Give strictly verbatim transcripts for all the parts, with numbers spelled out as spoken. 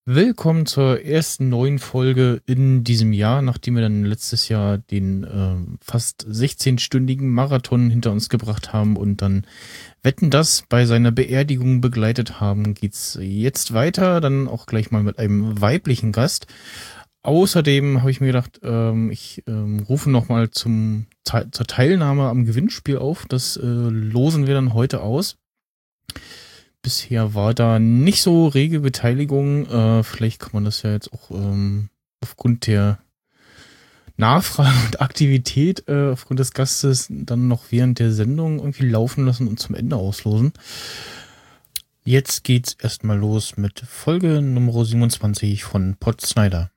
Willkommen zur ersten neuen Folge in diesem Jahr, nachdem wir dann letztes Jahr den äh, fast sechzehnstündigen Marathon hinter uns gebracht haben und dann Wetten, das bei seiner Beerdigung begleitet haben, geht's jetzt weiter, dann auch gleich mal mit einem weiblichen Gast. Außerdem habe ich mir gedacht, ähm, ich ähm, rufe nochmal zum zur Teilnahme am Gewinnspiel auf. Das äh, losen wir dann heute aus. Bisher war da nicht so rege Beteiligung. Äh, vielleicht kann man das ja jetzt auch ähm, aufgrund der Nachfrage und Aktivität äh, aufgrund des Gastes dann noch während der Sendung irgendwie laufen lassen und zum Ende auslosen. Jetzt geht's erstmal los mit Folge Nummer siebenundzwanzig von Pod Snyder.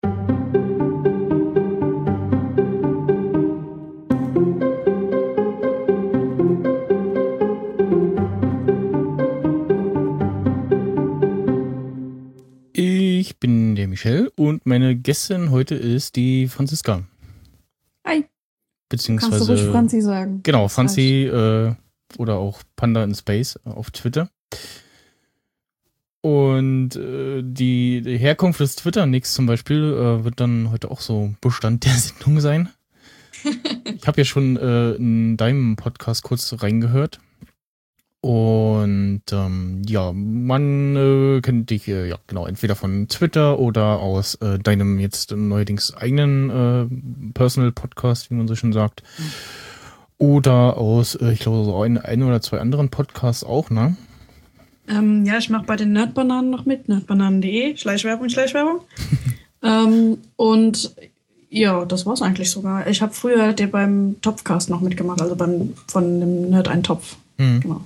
Ich bin der Michel und meine Gästin heute ist die Franziska. Hi. Beziehungsweise, kannst du ruhig Franzi sagen. Genau, Franzi äh, oder auch Panda in Space auf Twitter. Und äh, die, die Herkunft des Twitter-Nicks zum Beispiel äh, wird dann heute auch so Bestand der Sendung sein. Ich habe ja schon äh, in deinem Podcast kurz reingehört. Und ähm, ja, man äh, kennt dich äh, ja genau entweder von Twitter oder aus äh, deinem jetzt neuerdings eigenen äh, Personal Podcast, wie man so schön sagt. Mhm. Oder aus, äh, ich glaube, so ein, ein oder zwei anderen Podcasts auch, ne? Ähm, ja, ich mache bei den Nerdbananen noch mit, nerdbananen punkt de, Schleichwerbung, Schleichwerbung. ähm, und ja, das war's eigentlich sogar. Ich habe früher dir beim Topfcast noch mitgemacht, also beim von dem Nerd ein Topf. Mhm. Genau.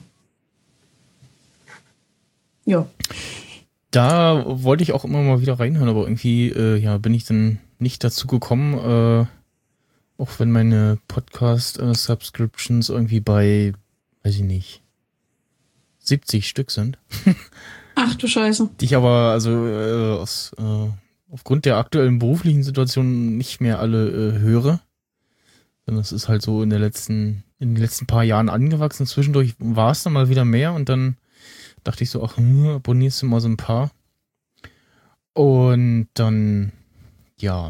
Ja. Da wollte ich auch immer mal wieder reinhören, aber irgendwie äh, ja, bin ich dann nicht dazu gekommen, äh, auch wenn meine Podcast-Subscriptions äh, irgendwie bei, weiß ich nicht, siebzig Stück sind. Ach du Scheiße. Die ich aber also äh, aus, äh, aufgrund der aktuellen beruflichen Situation nicht mehr alle äh, höre. Sondern es ist halt so in der letzten, in den letzten paar Jahren angewachsen. Zwischendurch war es dann mal wieder mehr und dann dachte ich so, ach, hm, abonnierst du mal so ein paar. Und dann, ja,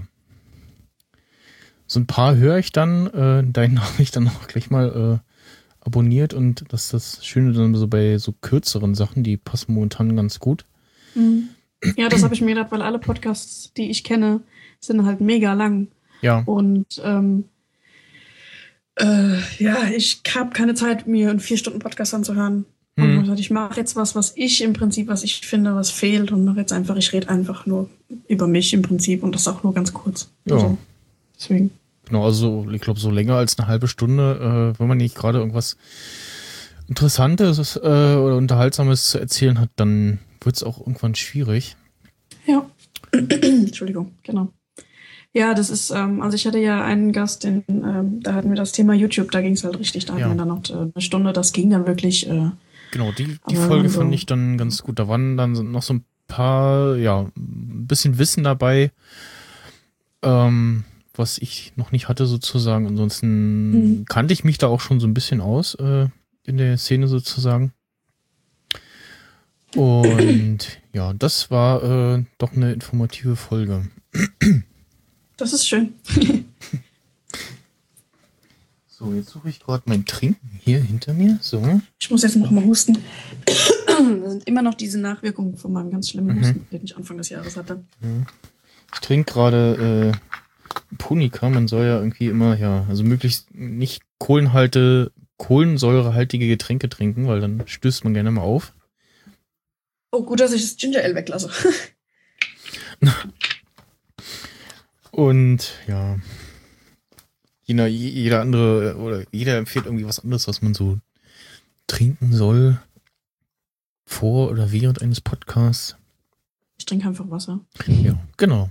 so ein paar höre ich dann. Äh, deinen habe ich dann auch gleich mal äh, abonniert. Und das ist das Schöne dann so bei so kürzeren Sachen, die passen momentan ganz gut. Mhm. Ja, das habe ich mir gedacht, weil alle Podcasts, die ich kenne, sind halt mega lang. Ja. Und ähm, äh, ja, ich habe keine Zeit, mir einen vier Stunden Podcast anzuhören. Und gesagt, ich mache jetzt was, was ich im Prinzip, was ich finde, was fehlt und mache jetzt einfach, ich rede einfach nur über mich im Prinzip und das auch nur ganz kurz. Ja. Also, deswegen. Genau, also ich glaube, so länger als eine halbe Stunde, äh, wenn man nicht gerade irgendwas Interessantes äh, oder Unterhaltsames zu erzählen hat, dann wird es auch irgendwann schwierig. Ja. Entschuldigung, genau. Ja, das ist, ähm, also ich hatte ja einen Gast, den, ähm, da hatten wir das Thema YouTube, da ging es halt richtig, da hatten Ja. wir dann noch äh, eine Stunde, das ging dann wirklich. Äh, Genau, die, die Folge so. Fand ich dann ganz gut. Da waren dann noch so ein paar, ja, ein bisschen Wissen dabei, ähm, was ich noch nicht hatte sozusagen. Ansonsten mhm. kannte ich mich da auch schon so ein bisschen aus äh, in der Szene sozusagen. Und ja, das war äh, doch eine informative Folge. Das ist schön. So, jetzt suche ich gerade mein Trinken hier hinter mir. So. Ich muss jetzt noch mal husten. Das sind immer noch diese Nachwirkungen von meinem ganz schlimmen Husten, mhm. den ich Anfang des Jahres hatte. Ich trinke gerade äh, Punica. Man soll ja irgendwie immer, ja, also möglichst nicht Kohlenhalte, kohlensäurehaltige Getränke trinken, weil dann stößt man gerne mal auf. Oh, gut, dass ich das Ginger Ale weglasse. Und ja, jeder, jeder andere oder jeder empfiehlt irgendwie was anderes, was man so trinken soll vor oder während eines Podcasts. Ich trinke einfach Wasser. Ja, genau.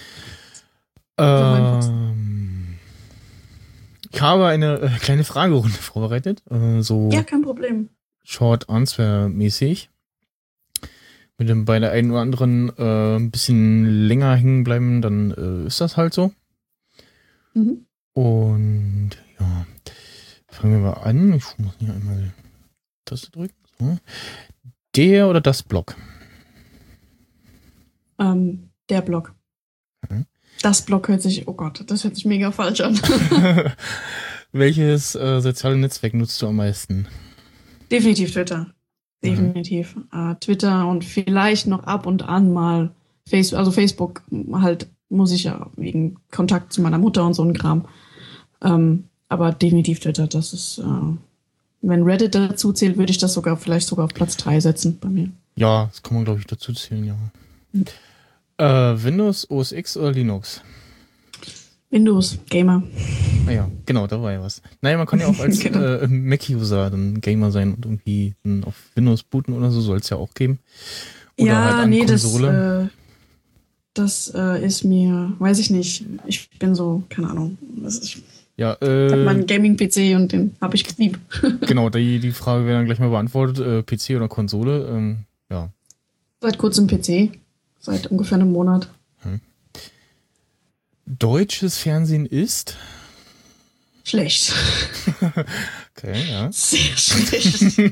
Ähm, ich habe eine äh, kleine Fragerunde vorbereitet. Äh, so ja, kein Problem. Short Answer mäßig. Mit dem bei der einen oder anderen äh, ein bisschen länger hängen bleiben, dann äh, ist das halt so. Mhm. Und ja, fangen wir mal an. Ich muss hier einmal Taste drücken. So. Der oder das Block? Ähm, der Blog. Mhm. Das Blog hört sich, oh Gott, das hört sich mega falsch an. Welches äh, soziale Netzwerk nutzt du am meisten? Definitiv Twitter. Definitiv. Mhm. Äh, Twitter und vielleicht noch ab und an mal Facebook, also Facebook halt muss ich ja wegen Kontakt zu meiner Mutter und so ein Kram. Ähm, aber definitiv Twitter, das ist, äh, wenn Reddit dazu zählt, würde ich das sogar vielleicht sogar auf Platz drei setzen bei mir. Ja, das kann man glaube ich dazu zählen, ja. Mhm. Äh, Windows, O S X oder Linux? Windows, Gamer. Naja, genau, da war ja was. Naja, man kann ja auch als genau. äh, Mac-User dann Gamer sein und irgendwie auf Windows booten oder so, soll es ja auch geben. Oder ja, halt an nee, Konsole. das, äh, das äh, ist mir, weiß ich nicht, ich bin so, keine Ahnung, das ist, ja, äh, ich hab meinen Gaming-P C und den habe ich lieb. Genau, die, die Frage wäre dann gleich mal beantwortet, äh, P C oder Konsole, ähm, ja. Seit kurzem P C, seit ungefähr einem Monat. Hm. Deutsches Fernsehen ist? Schlecht. Okay, ja. Sehr schlecht.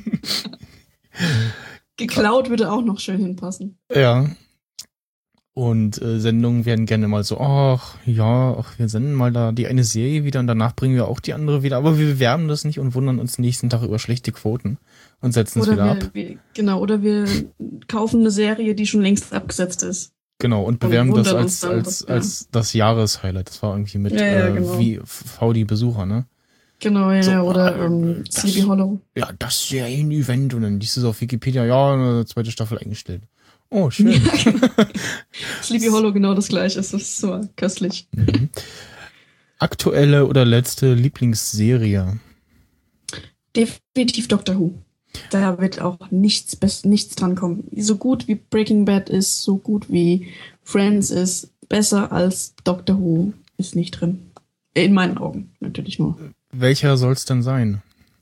Geklaut würde auch noch schön hinpassen. Ja. Und äh, Sendungen werden gerne mal so, ach, ja, ach, wir senden mal da die eine Serie wieder und danach bringen wir auch die andere wieder. Aber wir bewerben das nicht und wundern uns nächsten Tag über schlechte Quoten und setzen es wieder wir, ab. Wir, genau, oder wir kaufen eine Serie, die schon längst abgesetzt ist. Genau, und bewerben und das als, dann, als, als, als das Jahreshighlight. Das war irgendwie mit ja, ja, genau. äh, wie V D Besucher, ne? Genau, ja, so, oder äh, ähm, Sleepy Hollow. Ja, das Serien-Event und dann liest es auf Wikipedia, ja, eine zweite Staffel eingestellt. Oh, schön. Ja, genau. Sleepy Hollow genau das gleiche, das ist so köstlich. Mhm. Aktuelle oder letzte Lieblingsserie? Definitiv Doctor Who. Da wird auch nichts, nichts dran kommen. So gut wie Breaking Bad ist, so gut wie Friends ist, besser als Doctor Who ist nicht drin. In meinen Augen natürlich nur. Welcher soll es denn sein?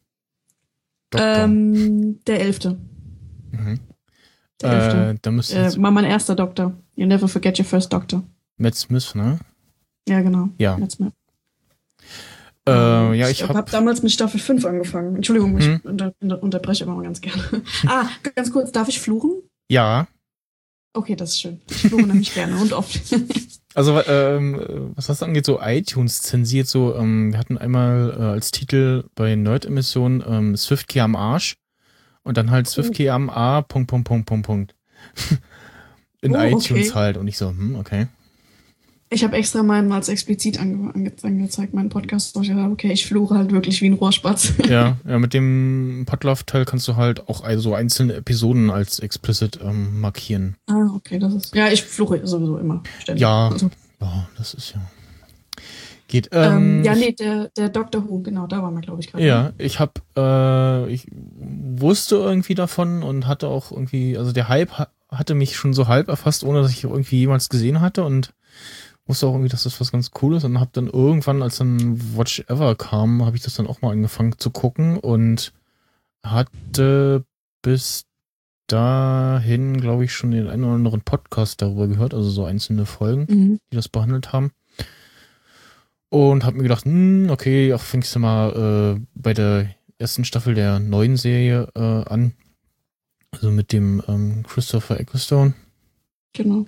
Ähm, der Elfte. Mhm. Der Elfte. Äh, da müsste äh, war mein erster Doktor. You never forget your first Doctor. Matt Smith, ne? Ja, genau. Ja. Matt Smith. Äh, ja, ich, ich habe hab damals mit Staffel fünf angefangen. Entschuldigung, hm? ich unter, unter, unterbreche aber mal ganz gerne. Ah, ganz kurz, darf ich fluchen? Ja. Okay, das ist schön. Ich fluche nämlich gerne und oft. Also, ähm, was das angeht, so iTunes zensiert so, ähm, wir hatten einmal äh, als Titel bei Nerd-Emission ähm, SwiftKey am Arsch und dann halt SwiftKey am A, Punkt, Punkt, Punkt, Punkt, Punkt. In oh, iTunes okay. halt und ich so, hm, okay. Ich habe extra meinen als explizit ange ange angezeigt, meinen Podcast. Ich dachte, okay, ich fluche halt wirklich wie ein Rohrspatz. Ja, ja, mit dem Podlove-Teil kannst du halt auch also einzelne Episoden als explicit ähm, markieren. Ah, okay, das ist. Ja, ich fluche sowieso immer. Ständig. Ja, also. ja, das ist ja. Geht. Ähm, Ähm, ja, nee, der, der Doctor Who, genau, da waren wir, glaube ich, gerade. Ja, ich habe, äh, ich wusste irgendwie davon und hatte auch irgendwie, also der Hype ha hatte mich schon so halb erfasst, ohne dass ich irgendwie jemals gesehen hatte und wusste auch irgendwie, dass das was ganz cool ist und habe dann irgendwann, als dann Watch Ever kam, habe ich das dann auch mal angefangen zu gucken und hatte bis dahin, glaube ich, schon den einen oder anderen Podcast darüber gehört, also so einzelne Folgen, Mhm. die das behandelt haben. Und habe mir gedacht, hm, okay, auch fängst du mal äh, bei der ersten Staffel der neuen Serie äh, an. Also mit dem ähm, Christopher Ecclestone. Genau.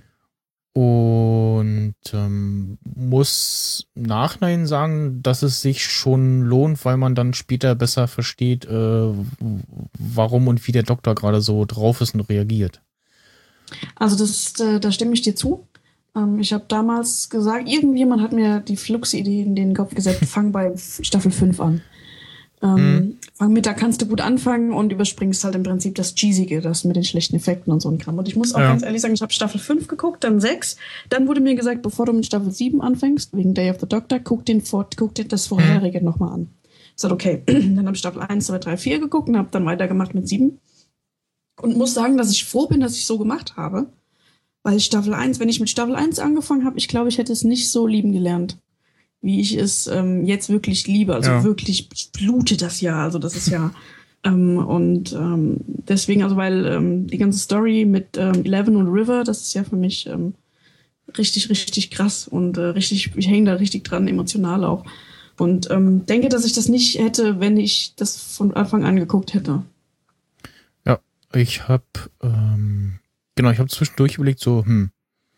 Und ähm, muss im Nachhinein sagen, dass es sich schon lohnt, weil man dann später besser versteht, äh, warum und wie der Doktor gerade so drauf ist und reagiert. Also das, äh, da stimme ich dir zu. Ähm, ich habe damals gesagt, irgendjemand hat mir die Flux-Idee in den Kopf gesetzt, fang bei Staffel fünf an. Ähm, mhm. Fang mit, da kannst du gut anfangen und überspringst halt im Prinzip das Cheesige, das mit den schlechten Effekten und so ein Kram. Und ich muss auch ja. ganz ehrlich sagen, ich habe Staffel fünf geguckt, dann sechs. Dann wurde mir gesagt, bevor du mit Staffel sieben anfängst, wegen Day of the Doctor, guck, den vor, guck dir das vorherige mhm. nochmal an. Ich sag, okay, dann habe ich Staffel eins, zwei, drei, vier geguckt und habe dann weitergemacht mit sieben. Und muss sagen, dass ich froh bin, dass ich so gemacht habe. Weil Staffel eins, wenn ich mit Staffel eins angefangen habe, ich glaube, ich hätte es nicht so lieben gelernt, wie ich es ähm, jetzt wirklich liebe. Also ja. wirklich, ich blute das ja. Also das ist ja ähm, und ähm, deswegen, also weil ähm, die ganze Story mit ähm, Eleven und River, das ist ja für mich ähm, richtig, richtig krass und äh, richtig, ich hänge da richtig dran, emotional auch. Und ähm, denke, dass ich das nicht hätte, wenn ich das von Anfang an geguckt hätte. Ja, ich habe ähm, genau, ich habe zwischendurch überlegt, so, hm,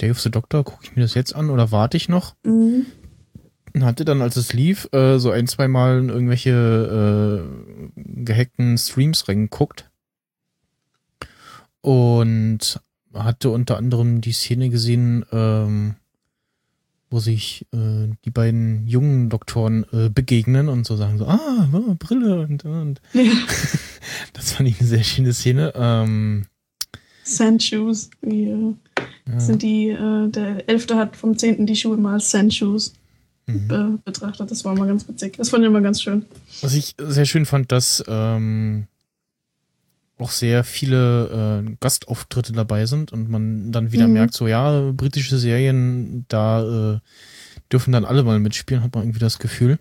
Day of the Doctor, gucke ich mir das jetzt an oder warte ich noch? Mhm. Hatte dann, als es lief, äh, so ein, zwei Mal in irgendwelche äh, gehackten Streams reingeguckt. Und hatte unter anderem die Szene gesehen, ähm, wo sich äh, die beiden jungen Doktoren äh, begegnen und so sagen so, ah, oh, Brille und, und. Ja. Das fand ich eine sehr schöne Szene. Ähm, Sandshoes. Wie, äh, ja. sind die, äh, der Elfte hat vom Zehnten die Schuhe mal als Sandshoes Mhm. be- betrachtet. Das war mal ganz witzig. Das fand ich immer ganz schön. Was ich sehr schön fand, dass ähm, auch sehr viele äh, Gastauftritte dabei sind und man dann wieder Mhm. merkt, so ja, britische Serien, da äh, dürfen dann alle mal mitspielen, hat man irgendwie das Gefühl.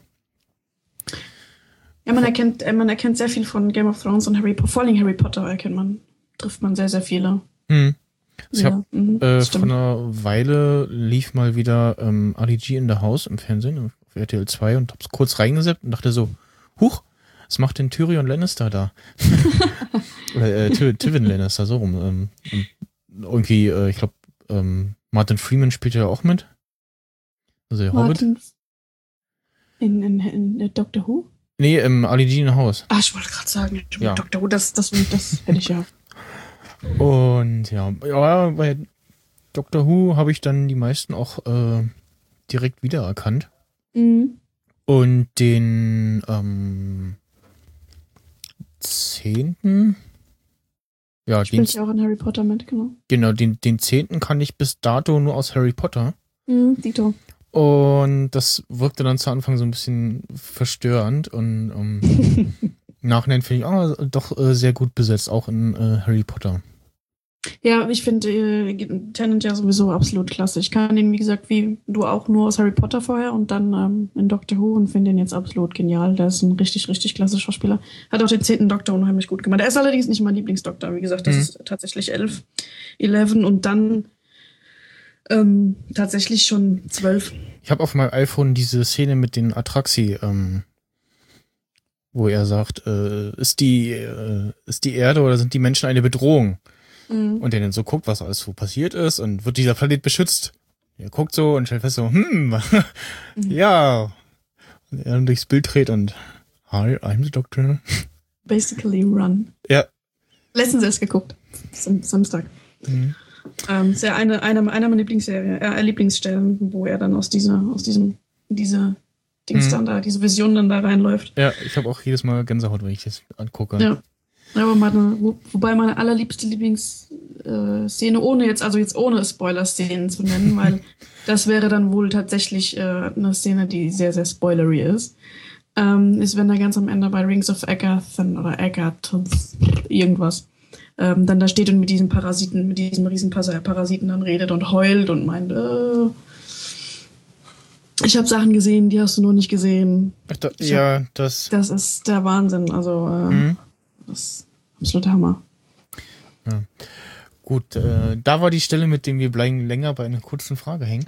Ja, man erkennt, äh, man erkennt sehr viel von Game of Thrones und Harry Potter. Vor allem Harry Potter erkennt man, trifft man sehr, sehr viele. Hm. Ich Ja, hab, mhm, äh, stimmt. vor einer Weile lief mal wieder ähm, Ali G in the House im Fernsehen auf R T L zwei und hab's kurz reingesetzt und dachte so, huch, was macht denn Tyrion Lannister da? Oder äh, Ty- Tywin Lannister, so rum. Ähm, und irgendwie, äh, ich glaube, ähm, Martin Freeman spielt ja auch mit. Also der Hobbit. Martin in, in, in, in Doctor Who? Nee, im Ali G in the House. Ah, ich wollte gerade sagen, Ja. Doctor Who, das, das, das hätte ich ja. Und ja, ja, bei Doctor Who habe ich dann die meisten auch äh, direkt wiedererkannt. Mhm. Und den ähm, zehnten, ja, den, Spielt ja auch in Harry Potter mit, genau. genau, den, den zehnten kann ich bis dato nur aus Harry Potter. Mhm, Dito. Und das wirkte dann zu Anfang so ein bisschen verstörend. Und ähm, im Nachhinein finde ich auch doch äh, sehr gut besetzt, auch in äh, Harry Potter. Ja, ich finde äh, Tennant ja sowieso absolut klasse. Ich kann ihn, wie gesagt, wie du auch nur aus Harry Potter vorher und dann ähm, in Doctor Who und finde ihn jetzt absolut genial. Der ist ein richtig, richtig klasse Schauspieler. Hat auch den zehnten Doktor unheimlich gut gemacht. Er ist allerdings nicht mein Lieblingsdoktor. Wie gesagt, das Mhm. ist tatsächlich elf, elf und dann ähm, tatsächlich schon zwölf. Ich habe auf meinem iPhone diese Szene mit den Atraxi, ähm, wo er sagt, äh, ist die äh, ist die Erde oder sind die Menschen eine Bedrohung? Mhm. Und der dann so guckt, was alles so passiert ist und wird dieser Planet beschützt. Er guckt so und stellt fest so, hm, ja. Und er dann durchs Bild dreht und hi, I'm the Doctor. Basically Run. Ja. Letztens erst geguckt. Sam Samstag. Mhm. Ähm, ist ja eine, eine, einer meiner Lieblingsserien, äh, Lieblingsstellen, wo er dann aus dieser, aus diesem, diese Dings Mhm. dann da, diese Vision dann da reinläuft. Ja, ich habe auch jedes Mal Gänsehaut, wenn ich das angucke. Ja. Aber meine, wo, wobei meine allerliebste Lieblingsszene, äh, Szene, ohne jetzt, also jetzt ohne Spoiler-Szenen zu nennen, weil das wäre dann wohl tatsächlich äh, eine Szene, die sehr, sehr spoilery ist, ähm, ist, wenn er ganz am Ende bei Rings of Agathan oder Agatha irgendwas ähm, dann da steht und mit diesem Parasiten, mit diesem riesen Parasiten dann redet und heult und meint, äh, ich habe Sachen gesehen, die hast du noch nicht gesehen. Ach, da, Ich ja, das. Das ist der Wahnsinn, also äh, Mhm. das ist absoluter Hammer. Ja. Gut, äh, da war die Stelle, mit dem wir bleiben länger bei einer kurzen Frage hängen.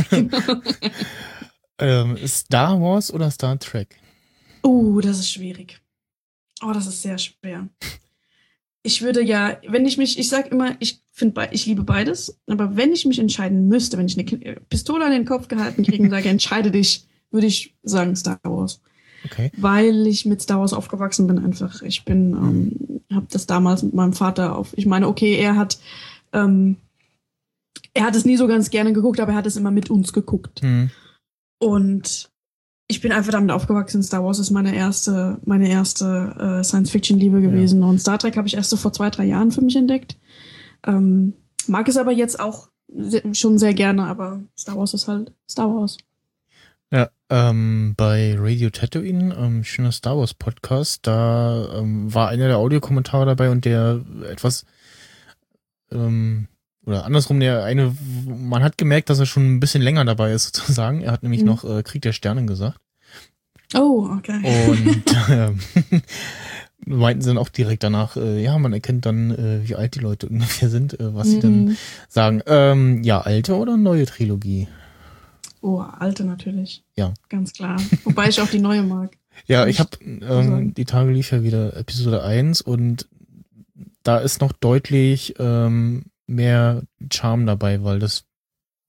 ähm, Star Wars oder Star Trek? Oh, das ist schwierig. Oh, das ist sehr schwer. Ich würde ja, wenn ich mich, ich sag immer, ich finde, ich liebe beides, aber wenn ich mich entscheiden müsste, wenn ich eine Ki- Pistole an den Kopf gehalten kriege und sage, entscheide dich, würde ich sagen Star Wars. Okay. Weil ich mit Star Wars aufgewachsen bin einfach. Ich bin, ähm, habe das damals mit meinem Vater auf, ich meine, okay, er hat, ähm, er hat es nie so ganz gerne geguckt, aber er hat es immer mit uns geguckt. Hm. Und ich bin einfach damit aufgewachsen. Star Wars ist meine erste, meine erste äh, Science-Fiction-Liebe gewesen. Ja. Und Star Trek habe ich erst so vor zwei, drei Jahren für mich entdeckt. Ähm, mag es aber jetzt auch se- schon sehr gerne, aber Star Wars ist halt Star Wars. Ja, ähm, bei Radio Tatooine, ähm, schöner Star Wars Podcast, da ähm, war einer der Audiokommentare dabei und der etwas, ähm, oder andersrum, der eine, man hat gemerkt, dass er schon ein bisschen länger dabei ist, sozusagen. Er hat nämlich Mhm. noch äh, Krieg der Sterne gesagt. Oh, okay. Und ähm, meinten sie dann auch direkt danach, äh, ja, man erkennt dann, äh, wie alt die Leute ungefähr sind, äh, was sie dann Mhm. sagen. Ähm, ja, alte oder neue Trilogie? Oh, alte natürlich. Ja. Ganz klar. Wobei ich auch die neue mag. Ja, Kann ich ich habe ähm, sagen. die Tage lief ja wieder Episode eins und da ist noch deutlich ähm, mehr Charme dabei, weil das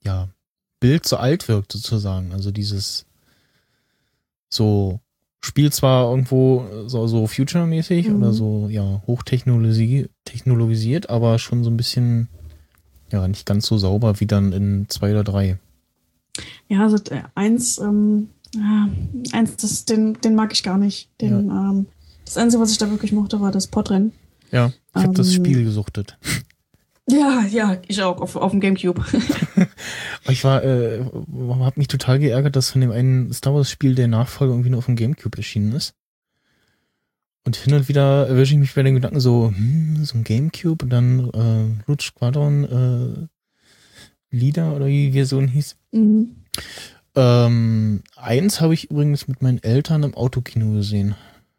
ja, Bild so alt wirkt sozusagen. Also dieses so Spiel zwar irgendwo so, so future-mäßig mhm. oder so, ja, hochtechnologisiert, technologisiert, aber schon so ein bisschen, ja, nicht ganz so sauber wie dann in zwei oder drei. Ja, also eins, ähm, ja, eins, das, den, den mag ich gar nicht. Den, ja. ähm, das Einzige, was ich da wirklich mochte, war das Podrennen. Ja, ich habe ähm, das Spiel gesuchtet. Ja, ja, ich auch, auf, auf dem Gamecube. Ich war, äh, hab mich total geärgert, dass von dem einen Star Wars Spiel der Nachfolger irgendwie nur auf dem Gamecube erschienen ist. Und hin und wieder erwische ich mich bei den Gedanken so, hm, so ein Gamecube und dann äh, Root Squadron äh, Leader oder wie die Version hieß. Mhm. Ähm, eins habe ich übrigens mit meinen Eltern im Autokino gesehen.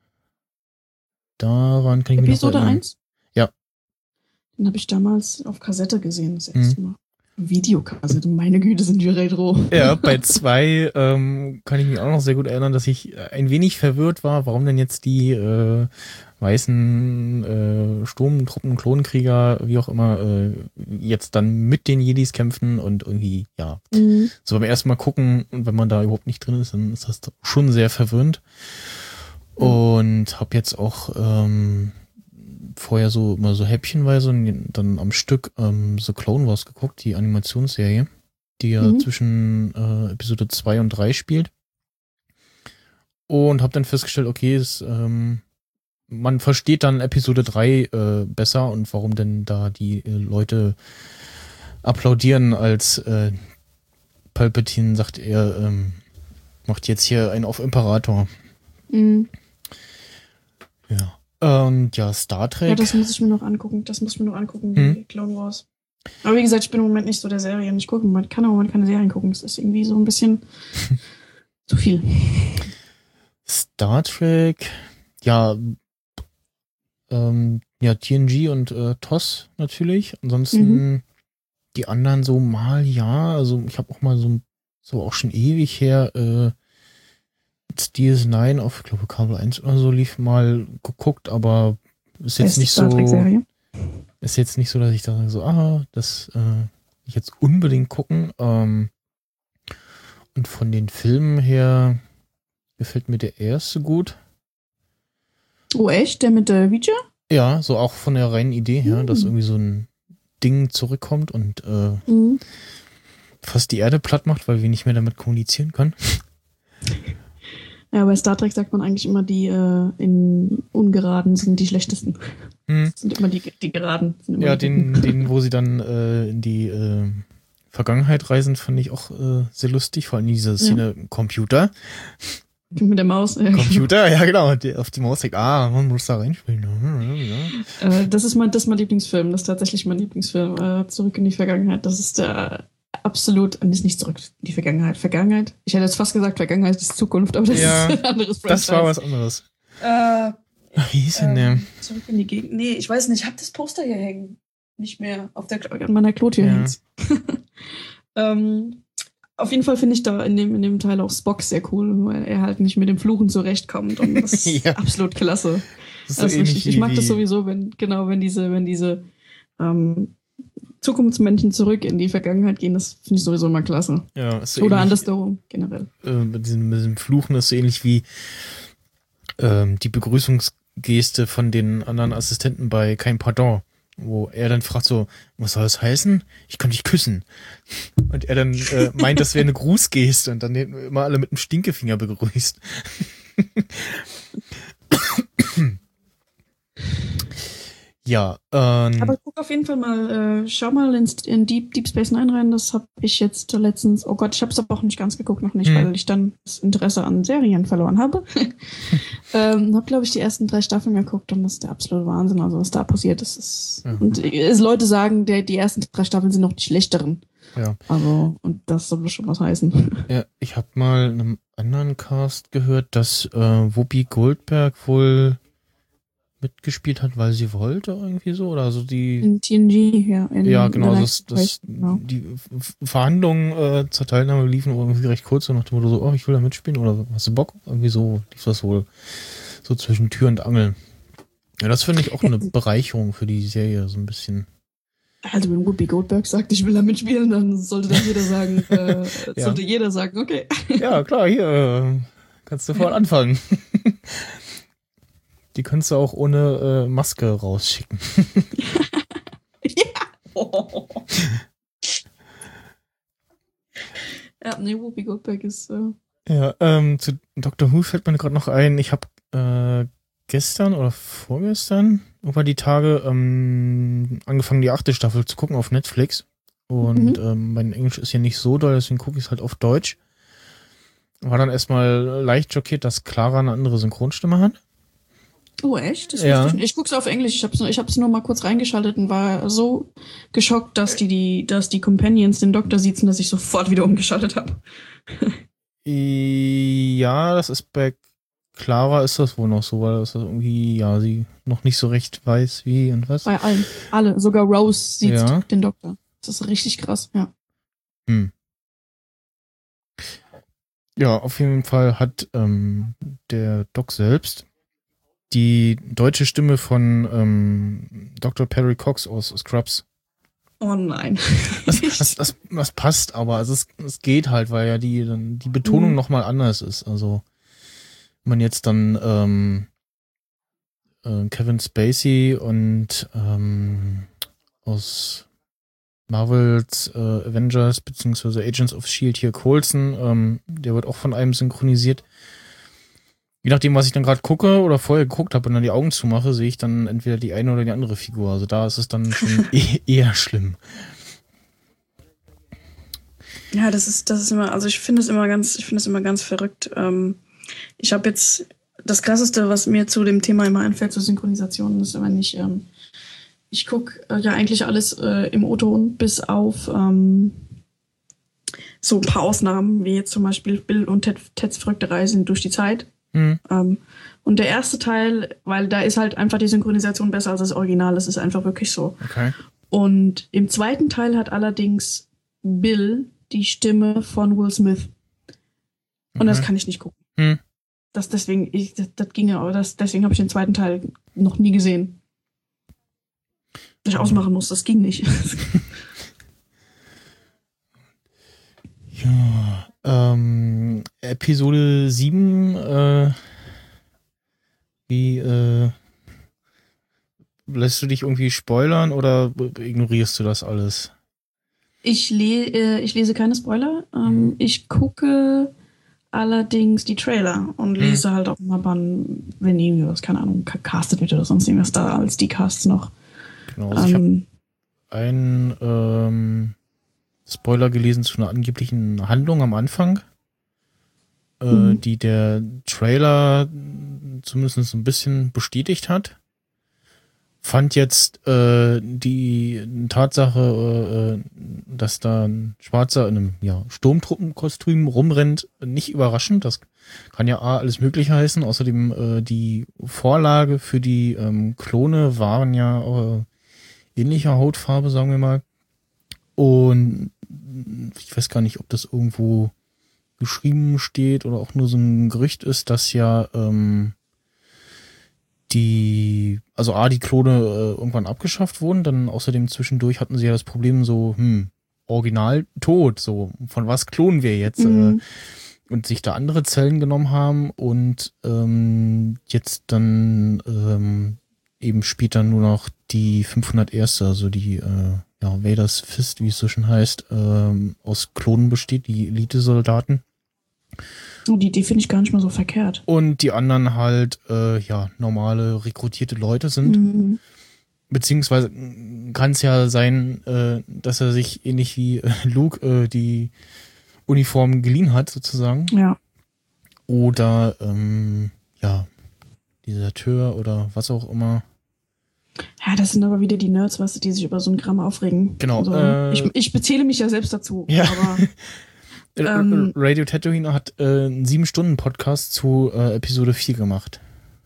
Daran kann ich mich noch Episode erinnern. eins? Ja. Den habe ich damals auf Kassette gesehen, das erste Mal. Videokassette, meine Güte, sind wir retro. Ja, bei zwei ähm, kann ich mich auch noch sehr gut erinnern, dass ich ein wenig verwirrt war, warum denn jetzt die äh, weißen äh, Sturmtruppen, Klonkrieger, wie auch immer, äh, jetzt dann mit den Jedis kämpfen und irgendwie, ja. Mhm. So beim ersten Mal gucken und wenn man da überhaupt nicht drin ist, dann ist das schon sehr verwirrend. Mhm. Und habe jetzt auch ähm, vorher so immer so häppchenweise und dann am Stück ähm, The Clone Wars geguckt, die Animationsserie, die ja mhm. zwischen äh, Episode zwei und drei spielt. Und habe dann festgestellt, okay, es, ähm, man versteht dann Episode drei äh, besser und warum denn da die äh, Leute applaudieren, als äh, Palpatine sagt, er ähm, macht jetzt hier einen auf Imperator. Mhm. Ja. Und ja, Star Trek. Ja, das muss ich mir noch angucken. Das muss ich mir noch angucken, hm? die Clone Wars. Aber wie gesagt, ich bin im Moment nicht so der Serien. Ich gucke, man kann aber man keine Serien gucken. Das ist irgendwie so ein bisschen zu viel. Star Trek, ja, ähm, ja, T N G und äh, T O S natürlich. Ansonsten mhm. die anderen so mal, ja. Also ich habe auch mal so, so auch schon ewig her, äh, D S neun auf, ich glaube, Kabel eins oder so lief mal geguckt, aber ist jetzt nicht so, ist jetzt nicht so, dass ich da sage, so, ah, das äh, will ich jetzt unbedingt gucken. Ähm, und von den Filmen her gefällt mir der erste gut. Oh, echt? Der mit der Ouija? Ja, so auch von der reinen Idee her, mhm. dass irgendwie so ein Ding zurückkommt und äh, mhm. fast die Erde platt macht, weil wir nicht mehr damit kommunizieren können. Ja, bei Star Trek sagt man eigentlich immer, die äh, in Ungeraden sind die schlechtesten. Hm. Das sind immer die, die Geraden. Sind immer ja, die den, den, wo sie dann äh, in die äh, Vergangenheit reisen, fand ich auch äh, sehr lustig. Vor allem diese Szene ja. Computer. Mit der Maus. Äh, Computer, ja genau. Die, auf die Maus sagt, ah, man muss da reinspielen. Ja. Äh, das ist mein, das ist mein Lieblingsfilm. Das ist tatsächlich mein Lieblingsfilm. Äh, Zurück in die Vergangenheit. Das ist der absolut, ist nicht zurück in die Vergangenheit. Vergangenheit? Ich hätte jetzt fast gesagt, Vergangenheit ist Zukunft, aber das ja, ist ein anderes Franchise. Das war was anderes. Äh, Ach, wie hieß denn der? Ähm, zurück in die Gegend. Nee, ich weiß nicht. Ich habe das Poster hier hängen. Nicht mehr auf der an meiner Klotür ja. hängt. ähm, auf jeden Fall finde ich da in dem, in dem Teil auch Spock sehr cool, weil er halt nicht mit dem Fluchen zurechtkommt. Und das ist ja. absolut klasse. Das ist so also ich, ich mag das sowieso, wenn, genau, wenn diese, wenn diese ähm, Zukunftsmenschen zurück in die Vergangenheit gehen, das finde ich sowieso immer klasse. Ja, ist so Oder andersherum, generell. Äh, mit, diesem, mit diesem Fluchen ist so ähnlich wie ähm, die Begrüßungsgeste von den anderen Assistenten bei Kein Pardon, wo er dann fragt so, was soll das heißen? Ich kann dich küssen. Und er dann äh, meint, das wäre eine Grußgeste und dann immer alle mit einem Stinkefinger begrüßt. Ja, ähm. Aber guck auf jeden Fall mal, äh, schau mal in, in Deep, Deep Space Nine rein, das habe ich jetzt letztens, oh Gott, ich habe es aber auch nicht ganz geguckt, noch nicht, hm. weil ich dann das Interesse an Serien verloren habe. ähm, habe, glaube ich, die ersten drei Staffeln geguckt und das ist der absolute Wahnsinn, also was da passiert ist. ist ja. Und es, Leute sagen, der, die ersten drei Staffeln sind noch die schlechteren. Ja. Also, und das soll schon was heißen. Ja, ich habe mal in einem anderen Cast gehört, dass äh, Whoopi Goldberg wohl mitgespielt hat, weil sie wollte irgendwie so oder so die in T N G, ja. In ja, genau, das, das genau. Die Verhandlungen äh, zur Teilnahme liefen irgendwie recht kurz und nach dem Motto so, oh, ich will da mitspielen oder hast du Bock? Irgendwie so lief das wohl so zwischen Tür und Angel. Ja, das finde ich auch eine Bereicherung für die Serie, so ein bisschen. Also wenn Whoopi Goldberg sagt, ich will da mitspielen, dann sollte dann jeder sagen, äh, Ja. sollte jeder sagen, okay. Ja, klar, hier äh, kannst du voll Ja. anfangen. Die kannst du auch ohne äh, Maske rausschicken. Ja. Oh. Ja, nee, Whoopi Goldberg ist. Äh, Ja, ähm, zu Doctor Who fällt mir gerade noch ein, ich habe äh, gestern oder vorgestern über die Tage ähm, angefangen, die achte Staffel zu gucken auf Netflix. Und Mhm. ähm, mein Englisch ist ja nicht so doll, deswegen gucke ich es halt auf Deutsch. War dann erstmal leicht schockiert, dass Clara eine andere Synchronstimme hat. Oh, echt? Das Ja. wusste ich nicht. Ich guck's auf Englisch. Ich hab's, nur, ich hab's nur mal kurz reingeschaltet und war so geschockt, dass die, die, dass die Companions den Doktor sitzen, dass ich sofort wieder umgeschaltet habe. Ja, das ist bei Clara ist das wohl noch so, weil das irgendwie, ja, sie noch nicht so recht weiß, wie und was. Bei allen. Alle. Sogar Rose sieht Ja. den Doktor. Das ist richtig krass, ja. Hm. Ja, auf jeden Fall hat ähm, der Doc selbst die deutsche Stimme von ähm, Doktor Perry Cox aus Scrubs. Oh nein. Das, das, das, das passt, aber also es, es geht halt, weil ja die, dann die Betonung Mhm. nochmal anders ist. Also wenn man jetzt dann ähm, äh, Kevin Spacey und ähm, aus Marvels äh, Avengers beziehungsweise Agents of S H I E L D hier Coulson, ähm, der wird auch von einem synchronisiert. Je nachdem, was ich dann gerade gucke oder vorher geguckt habe und dann die Augen zumache, sehe ich dann entweder die eine oder die andere Figur. Also da ist es dann schon eh, eher schlimm. Ja, das ist, das ist immer, also ich finde es immer ganz, ich finde es immer ganz verrückt. Ähm, ich habe jetzt das Krasseste, was mir zu dem Thema immer einfällt, zur Synchronisation, ist, wenn ich, ähm, ich gucke äh, ja eigentlich alles äh, im O-Ton, bis auf ähm, so ein paar Ausnahmen, wie jetzt zum Beispiel Bill und Ted, Teds verrückte Reisen durch die Zeit. Hm. Ähm, und der erste Teil, weil da ist halt einfach die Synchronisation besser als das Original, das ist einfach wirklich so. Okay. Und im zweiten Teil hat allerdings Bill die Stimme von Will Smith. Und das Okay. kann ich nicht gucken. Hm. Das deswegen, ich, das, das ginge, aber das, deswegen habe ich den zweiten Teil noch nie gesehen. Dass ich ausmachen muss, das ging nicht. Ja, ähm, Episode sieben, äh, wie, äh, lässt du dich irgendwie spoilern oder ignorierst du das alles? Ich, le äh, ich lese keine Spoiler. Ähm, Mhm. Ich gucke allerdings die Trailer und lese halt auch mal, wann, wenn irgendwie was, keine Ahnung, castet wird oder sonst irgendwas da als die Casts noch. Genau, also ich habe Ähm, einen ähm, Spoiler gelesen zu einer angeblichen Handlung am Anfang, äh, Mhm. die der Trailer zumindest so ein bisschen bestätigt hat. Fand jetzt äh, die Tatsache, äh, dass da ein Schwarzer in einem ja, Sturmtruppenkostüm rumrennt, nicht überraschend. Das kann ja A, alles Mögliche heißen. Außerdem äh, die Vorlage für die ähm, Klone waren ja äh, ähnlicher Hautfarbe, sagen wir mal. Und ich weiß gar nicht, ob das irgendwo geschrieben steht oder auch nur so ein Gerücht ist, dass ja ähm, die, also A, die Klone äh, irgendwann abgeschafft wurden, dann außerdem zwischendurch hatten sie ja das Problem so, hm, original tot, so, von was klonen wir jetzt? Mhm. Äh, und sich da andere Zellen genommen haben und ähm, jetzt dann ähm, eben später nur noch die fünfhunderterste, also die äh, ja, Vaders Fist, wie es so schon heißt, ähm, aus Klonen besteht, die Elite-Soldaten. Und die, die finde ich gar nicht mal so verkehrt. Und die anderen halt, äh, ja, normale, rekrutierte Leute sind. Mhm. Beziehungsweise kann es ja sein, äh, dass er sich ähnlich wie äh, Luke äh, die Uniform geliehen hat, sozusagen. Ja. Oder, ähm, ja, Deserteur oder was auch immer. Ja, das sind aber wieder die Nerds, weißt du, die sich über so ein Gramm aufregen. Genau, Also, äh, ich, ich bezähle mich ja selbst dazu. Ja. Aber R- Ähm, Radio Tatooine hat äh, einen sieben Stunden Podcast zu äh, Episode vier gemacht.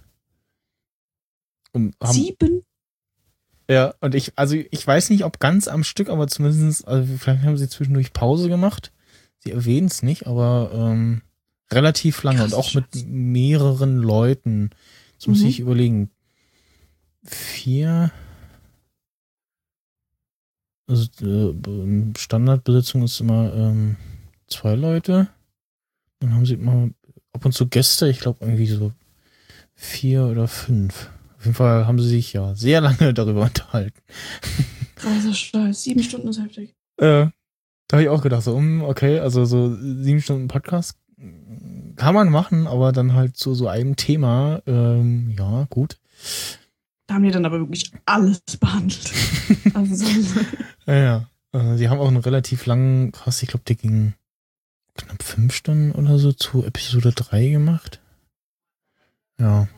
Und haben, sieben? ja, und ich, also ich weiß nicht, ob ganz am Stück, aber zumindest, also vielleicht haben sie zwischendurch Pause gemacht. Sie erwähnen es nicht, aber ähm, relativ lange Krass, und auch mit Scheiße. mehreren Leuten. Jetzt muss Mhm. ich überlegen. Vier. Also äh, Standardbesetzung ist immer ähm, zwei Leute. Dann haben sie immer ab und zu Gäste, ich glaube irgendwie so vier oder fünf. Auf jeden Fall haben sie sich ja sehr lange darüber unterhalten. Krasser Scheiß, sieben Stunden ist heftig. Äh, da habe ich auch gedacht, so, okay, also so sieben Stunden Podcast kann man machen, aber dann halt zu so einem Thema, ähm, ja, gut. Da haben die dann aber wirklich alles behandelt. Also so. Ja, ja. Äh, sie haben auch einen relativ langen, krass, ich glaube, der ging knapp fünf Stunden oder so zu Episode drei gemacht. Ja.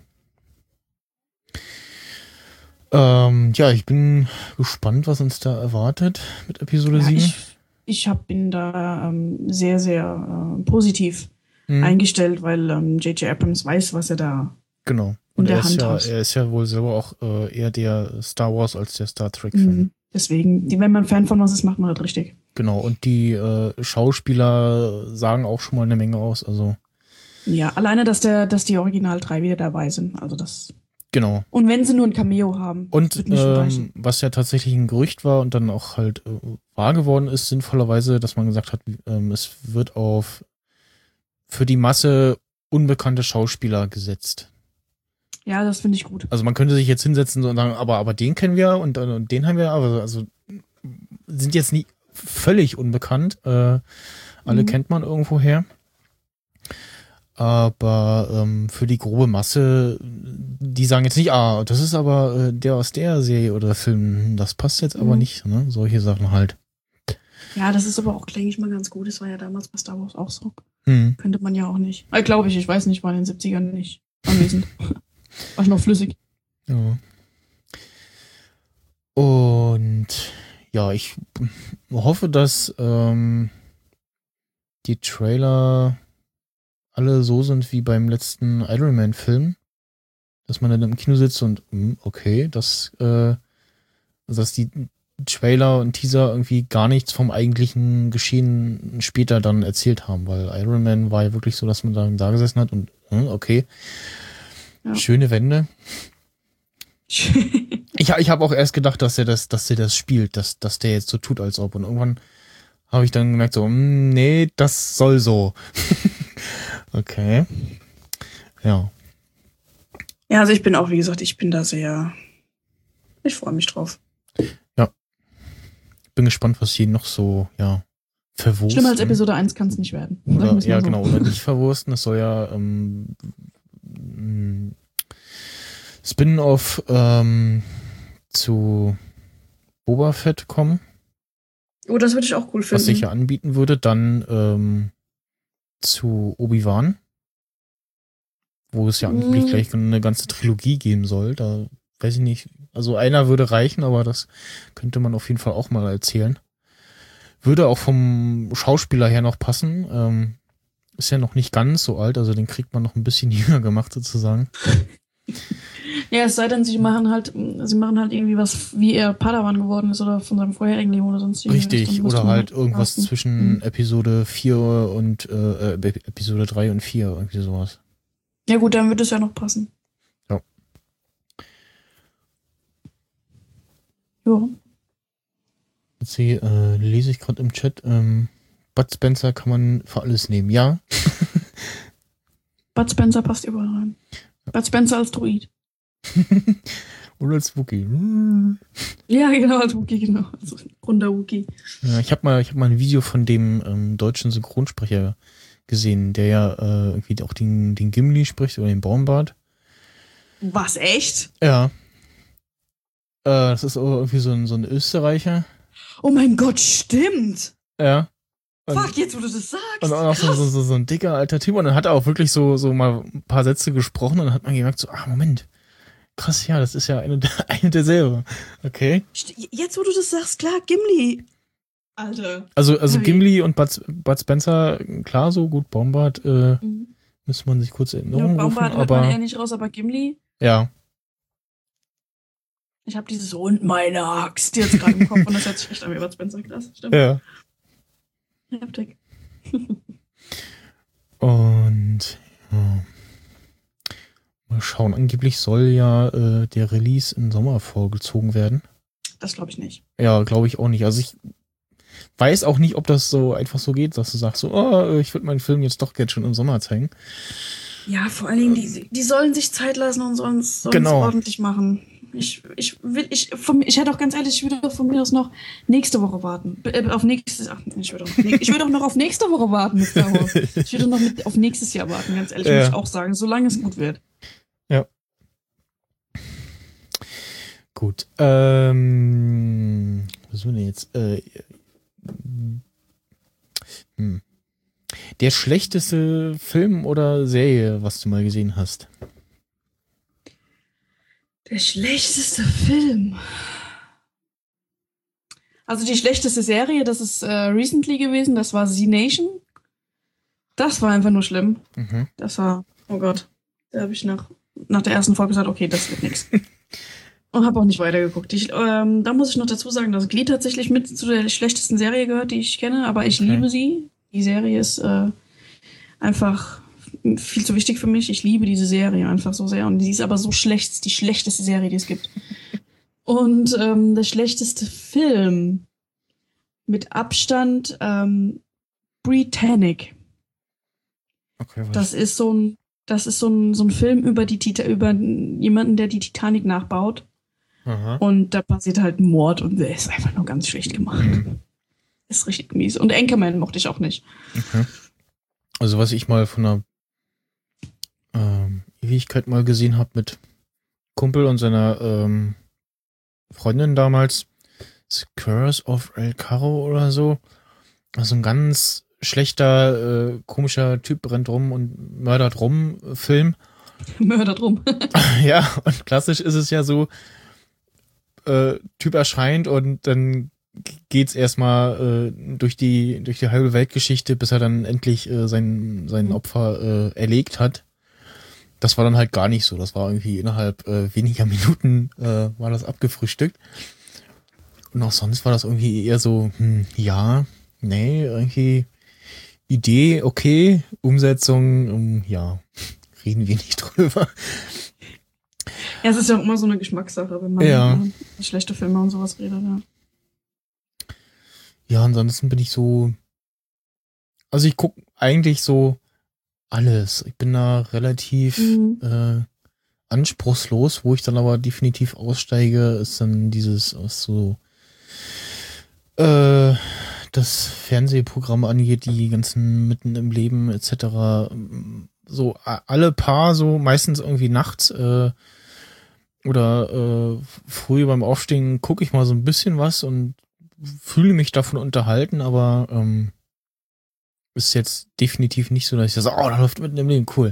Ähm, ja, ich bin gespannt, was uns da erwartet mit Episode Ja, sieben. ich ich hab, bin da ähm, sehr, sehr äh, positiv Hm, eingestellt, weil ähm, J J Abrams weiß, was er da genau. in Und er der ist Hand ja, hat. er ist ja wohl selber auch äh, eher der Star Wars als der Star Trek-Fan. Mhm. Deswegen, die, wenn man Fan von was ist, macht man das richtig. Genau. Und die äh, Schauspieler sagen auch schon mal eine Menge aus. Also Ja, alleine, dass der, dass die Original drei wieder dabei sind. Also das. genau. Und wenn sie nur ein Cameo haben, Und wird mir schon reichen. ähm, was ja tatsächlich ein Gerücht war und dann auch halt äh, wahr geworden ist, sinnvollerweise, dass man gesagt hat, ähm, es wird auf für die Masse unbekannte Schauspieler gesetzt. Ja, das finde ich gut. Also man könnte sich jetzt hinsetzen und sagen, aber, aber den kennen wir und, und den haben wir, aber also sind jetzt nie völlig unbekannt. Äh, alle Mhm. kennt man irgendwoher. Aber ähm, für die grobe Masse, die sagen jetzt nicht, ah, das ist aber äh, der aus der Serie oder Film, das passt jetzt aber Mhm. nicht, ne? Solche Sachen halt. Ja, das ist aber auch, denke ich mal, ganz gut. Das war ja damals bei Star Wars auch so. Hm. Könnte man ja auch nicht. Äh, Glaube ich, ich weiß nicht, war in den siebzigern nicht anwesend. War ich noch flüssig. Ja. Und ja, ich hoffe, dass ähm, die Trailer alle so sind wie beim letzten Iron Man Film, dass man dann im Kino sitzt und hm, okay, dass, äh, dass die Trailer und Teaser irgendwie gar nichts vom eigentlichen Geschehen später dann erzählt haben, weil Iron Man war ja wirklich so, dass man dann da gesessen hat und hm, okay, Ja. schöne Wände. Ich, ich habe auch erst gedacht, dass er das, dass er das spielt, dass, dass der jetzt so tut, als ob. Und irgendwann habe ich dann gemerkt, so, hm, nee, das soll so. Okay. Ja. Ja, also ich bin auch, wie gesagt, ich bin da sehr. Ich freue mich drauf. Bin gespannt, was sie noch so, ja, verwursten. Schlimmer als Episode eins kann es nicht werden. Sagen Oder, wir's mal ja, so. genau, oder nicht verwursten. Es soll ja ähm, ein Spin-off ähm, zu Boba Fett kommen, Oh, das würde ich auch cool finden. was sich ja anbieten würde. Dann ähm, zu Obi-Wan, wo es ja angeblich Mm. gleich eine ganze Trilogie geben soll. Da weiß ich nicht. Also einer würde reichen, aber das könnte man auf jeden Fall auch mal erzählen. Würde auch vom Schauspieler her noch passen. Ähm, ist ja noch nicht ganz so alt, also den kriegt man noch ein bisschen jünger gemacht sozusagen. Ja, es sei denn, sie machen halt, sie machen halt irgendwie was, wie er Padawan geworden ist oder von seinem vorherigen Leben oder sonst irgendwas. Richtig, Dann müsste oder man halt irgendwas casten. zwischen Mhm. Episode vier und äh, äh, Episode drei und vier, irgendwie sowas. Ja gut, dann wird es ja noch passen. Ja. Ja. Jetzt hier, äh, lese ich gerade im Chat, ähm, Bud Spencer kann man für alles nehmen, ja. Bud Spencer passt überall rein. Bud Spencer als Druid. Oder als Wookie. Ja, genau, als Wookie, genau. Also runder Wookie. Ja, ich habe mal, ich hab mal ein Video von dem ähm, deutschen Synchronsprecher gesehen, der ja äh, irgendwie auch den, den Gimli spricht oder den Baumbart. Was, echt? Ja. Äh, das ist auch irgendwie so ein, so ein Österreicher. Oh mein Gott, stimmt! Ja. Und, Fuck, jetzt wo du das sagst. und auch noch so, so, so, so ein dicker alter Typ. Und dann hat er auch wirklich so, so mal ein paar Sätze gesprochen und dann hat man gemerkt, so, ah, Moment. Krass, ja, das ist ja eine, eine derselbe. Okay. St- Jetzt wo du das sagst, klar, Gimli. Alter. Also, also Heavy. Gimli und Bud, Bud Spencer, klar, so gut, Bombard, äh, Mhm. müsste man sich kurz in Ja, Erinnerung rufen, Baumbart hört man aber eher nicht raus, aber Gimli. ja. Ich habe dieses und meine Axt jetzt gerade im Kopf und das hört sich echt an wie Bud Spencer. Krass, stimmt. Ja. Heftig. Und ja. Mal schauen, angeblich soll ja äh, der Release im Sommer vorgezogen werden. das glaube ich nicht. Ja, glaube ich auch nicht. Also ich weiß auch nicht, ob das so einfach so geht, dass du sagst so, oh, ich würde meinen Film jetzt doch jetzt schon im Sommer zeigen. Ja, vor allen Dingen, die, die sollen sich Zeit lassen und sollen es Genau. ordentlich machen. Ich, ich will, ich, von, ich hätte auch ganz ehrlich, ich würde doch von mir aus noch nächste Woche warten. Äh, auf nächstes, ach, ich würde auch, ich würde auch noch auf nächste Woche warten mit Star Wars. Ich würde noch mit, auf nächstes Jahr warten, ganz ehrlich, ja. Muss ich auch sagen, solange es gut wird. Ja. Gut. Ähm, was sind wir jetzt? Äh, hm. Der schlechteste Film oder Serie, was du mal gesehen hast? Der schlechteste Film. Also die schlechteste Serie, das ist äh, recently gewesen, das war Z Nation. Das war einfach nur schlimm. Mhm. Das war, oh Gott, da habe ich nach, nach der ersten Folge gesagt, okay, das wird nix. Und habe auch nicht weitergeguckt. Ich, ähm, da muss ich noch dazu sagen, dass Glee tatsächlich mit zu der schlechtesten Serie gehört, die ich kenne, aber ich okay. liebe sie. Die Serie ist äh, einfach viel zu wichtig für mich. Ich liebe diese Serie einfach so sehr. Und die ist aber so schlecht, ist die schlechteste Serie, die es gibt. Und ähm, der schlechteste Film mit Abstand ähm, Britannic. Okay, was? Das ist so ein, das ist so ein, so ein Film über die Tita- über jemanden, der die Titanic nachbaut. Aha. Und da passiert halt ein Mord und der ist einfach nur ganz schlecht gemacht. Mhm. Ist richtig mies. Und Anchorman mochte ich auch nicht. Okay. Also was ich mal von einer ähm, Ewigkeit mal gesehen habe mit Kumpel und seiner ähm, Freundin damals, The Curse of El Carro oder so. Also ein ganz schlechter, äh, komischer Typ rennt rum und mördert rum Film. Mördert rum. Ja, und klassisch ist es ja so, äh, Typ erscheint und dann geht's erstmal äh, durch die durch die halbe Weltgeschichte, bis er dann endlich äh, sein sein Opfer äh, erlegt hat. Das war dann halt gar nicht so. Das war irgendwie innerhalb äh, weniger Minuten äh, war das abgefrühstückt. Und auch sonst war das irgendwie eher so, hm, ja, nee, irgendwie Idee, okay, Umsetzung, um, ja, reden wir nicht drüber. Ja, es ist ja auch immer so eine Geschmackssache, wenn man ja. über schlechte Filme und sowas redet, ja. Ja, ansonsten bin ich so, also ich gucke eigentlich so alles. Ich bin da relativ mhm. äh, anspruchslos, wo ich dann aber definitiv aussteige, ist dann dieses, was so äh, das Fernsehprogramm angeht, die ganzen Mitten im Leben et cetera. So alle paar, so meistens irgendwie nachts äh, oder äh, früh beim Aufstehen gucke ich mal so ein bisschen was und fühle mich davon unterhalten, aber ähm, ist jetzt definitiv nicht so, dass ich sage, oh, da läuft mitten im Leben, cool.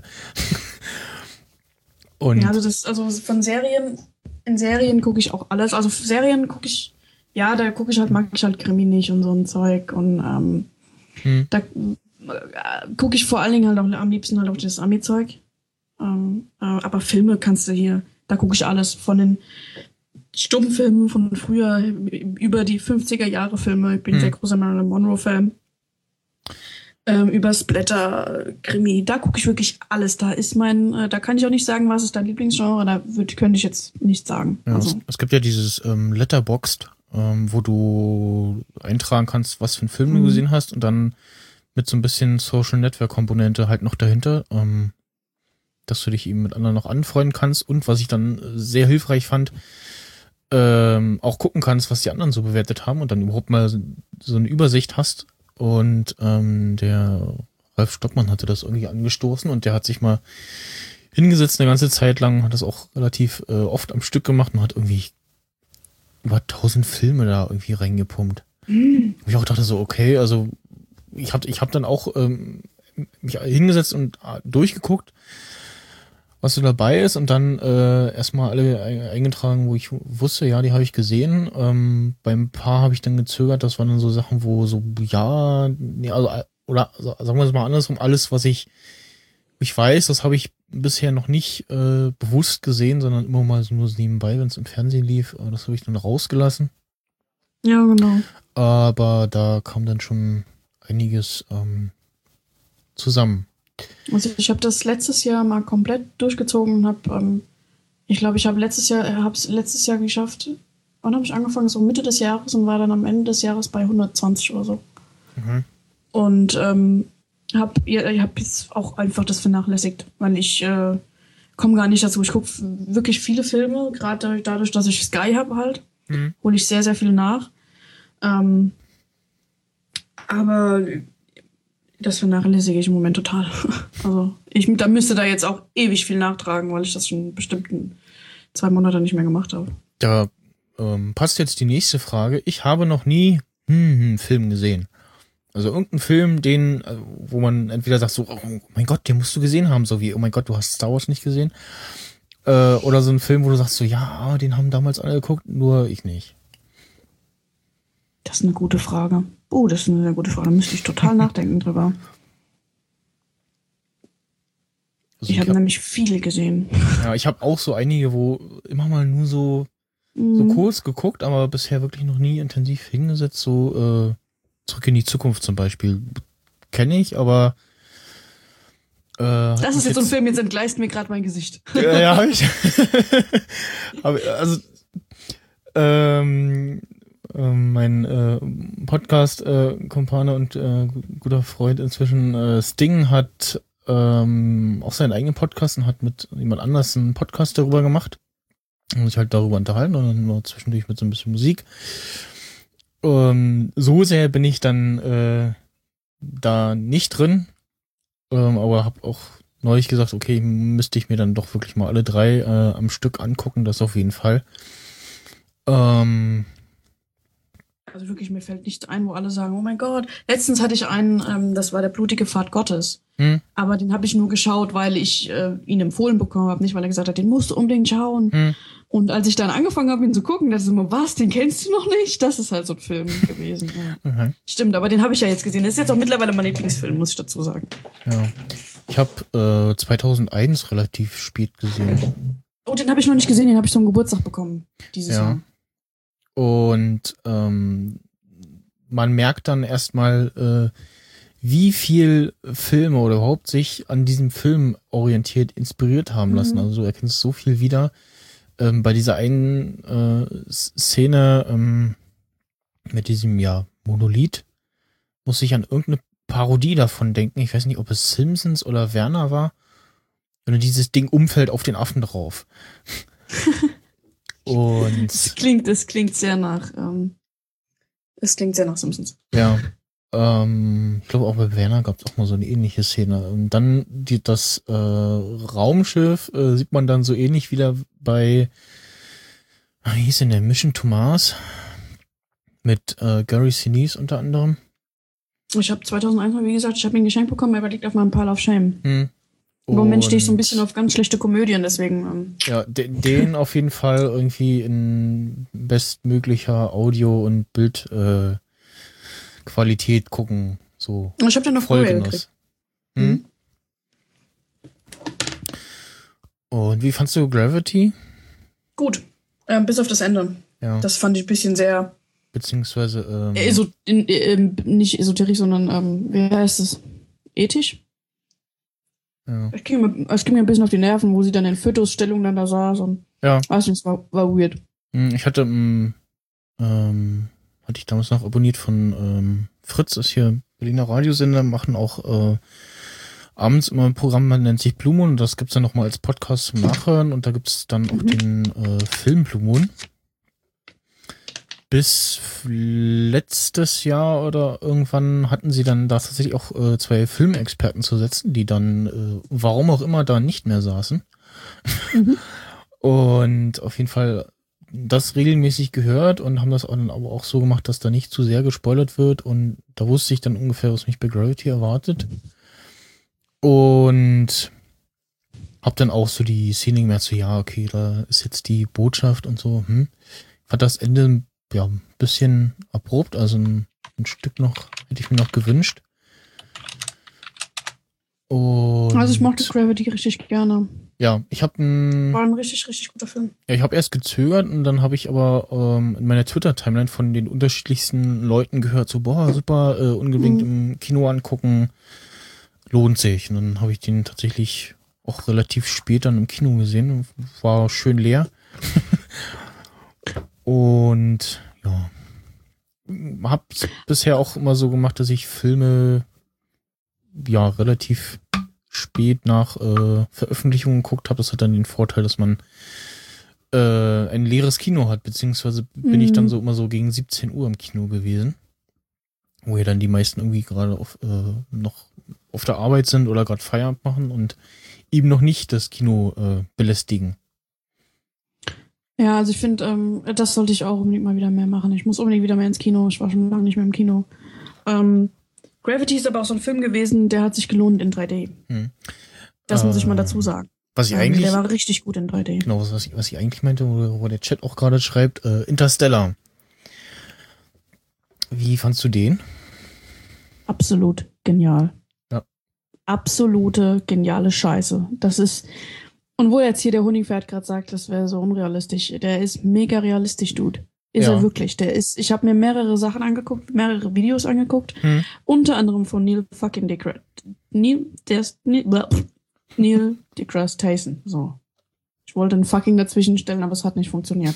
Und ja, also das, also von Serien, in Serien gucke ich auch alles. Also Serien gucke ich, ja, da gucke ich halt, mag ich halt Krimi nicht und so ein Zeug. Und ähm, hm. da äh, gucke ich vor allen Dingen halt auch am liebsten halt auch das Ami-Zeug. Ähm, äh, aber Filme kannst du hier, da gucke ich alles von den Stummfilmen von früher über die fünfziger Jahre Filme. Ich bin hm. sehr großer Marilyn Monroe-Fan. Ähm, über Splatter, Krimi, da gucke ich wirklich alles. Da ist mein, äh, da kann ich auch nicht sagen, was ist dein Lieblingsgenre, da würd, könnte ich jetzt nicht sagen. Ja, also. es, es gibt ja dieses ähm, Letterboxd, ähm, wo du eintragen kannst, was für einen Film mhm. du gesehen hast und dann mit so ein bisschen Social Network Komponente halt noch dahinter, ähm, dass du dich eben mit anderen noch anfreunden kannst und was ich dann sehr hilfreich fand, ähm, auch gucken kannst, was die anderen so bewertet haben und dann überhaupt mal so eine Übersicht hast. Und ähm, der Ralf Stockmann hatte das irgendwie angestoßen und der hat sich mal hingesetzt eine ganze Zeit lang, hat das auch relativ äh, oft am Stück gemacht und hat irgendwie über tausend Filme da irgendwie reingepumpt. Mhm. Und ich auch dachte so, okay, also ich hab, ich hab dann auch ähm, mich hingesetzt und durchgeguckt, was so dabei ist und dann äh, erstmal alle eingetragen, wo ich wusste, ja, die habe ich gesehen. Ähm, beim Paar habe ich dann gezögert, das waren dann so Sachen, wo so, ja, nee, also, oder also, sagen wir es mal andersrum, alles, was ich ich weiß, das habe ich bisher noch nicht äh, bewusst gesehen, sondern immer mal so nur nebenbei, wenn es im Fernsehen lief, äh, das habe ich dann rausgelassen. Ja, genau. Aber da kam dann schon einiges ähm, zusammen. Also ich habe das letztes Jahr mal komplett durchgezogen und habe, ähm, ich glaube, ich habe letztes Jahr, habe es letztes Jahr geschafft, wann habe ich angefangen? So Mitte des Jahres und war dann am Ende des Jahres bei hundertzwanzig oder so. Mhm. Und ähm, habe ja, hab jetzt auch einfach das vernachlässigt, weil ich äh, komme gar nicht dazu. Ich gucke wirklich viele Filme, gerade dadurch, dass ich Sky habe halt, mhm. hole ich sehr, sehr viel nach. Ähm, aber das vernachlässige ich im Moment total. Also ich da müsste da jetzt auch ewig viel nachtragen, weil ich das schon bestimmt zwei Monate nicht mehr gemacht habe. Da ähm, passt jetzt die nächste Frage. Ich habe noch nie hm, einen Film gesehen. Also irgendein Film, den, wo man entweder sagt so, oh mein Gott, den musst du gesehen haben, so wie, oh mein Gott, du hast Star Wars nicht gesehen. Äh, oder so ein Film, wo du sagst so, ja, den haben damals alle geguckt, nur ich nicht. Das ist eine gute Frage. Oh, das ist eine sehr gute Frage. Da müsste ich total nachdenken drüber. Also ich habe hab, nämlich viele gesehen. Ja, ich habe auch so einige, wo immer mal nur so, mhm. so kurz geguckt, aber bisher wirklich noch nie intensiv hingesetzt, so, äh, Zurück in die Zukunft zum Beispiel kenne ich, aber äh, das ist jetzt so ein Film, jetzt entgleist mir gerade mein Gesicht. Ja, ja, habe ich. aber, also ähm, äh, mein äh, Podcast-Kumpane äh, und äh, guter Freund inzwischen äh, Sting hat ähm, auch seinen eigenen Podcast und hat mit jemand anders einen Podcast darüber gemacht und sich halt darüber unterhalten und dann nur zwischendurch mit so ein bisschen Musik. Ähm, so sehr bin ich dann äh, da nicht drin, ähm, aber habe auch neulich gesagt, okay, müsste ich mir dann doch wirklich mal alle drei äh, am Stück angucken, das auf jeden Fall. Ähm, also wirklich, mir fällt nichts ein, wo alle sagen, oh mein Gott. Letztens hatte ich einen, ähm, das war der blutige Pfad Gottes. Hm? Aber den habe ich nur geschaut, weil ich äh, ihn empfohlen bekommen habe, nicht weil er gesagt hat, den musst du unbedingt schauen. Hm. Und als ich dann angefangen habe, ihn zu gucken, dachte ich immer, was, den kennst du noch nicht? Das ist halt so ein Film gewesen. Ja. Mhm. Stimmt, aber den habe ich ja jetzt gesehen. Das ist jetzt auch mittlerweile mein Lieblingsfilm, muss ich dazu sagen. Ja, ich habe äh, zweitausendeins relativ spät gesehen. Oh, den habe ich noch nicht gesehen, den habe ich zum Geburtstag bekommen, dieses ja. Jahr. Und ähm, man merkt dann erstmal, äh, wie viel Filme oder überhaupt sich an diesem Film orientiert, inspiriert haben lassen. Mhm. Also du erkennst so viel wieder. Ähm, bei dieser einen äh, Szene ähm, mit diesem ja Monolith muss ich an irgendeine Parodie davon denken. Ich weiß nicht, ob es Simpsons oder Werner war. Und dieses Ding umfällt auf den Affen drauf. Und es klingt, es klingt sehr nach, ähm, es klingt sehr nach Simpsons. Ja. Ähm, ich glaube auch bei Werner gab es auch mal so eine ähnliche Szene. Und dann die, das äh, Raumschiff äh, sieht man dann so ähnlich wieder bei, wie hieß denn der, Mission to Mars mit äh, Gary Sinise unter anderem. Ich habe zweitausendeins, wie gesagt, ich habe ihn geschenkt bekommen, aber liegt auf meinem Pile of Shame. Hm. Im Moment stehe ich so ein bisschen auf ganz schlechte Komödien, deswegen. Ähm. Ja, den, den auf jeden Fall irgendwie in bestmöglicher Audio- und Bild äh, Qualität gucken, so. Ich habe den noch vorher gekriegt. Hm? Mhm. Und wie fandst du Gravity? Gut, ähm, bis auf das Ende. Ja. Das fand ich ein bisschen sehr. Beziehungsweise. Ähm, Eso in, in, nicht esoterisch, sondern ähm, wie heißt es? Ethisch? Ja. Es ging, mir, es ging mir ein bisschen auf die Nerven, wo sie dann in Fötusstellung dann da saß und. Ja. Also, es war, war weird. Ich hatte ähm, ähm, hatte ich damals noch abonniert von ähm, Fritz, ist hier Berliner Radiosender, machen auch äh, abends immer ein Programm, man nennt sich Blue Moon, und das gibt's dann nochmal als Podcast zum Nachhören, und da gibt's dann auch den äh, Film Blue Moon. Bis letztes Jahr oder irgendwann hatten sie dann da tatsächlich auch äh, zwei Filmexperten zu setzen, die dann, äh, warum auch immer, da nicht mehr saßen. Mhm. Und auf jeden Fall das regelmäßig gehört und haben das dann aber auch so gemacht, dass da nicht zu sehr gespoilert wird, und da wusste ich dann ungefähr, was mich bei Gravity erwartet. Und hab dann auch so die Szene gemerkt, so ja, okay, da ist jetzt die Botschaft und so. Hm. Ich fand das Ende ja ein bisschen abrupt, also ein, ein Stück noch, hätte ich mir noch gewünscht. Und also ich mochte Gravity richtig gerne. Ja, ich habe ein war ein richtig, richtig guter Film. Ja, ich habe erst gezögert, und dann habe ich aber ähm, in meiner Twitter-Timeline von den unterschiedlichsten Leuten gehört, so, boah, super, äh, unbedingt mhm. im Kino angucken, lohnt sich. Und dann habe ich den tatsächlich auch relativ spät dann im Kino gesehen, war schön leer. Und ja, hab's bisher auch immer so gemacht, dass ich Filme ja relativ spät nach äh, Veröffentlichung geguckt habe. Das hat dann den Vorteil, dass man äh, ein leeres Kino hat, beziehungsweise bin mhm. ich dann so immer so gegen siebzehn Uhr im Kino gewesen, wo ja dann die meisten irgendwie gerade auf, äh, noch auf der Arbeit sind oder gerade Feierabend machen und eben noch nicht das Kino äh, belästigen. Ja, also ich finde, ähm, das sollte ich auch unbedingt mal wieder mehr machen. Ich muss unbedingt wieder mehr ins Kino. Ich war schon lange nicht mehr im Kino. Ähm, Gravity ist aber auch so ein Film gewesen, der hat sich gelohnt in drei D. Hm. Das äh, muss ich mal dazu sagen. Was ich ähm, eigentlich, der war richtig gut in drei D. Genau, was ich, was ich eigentlich meinte, wo, wo der Chat auch gerade schreibt, äh, Interstellar. Wie fandst du den? Absolut genial. Ja. Absolute geniale Scheiße. Das ist... Und wo jetzt hier der Honigpferd gerade sagt, das wäre so unrealistisch, der ist mega realistisch, Dude. Ist ja. er wirklich. Der ist, ich habe mir mehrere Sachen angeguckt, mehrere Videos angeguckt, hm. unter anderem von Neil fucking deGrasse, Neil, der ist, Neil, Neil deGrasse Tyson. So. Ich wollte einen fucking dazwischen stellen, aber es hat nicht funktioniert.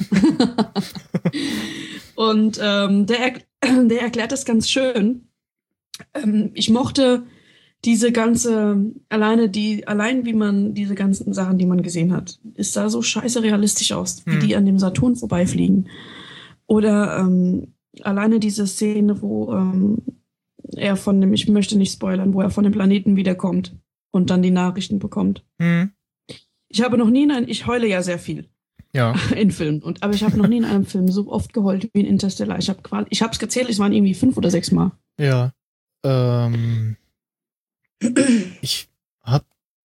Und ähm, der, der erklärt das ganz schön. Ähm, ich mochte diese ganze, alleine die, allein wie man diese ganzen Sachen, die man gesehen hat, es sah so scheiße realistisch aus, wie hm. die an dem Saturn vorbeifliegen. Oder ähm, alleine diese Szene, wo ähm, er von dem, ich möchte nicht spoilern, wo er von dem Planeten wiederkommt und dann die Nachrichten bekommt. Hm. Ich habe noch nie in einem, ich heule ja sehr viel. Ja. In Filmen. Und, aber ich habe noch nie in einem Film so oft geheult wie in Interstellar. Ich habe qual- ich habe es gezählt, es waren irgendwie fünf oder sechs Mal. Ja. Ähm... Ich hab,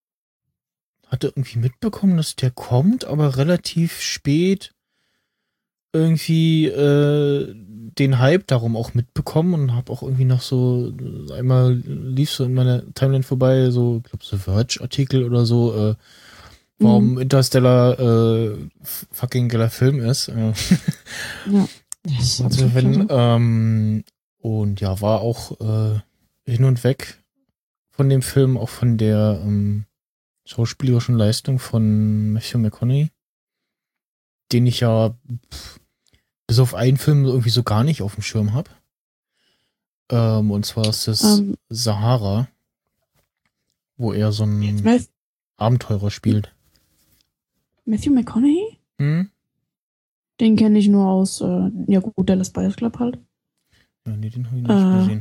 hatte irgendwie mitbekommen, dass der kommt, aber relativ spät irgendwie äh, den Hype darum auch mitbekommen und habe auch irgendwie noch so, einmal lief so in meiner Timeline vorbei, so, ich glaube, so Verge-Artikel oder so, äh, warum mhm. Interstellar äh, fucking geiler Film ist. Äh. Ja. Das also wenn, ähm, und ja, war auch äh, hin und weg von dem Film, auch von der ähm, schauspielerischen Leistung von Matthew McConaughey, den ich ja pff, bis auf einen Film irgendwie so gar nicht auf dem Schirm habe. Ähm, und zwar ist das um, Sahara, wo er so einen Matthew, Abenteurer spielt. Matthew McConaughey? Hm? Den kenne ich nur aus, äh, ja gut, Dallas Buyers Club halt. Ja, nee, den habe ich nicht äh, gesehen.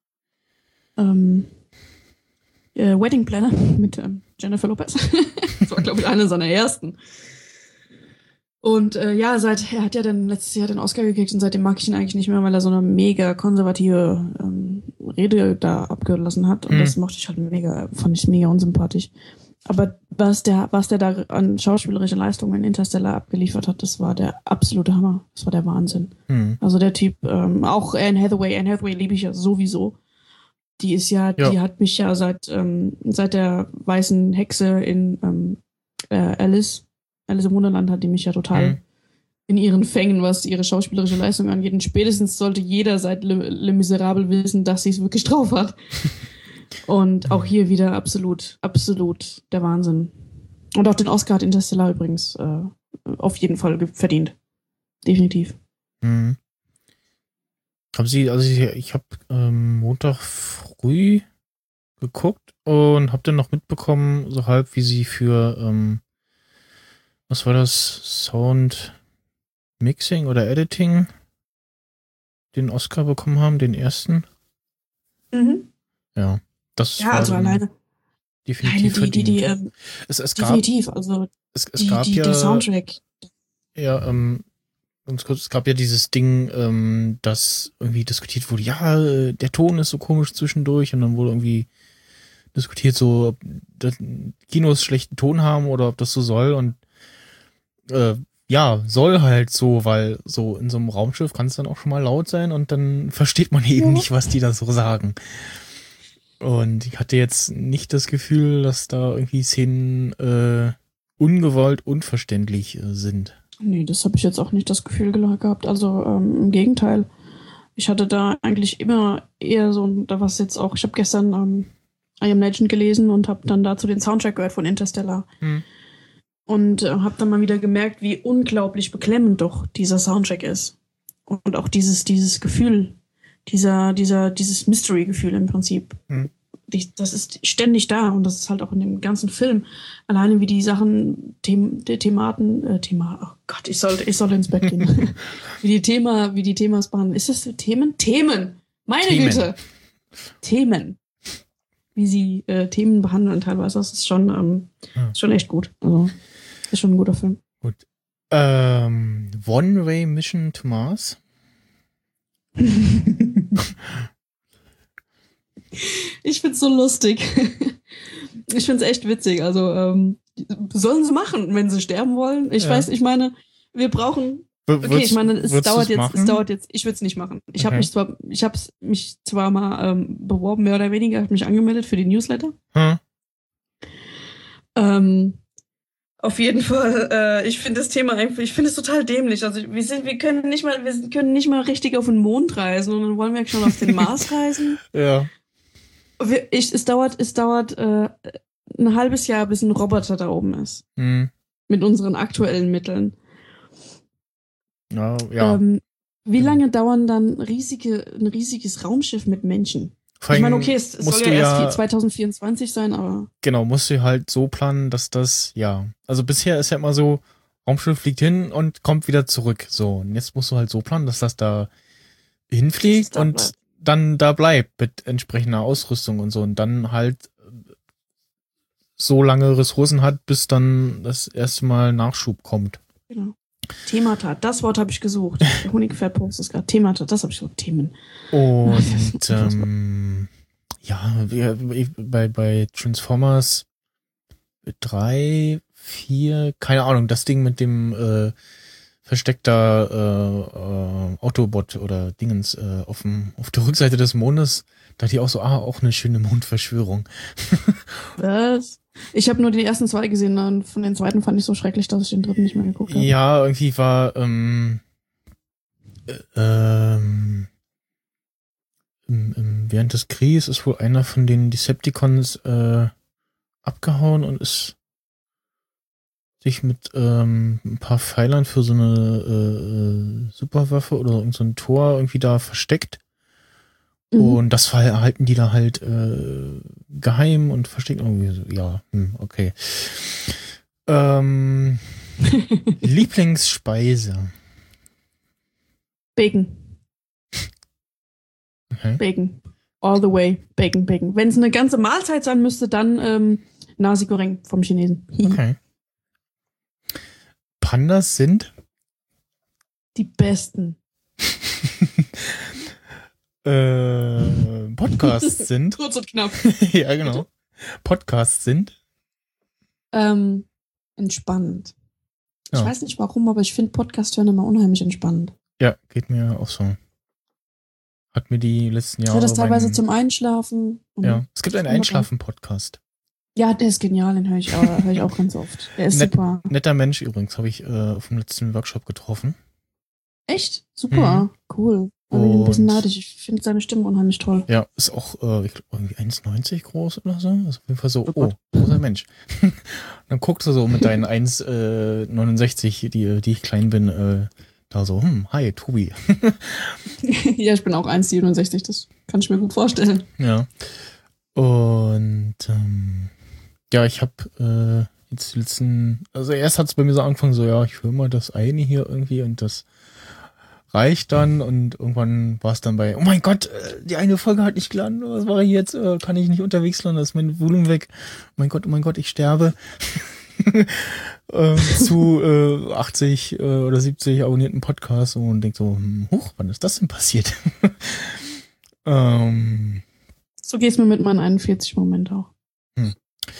Ähm, äh, Wedding Planner mit ähm, Jennifer Lopez. Das war, glaube ich, eine seiner ersten. Und äh, ja, seit er hat ja dann letztes Jahr den Oscar gekriegt und seitdem mag ich ihn eigentlich nicht mehr, weil er so eine mega konservative ähm, Rede da abgelassen hat. Und mhm. das mochte ich halt mega, fand ich mega unsympathisch. Aber was der, was der da an schauspielerische Leistungen in Interstellar abgeliefert hat, das war der absolute Hammer. Das war der Wahnsinn. Mhm. Also der Typ, ähm, auch Anne Hathaway, Anne Hathaway liebe ich ja sowieso. Die ist ja, ja, die hat mich ja seit ähm, seit der weißen Hexe in ähm, äh, Alice, Alice im Wunderland hat die mich ja total mhm. in ihren Fängen, was ihre schauspielerische Leistung angeht. Und spätestens sollte jeder seit Le, Le Miserable wissen, dass sie es wirklich drauf hat. Und auch hier wieder absolut, absolut der Wahnsinn. Und auch den Oscar hat Interstellar übrigens äh, auf jeden Fall verdient. Definitiv. Mhm. Haben Sie, also ich, ich habe ähm, Montag früh geguckt und habe dann noch mitbekommen, so halb, wie Sie für, ähm, was war das, Sound Mixing oder Editing den Oscar bekommen haben, den ersten. Mhm. Ja, das ja, war also alleine, definitiv alleine die, die, die, ähm, es, es definitiv, gab, also es, es die, gab die, ja, der Soundtrack. Ja, ähm, ganz kurz, es gab ja dieses Ding, ähm, das irgendwie diskutiert wurde, ja, der Ton ist so komisch zwischendurch und dann wurde irgendwie diskutiert, so, ob das Kinos schlechten Ton haben oder ob das so soll und äh, ja, soll halt so, weil so in so einem Raumschiff kann es dann auch schon mal laut sein und dann versteht man eben ja. nicht, was die da so sagen. Und ich hatte jetzt nicht das Gefühl, dass da irgendwie Szenen äh, ungewollt unverständlich äh, sind. Nee, das habe ich jetzt auch nicht das Gefühl gehabt. Also ähm, im Gegenteil. Ich hatte da eigentlich immer eher so, da was jetzt auch, ich habe gestern ähm, I Am Legend gelesen und habe dann dazu den Soundtrack gehört von Interstellar. Hm. und äh, habe dann mal wieder gemerkt, wie unglaublich beklemmend doch dieser Soundtrack ist. Und auch dieses, dieses Gefühl, dieser, dieser, dieses Mystery-Gefühl im Prinzip. Hm. Die, das ist ständig da und das ist halt auch in dem ganzen Film. Alleine wie die Sachen, Them, die Thematen, äh, Thema, oh Gott, ich soll, ich soll ins Bett gehen. wie die Thema, wie die Themas behandeln. Ist das Themen? Themen! Meine Themen. Güte! Themen. Wie sie äh, Themen behandeln teilweise. Das ist schon, ähm, ja. schon echt gut. Also, ist schon ein guter Film. Gut. Ähm, One-Way Mission to Mars. Ich find's so lustig. Ich find's echt witzig. Also, ähm, sollen sie machen, wenn sie sterben wollen. Ich ja. weiß, ich meine, wir brauchen. Okay, ich meine, es dauert jetzt, machen? es dauert jetzt. Ich würde es nicht machen. Ich okay. habe mich zwar, ich habe mich zwar mal ähm, beworben, mehr oder weniger, habe mich angemeldet für die Newsletter. Hm. Ähm, auf jeden Fall. Äh, ich finde das Thema einfach, ich finde es total dämlich. Also wir sind, wir können nicht mal, wir können nicht mal richtig auf den Mond reisen und dann wollen wir schon auf den Mars reisen. Ja. Wir, ich, es dauert, es dauert äh, ein halbes Jahr, bis ein Roboter da oben ist. Hm. Mit unseren aktuellen Mitteln. Ja, ja. Ähm, wie lange dauern dann riesige, ein riesiges Raumschiff mit Menschen? Vor ich meine, okay, es, es soll ja erst ja, zwanzig vierundzwanzig sein, aber... Genau, musst du halt so planen, dass das, ja... Also bisher ist ja immer so, Raumschiff fliegt hin und kommt wieder zurück. So, und jetzt musst du halt so planen, dass das da hinfliegt da und bleibt. Dann da bleibt mit entsprechender Ausrüstung und so. Und dann halt so lange Ressourcen hat, bis dann das erste Mal Nachschub kommt. Genau. Themata, das Wort habe ich gesucht. Der Honigpferd postet es gerade. Themata, das habe ich gesucht. Themen. Und ähm, ja, wir, bei, bei Transformers drei, vier, keine Ahnung, das Ding mit dem äh, versteckter äh, äh, Autobot oder Dingens äh, auf, dem, auf der Rückseite des Mondes, da dachte ich auch so, ah, auch eine schöne Mondverschwörung. Was? Ich habe nur die ersten zwei gesehen und von den zweiten fand ich so schrecklich, dass ich den dritten nicht mehr geguckt habe. Ja, irgendwie war ähm, äh, ähm, im, im, während des Krieges ist wohl einer von den Decepticons äh, abgehauen und ist sich mit ähm, ein paar Pfeilern für so eine äh, Superwaffe oder irgend so ein Tor irgendwie da versteckt. Mhm. Und das verhalten die da halt äh, geheim und versteckt irgendwie so. Ja, hm, okay. Ähm, Lieblingsspeise. Bacon. Okay. Bacon. All the way. Bacon, Bacon. Wenn es eine ganze Mahlzeit sein müsste, dann ähm, Nasi Goreng vom Chinesen. Okay. Pandas sind? Die besten. äh, Podcasts sind? Kurz und knapp. Ja, genau. Podcasts sind? Ähm, entspannend. Ich ja. weiß nicht warum, aber ich finde Podcast hören immer unheimlich entspannend. Ja, geht mir auch so. Hat mir die letzten Jahre... Ich höre das teilweise beim, zum Einschlafen. Ja, es gibt einen Einschlafen-Podcast. Ja, der ist genial, den höre ich, auch, hör ich auch ganz oft. Der ist Net, super. Netter Mensch übrigens, habe ich äh, auf dem letzten Workshop getroffen. Echt? Super, mhm. Cool. Da bin ich ein bisschen neidisch. Ich finde seine Stimme unheimlich toll. Ja, ist auch äh, ich glaub, irgendwie eins neunzig groß oder so. Ist auf jeden Fall so, oh, oh großer Mensch. Dann guckst du so mit deinen eins neunundsechzig, die, die ich klein bin, äh, da so, hm, hi, Tobi. Ja, ich bin auch eins siebenundsechzig, das kann ich mir gut vorstellen. Ja. Und ähm, ja, ich habe äh, jetzt die letzten, also erst hat es bei mir so angefangen, so, ja, ich höre mal das eine hier irgendwie und das reicht dann und irgendwann war es dann bei, oh mein Gott, die eine Folge hat nicht geladen, was war ich jetzt, kann ich nicht unterwegs landen, da ist mein Volumen weg, oh mein Gott, oh mein Gott, ich sterbe. äh, zu äh, achtzig äh, oder siebzig abonnierten Podcasts und denkt so, hm, huch, wann ist das denn passiert? ähm, so geht's mir mit meinen einundvierzig im Moment auch. Hm.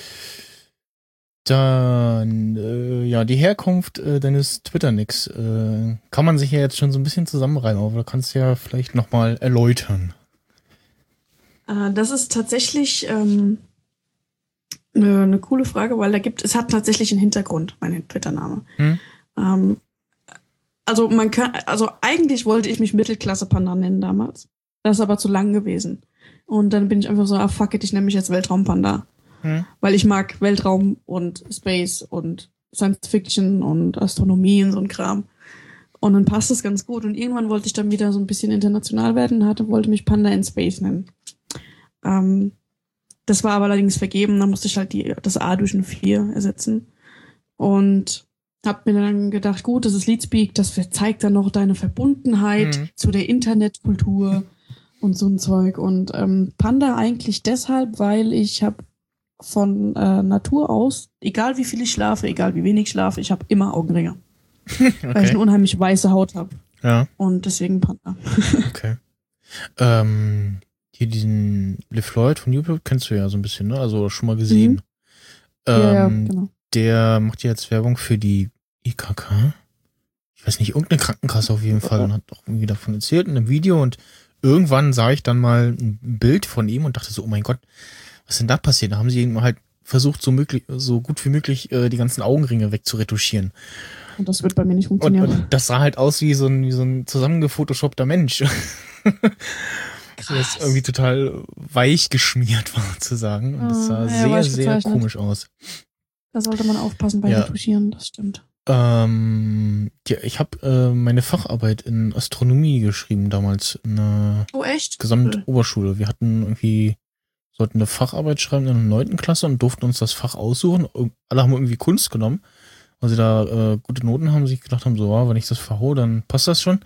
Dann, äh, ja, die Herkunft äh, deines Twitter-Nicks äh, kann man sich ja jetzt schon so ein bisschen zusammenreimen, aber du kannst ja vielleicht nochmal erläutern. Äh, das ist tatsächlich ähm, eine, eine coole Frage, weil da gibt, es hat tatsächlich einen Hintergrund, mein Twitter-Name. Hm? Ähm, also man kann, also eigentlich wollte ich mich Mittelklasse-Panda nennen damals. Das ist aber zu lang gewesen. Und dann bin ich einfach so, ah fuck it, ich nenne mich jetzt Weltraumpanda. Hm. Weil ich mag Weltraum und Space und Science Fiction und Astronomie und so ein Kram. Und dann passt das ganz gut. Und irgendwann wollte ich dann wieder so ein bisschen international werden, hatte, wollte mich Panda in Space nennen. Ähm, das war aber allerdings vergeben, da musste ich halt die, das A durch ein vier ersetzen. Und hab mir dann gedacht, gut, das ist Leadspeak, das zeigt dann noch deine Verbundenheit mhm. zu der Internetkultur und so ein Zeug. Und ähm, Panda eigentlich deshalb, weil ich habe von äh, Natur aus, egal wie viel ich schlafe, egal wie wenig ich schlafe, ich habe immer Augenringe. Okay. Weil ich eine unheimlich weiße Haut habe. Ja. Und deswegen Panda. Okay. Ähm, hier diesen LeFloid von YouTube kennst du ja so ein bisschen, ne? Also schon mal gesehen. Mhm. Ähm, ja, ja, genau. Der macht ja jetzt Werbung für die I K K. Ich weiß nicht, irgendeine Krankenkasse auf jeden Fall und hat auch irgendwie davon erzählt in einem Video und irgendwann sah ich dann mal ein Bild von ihm und dachte so, oh mein Gott, was ist denn da passiert? Da haben sie eben halt versucht, so möglich, so gut wie möglich äh, die ganzen Augenringe wegzuretuschieren. Und das wird bei mir nicht funktionieren. Und, und das sah halt aus wie so ein, wie so ein zusammengephotoshopter Mensch. Das irgendwie total weich geschmiert war, zu sagen. Und das sah ja, sehr, sehr komisch aus. Da sollte man aufpassen bei ja. Retuschieren, das stimmt. Ähm, ja, ich habe äh, meine Facharbeit in Astronomie geschrieben damals in einer oh, echt? Gesamtoberschule. Wir hatten irgendwie, sollten eine Facharbeit schreiben in der neunten Klasse und durften uns das Fach aussuchen. Alle haben irgendwie Kunst genommen, weil sie da äh, gute Noten haben, sich gedacht haben, so, ja, wenn ich das verhaue, dann passt das schon.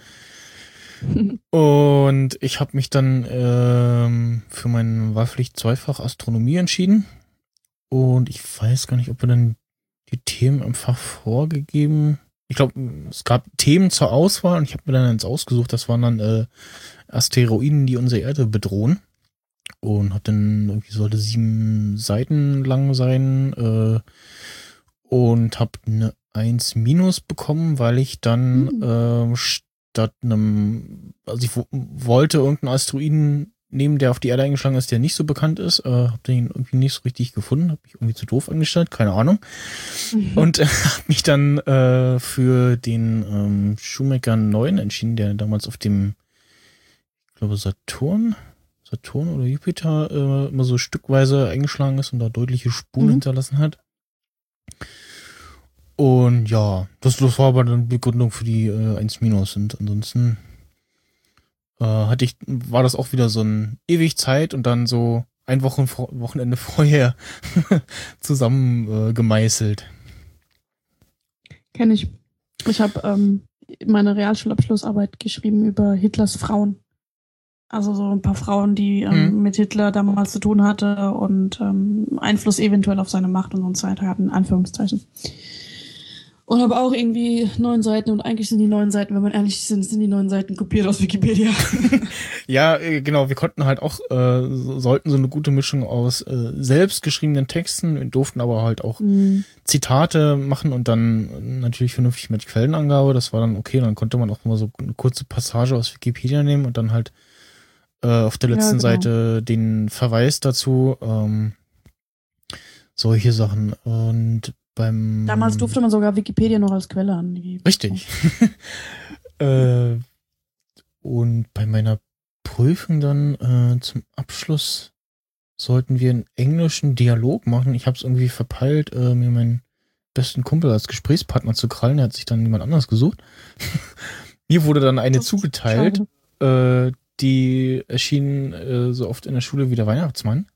Und ich habe mich dann ähm, für mein Wahlpflicht Zweifach Astronomie entschieden. Und ich weiß gar nicht, ob wir dann die Themen im Fach vorgegeben. Ich glaube, es gab Themen zur Auswahl und ich habe mir dann eins ausgesucht. Das waren dann äh, Asteroiden, die unsere Erde bedrohen. Und habe dann irgendwie sollte sieben Seiten lang sein äh, und habe eine eins minus bekommen, weil ich dann mhm. äh, statt einem, also ich w- wollte irgendeinen Asteroiden nehmen, der auf die Erde eingeschlagen ist, der nicht so bekannt ist, äh, habe den irgendwie nicht so richtig gefunden, habe mich irgendwie zu doof angestellt, keine Ahnung. Mhm. Und äh, habe mich dann äh, für den ähm, Shoemaker neun entschieden, der damals auf dem, ich glaube Saturn, Saturn oder Jupiter äh, immer so stückweise eingeschlagen ist und da deutliche Spuren mhm. hinterlassen hat. Und ja, das, das war aber dann die Begründung für die äh, eins minus und ansonsten äh, hatte ich, war das auch wieder so ein ewig Zeit und dann so ein Wochen, Wochenende vorher zusammen äh, gemeißelt. Kenne ich. Ich habe ähm, meine Realschulabschlussarbeit geschrieben über Hitlers Frauen. Also so ein paar Frauen, die ähm, hm. mit Hitler damals zu tun hatte und ähm, Einfluss eventuell auf seine Macht und so eine Zeit hatten, in Anführungszeichen. Und habe auch irgendwie neun Seiten und eigentlich sind die neun Seiten, wenn man ehrlich sind, sind die neun Seiten kopiert aus Wikipedia. Ja, genau, wir konnten halt auch, äh, sollten so eine gute Mischung aus äh, selbstgeschriebenen Texten, wir durften aber halt auch mhm. Zitate machen und dann natürlich vernünftig mit Quellenangabe, das war dann okay, dann konnte man auch mal so eine kurze Passage aus Wikipedia nehmen und dann halt äh, auf der letzten ja, genau. Seite den Verweis dazu, ähm, solche Sachen und beim damals durfte man sogar Wikipedia noch als Quelle angeben. Richtig. äh, und bei meiner Prüfung dann äh, zum Abschluss sollten wir einen englischen Dialog machen. Ich habe es irgendwie verpeilt, äh, mir meinen besten Kumpel als Gesprächspartner zu krallen. Er hat sich dann jemand anders gesucht. Mir wurde dann eine zugeteilt, äh, die erschien äh, so oft in der Schule wie der Weihnachtsmann.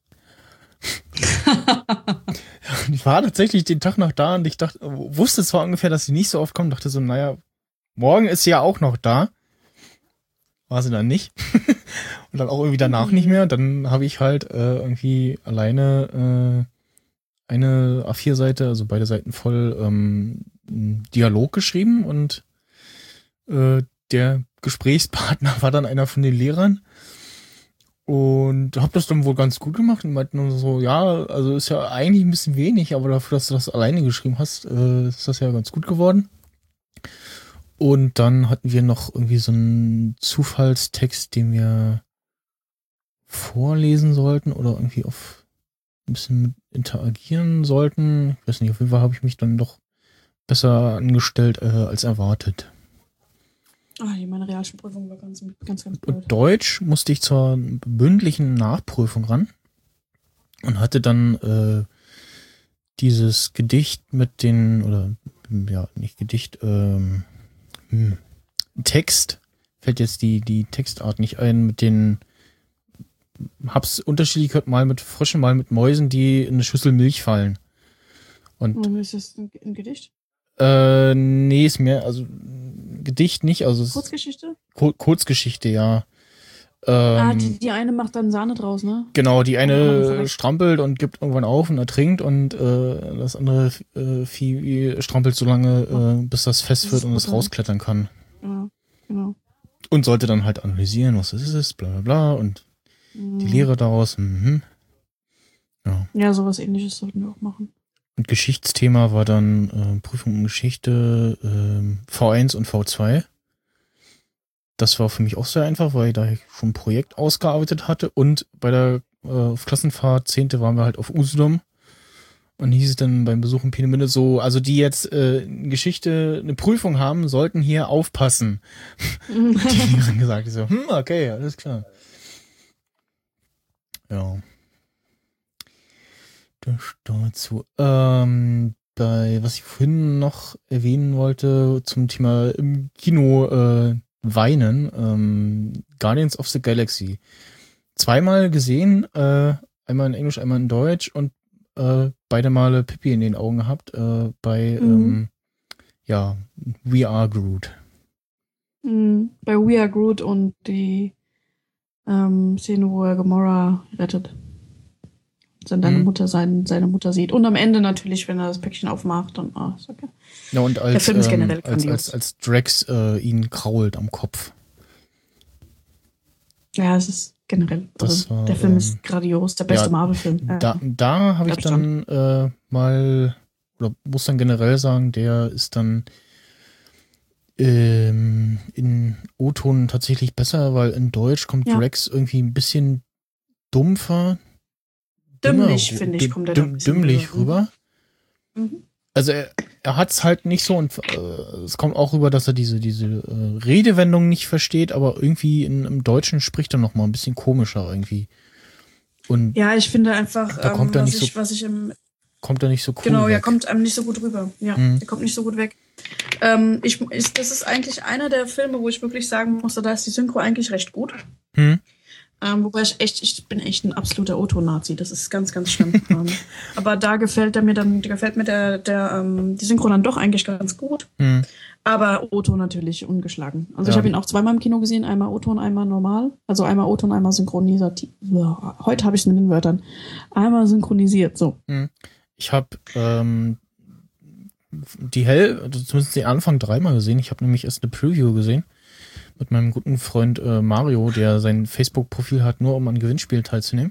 Ich war tatsächlich den Tag noch da und ich dachte, wusste zwar ungefähr, dass sie nicht so oft kommt, dachte so, naja, morgen ist sie ja auch noch da. War sie dann nicht. Und dann auch irgendwie danach nicht mehr. Dann habe ich halt äh, irgendwie alleine äh, eine A vier Seite, also beide Seiten voll ähm, Dialog geschrieben und äh, der Gesprächspartner war dann einer von den Lehrern. Und hab das dann wohl ganz gut gemacht und meinte nur so, ja, also ist ja eigentlich ein bisschen wenig, aber dafür, dass du das alleine geschrieben hast, äh, ist das ja ganz gut geworden. Und dann hatten wir noch irgendwie so einen Zufallstext, den wir vorlesen sollten oder irgendwie auf ein bisschen interagieren sollten. Ich weiß nicht, auf jeden Fall habe ich mich dann doch besser angestellt äh, als erwartet. Ah, meine Realschulprüfung war ganz, ganz, ganz blöd. Und Deutsch musste ich zur mündlichen Nachprüfung ran und hatte dann äh, dieses Gedicht mit den, oder ja, nicht Gedicht, ähm, hm, Text, fällt jetzt die, die Textart nicht ein, mit den, hab's unterschiedlich gehört, mal mit Fröschen, mal mit Mäusen, die in eine Schüssel Milch fallen. Und, Und ist das ein, ein Gedicht? Äh, nee, ist mehr, also Gedicht nicht, also es Kurzgeschichte? Kur- Kurzgeschichte, ja. Ähm, ah, die, die eine macht dann Sahne draus, ne? Genau, die Und der andere eine verreckt. strampelt und gibt irgendwann auf und ertrinkt und äh, das andere äh, Vieh strampelt so lange, äh, bis das fest Das wird ist und es brutal. rausklettern kann. Ja, genau. Und sollte dann halt analysieren, was ist es, bla bla bla und die Mhm. Lehre daraus. Mhm. Ja. Ja, sowas ähnliches sollten wir auch machen. Und Geschichtsthema war dann äh, Prüfung in Geschichte, ähm, V eins und V zwei. Das war für mich auch sehr einfach, weil ich da schon ein Projekt ausgearbeitet hatte und bei der äh, auf Klassenfahrt zehnte waren wir halt auf Usedom und hieß es dann beim Besuch in Peenemünde so, also die jetzt äh, in Geschichte eine Prüfung haben, sollten hier aufpassen. Die Lehrerin gesagt, ich so, hm, okay, alles klar. Ja. Das dazu. Ähm, bei, was ich vorhin noch erwähnen wollte zum Thema im Kino äh, weinen, ähm, Guardians of the Galaxy. Zweimal gesehen, äh, einmal in Englisch, einmal in Deutsch und äh, beide Male Pippi in den Augen gehabt, äh, bei, Mhm. ähm, ja, We Are Groot. Mhm. Bei We Are Groot und die ähm, Szene, wo er Gamora rettet. Dann deine Mhm. Mutter sein, seine Mutter sieht. Und am Ende natürlich, wenn er das Päckchen aufmacht, und ah, ist okay. Ja, und als, Der Film ist ähm, generell als, grandios. als, als Drax äh, ihn krault am Kopf. Ja, es ist generell. Das Also, war, der Film ähm, ist grandios, der beste ja, Marvel-Film. Ja. Da, da habe ich Abstand. dann äh, mal, oder muss dann generell sagen, der ist dann ähm, in O-Ton tatsächlich besser, weil in Deutsch kommt Ja. Drax irgendwie ein bisschen dumpfer. Dümmlich, dümmer- finde ich, dü- kommt er da ein düm- bisschen dümmlich rüber. rüber. Mhm. Also er, er hat es halt nicht so und äh, es kommt auch rüber, dass er diese, diese äh, Redewendung nicht versteht, aber irgendwie in, im Deutschen spricht er noch mal ein bisschen komischer irgendwie. Und Ja, ich finde einfach, Da kommt ähm, er was, nicht ich, so- was ich im. kommt er nicht so cool Genau, weg. er kommt einem nicht so gut rüber. Ja, Mhm. er kommt nicht so gut weg. Ähm, ich, ist, das ist eigentlich einer der Filme, wo ich wirklich sagen musste, da ist die Synchro eigentlich recht gut. Hm? Ähm, wobei ich echt, ich bin echt ein absoluter O-Ton-Nazi. Das ist ganz, ganz schlimm. ähm, aber da gefällt er mir dann, gefällt mir der, der, ähm, die Synchro dann doch eigentlich ganz gut. Hm. Aber O-Ton natürlich ungeschlagen. Also Ja. ich habe ihn auch zweimal im Kino gesehen, einmal O-Ton, einmal normal. Also einmal O-Ton, einmal synchronisiert. Ja, heute habe ich es mit den Wörtern. Einmal synchronisiert, so. Ich habe ähm, die Hell, also zumindest den Anfang dreimal gesehen. Ich habe nämlich erst eine Preview gesehen mit meinem guten Freund äh, Mario, der sein Facebook-Profil hat, nur um an Gewinnspielen teilzunehmen.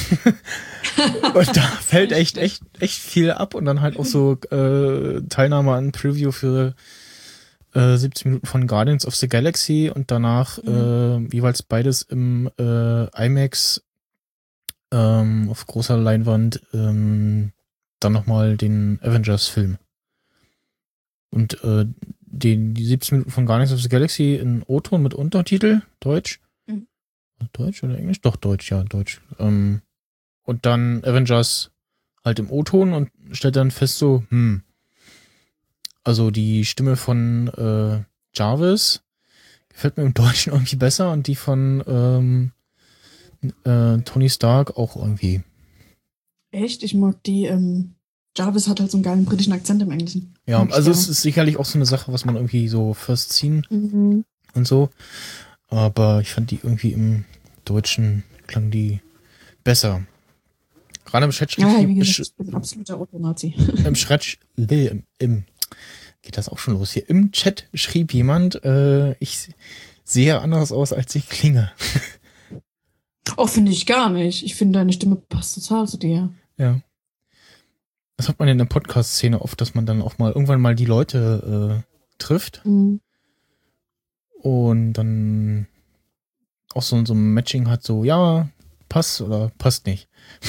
Und da fällt echt, echt, echt viel ab und dann halt auch so äh, Teilnahme an Preview für äh, siebzig Minuten von Guardians of the Galaxy und danach Mhm. äh, jeweils beides im äh, IMAX ähm, auf großer Leinwand, ähm, dann nochmal den Avengers-Film. Und äh, den, die siebzig Minuten von Guardians of the Galaxy in O-Ton mit Untertitel, Deutsch. Mhm. Deutsch oder Englisch? Doch, Deutsch, ja, Deutsch. Ähm, und dann Avengers halt im O-Ton und stellt dann fest so, hm, also die Stimme von äh, Jarvis gefällt mir im Deutschen irgendwie besser und die von ähm, äh, Tony Stark auch irgendwie. Echt? Ich mag die, ähm, Jarvis hat halt so einen geilen britischen Akzent im Englischen. Ja, Mag ich also gerne. es ist sicherlich auch so eine Sache, was man irgendwie so first ziehen Mhm. und so. Aber ich fand die irgendwie im Deutschen klang die besser. Gerade im Chat schrieb, Ja, wie im, gesagt, ich bin ein absoluter O-Ton-Nazi. im, Chat, im, im geht das auch schon los hier. Im Chat schrieb jemand, äh, ich sehe anders aus, als ich klinge. Oh, finde ich gar nicht. Ich finde, deine Stimme passt total zu dir. Ja. Das hat man in der Podcast-Szene oft, dass man dann auch mal irgendwann mal die Leute äh, trifft Mhm. und dann auch so, so ein Matching hat, so, ja, passt oder passt nicht.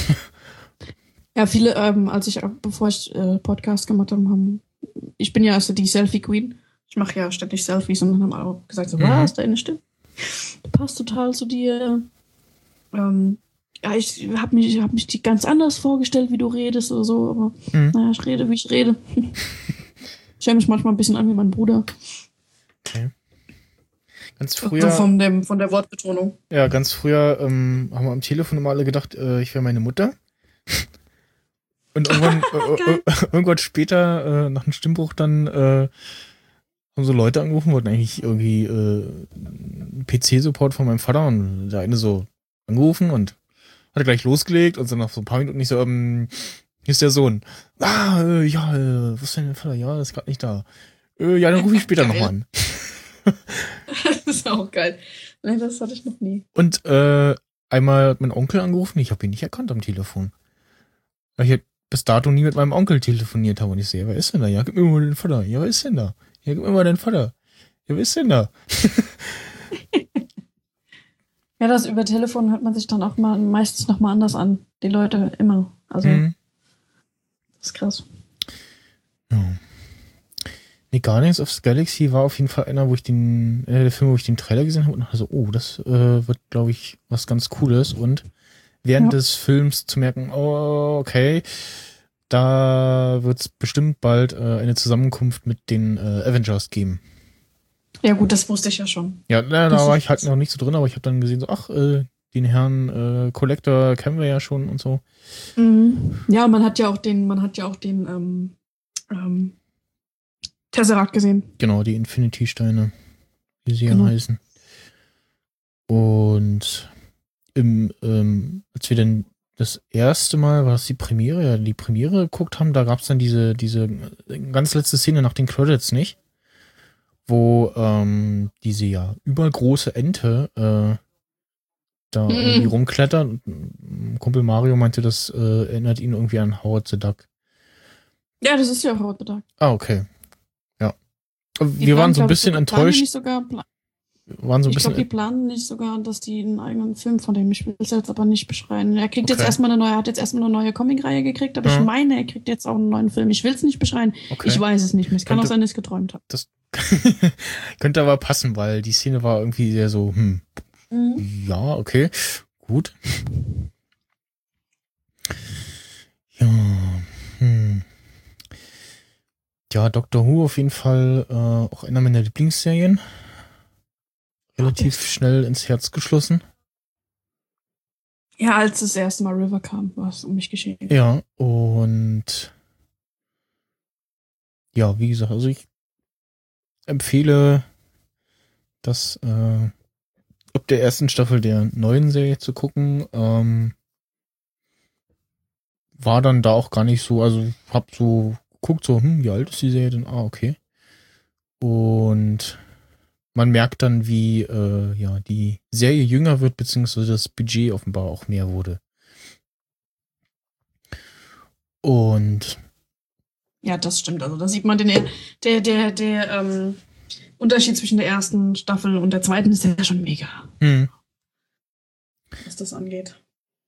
Ja, viele, ähm, als ich, bevor ich äh, Podcast gemacht habe, haben, ich bin ja also die Selfie-Queen. Ich mache ja ständig Selfies und dann haben alle auch gesagt, so, Mhm. was, deine Stimme? Du passt total zu dir. Ähm, ja, ich habe mich, hab mich die ganz anders vorgestellt, wie du redest oder so, aber mhm. naja, ich rede, wie ich rede. Ich höre mich manchmal ein bisschen an wie mein Bruder. Okay. Ganz früher. So von, dem, von der Wortbetonung. Ja, ganz früher ähm, haben wir am Telefon immer alle gedacht, äh, ich wäre meine Mutter. Und irgendwann, äh, äh, irgendwann später, äh, nach einem Stimmbruch, dann äh, haben so Leute angerufen, wollten eigentlich irgendwie äh, P C-Support von meinem Vater und der eine so angerufen und hat gleich losgelegt und dann nach so ein paar Minuten nicht so, ähm, hier ist der Sohn. Ah, äh, ja, äh, wo ist denn dein Vater? Ja, ist gerade nicht da. Äh, ja, dann rufe ich später nochmal an. Das ist auch geil. Nein, das hatte ich noch nie. Und äh, einmal hat mein Onkel angerufen, ich habe ihn nicht erkannt am Telefon. Weil ich bis dato nie mit meinem Onkel telefoniert habe und ich sehe, wer ist denn da? Ja, gib mir mal den Vater. Ja, wer ist denn da? Ja, gib mir mal den Vater. Ja, wer ist denn da? Ja, das über Telefon hört man sich dann auch mal meistens nochmal anders an. Die Leute immer. Also, mhm. Das ist krass. Ja. Nee, Guardians of the Galaxy war auf jeden Fall einer, wo ich den, äh, der Film, wo ich den Trailer gesehen habe und dachte so, oh, das äh, wird, glaube ich, was ganz Cooles. Und während ja. des Films zu merken, oh, okay, da wird es bestimmt bald äh, eine Zusammenkunft mit den äh, Avengers geben. Ja gut, das wusste ich ja schon. Ja, na, da war ich halt noch nicht so drin, aber ich habe dann gesehen, so, ach, äh, den Herrn äh, Collector kennen wir ja schon und so. Mhm. Ja, man hat ja auch den, man hat ja auch den ähm, ähm, Tesseract gesehen. Genau, die Infinity-Steine, wie sie genau. ja heißen. Und im, ähm, als wir dann das erste Mal, war das die Premiere, ja, die Premiere geguckt haben, da gab es dann diese, diese ganz letzte Szene nach den Credits, nicht? Wo ähm, diese ja übergroße Ente äh, da mhm. irgendwie rumklettert. Und Kumpel Mario meinte, das äh, erinnert ihn irgendwie an Howard the Duck. Ja, das ist ja Howard the Duck. Ah, okay. Ja. Die wir planen, waren so ein bisschen ich, enttäuscht. Nicht sogar, waren so ein ich bisschen glaube, die planen nicht sogar, dass die einen eigenen Film von dem, ich will es jetzt aber nicht beschreiben. Er kriegt okay. jetzt erstmal eine neue, hat jetzt erstmal eine neue Comic-Reihe gekriegt, aber ja. ich meine, er kriegt jetzt auch einen neuen Film. Ich will es nicht beschreiben. Okay. Ich weiß es nicht mehr. Es kann könnte, auch sein, dass ich geträumt habe. Das könnte aber passen, weil die Szene war irgendwie sehr so, hm, mhm. ja, okay, gut. Ja, hm. Ja, Doctor Who auf jeden Fall äh, auch einer meiner Lieblingsserien. Relativ okay. schnell ins Herz geschlossen. Ja, als das erste Mal River kam, war es um mich geschehen. Ja, und ja, wie gesagt, also ich empfehle, das äh, ab der ersten Staffel der neuen Serie zu gucken. Ähm, war dann da auch gar nicht so, also hab so geguckt, so, hm, wie alt ist die Serie denn? Ah, okay. Und man merkt dann, wie äh, ja die Serie jünger wird, beziehungsweise das Budget offenbar auch mehr wurde. Und ja, das stimmt. Also da sieht man den der, der, der, ähm, Unterschied zwischen der ersten Staffel und der zweiten ist ja schon mega. Hm. Was das angeht.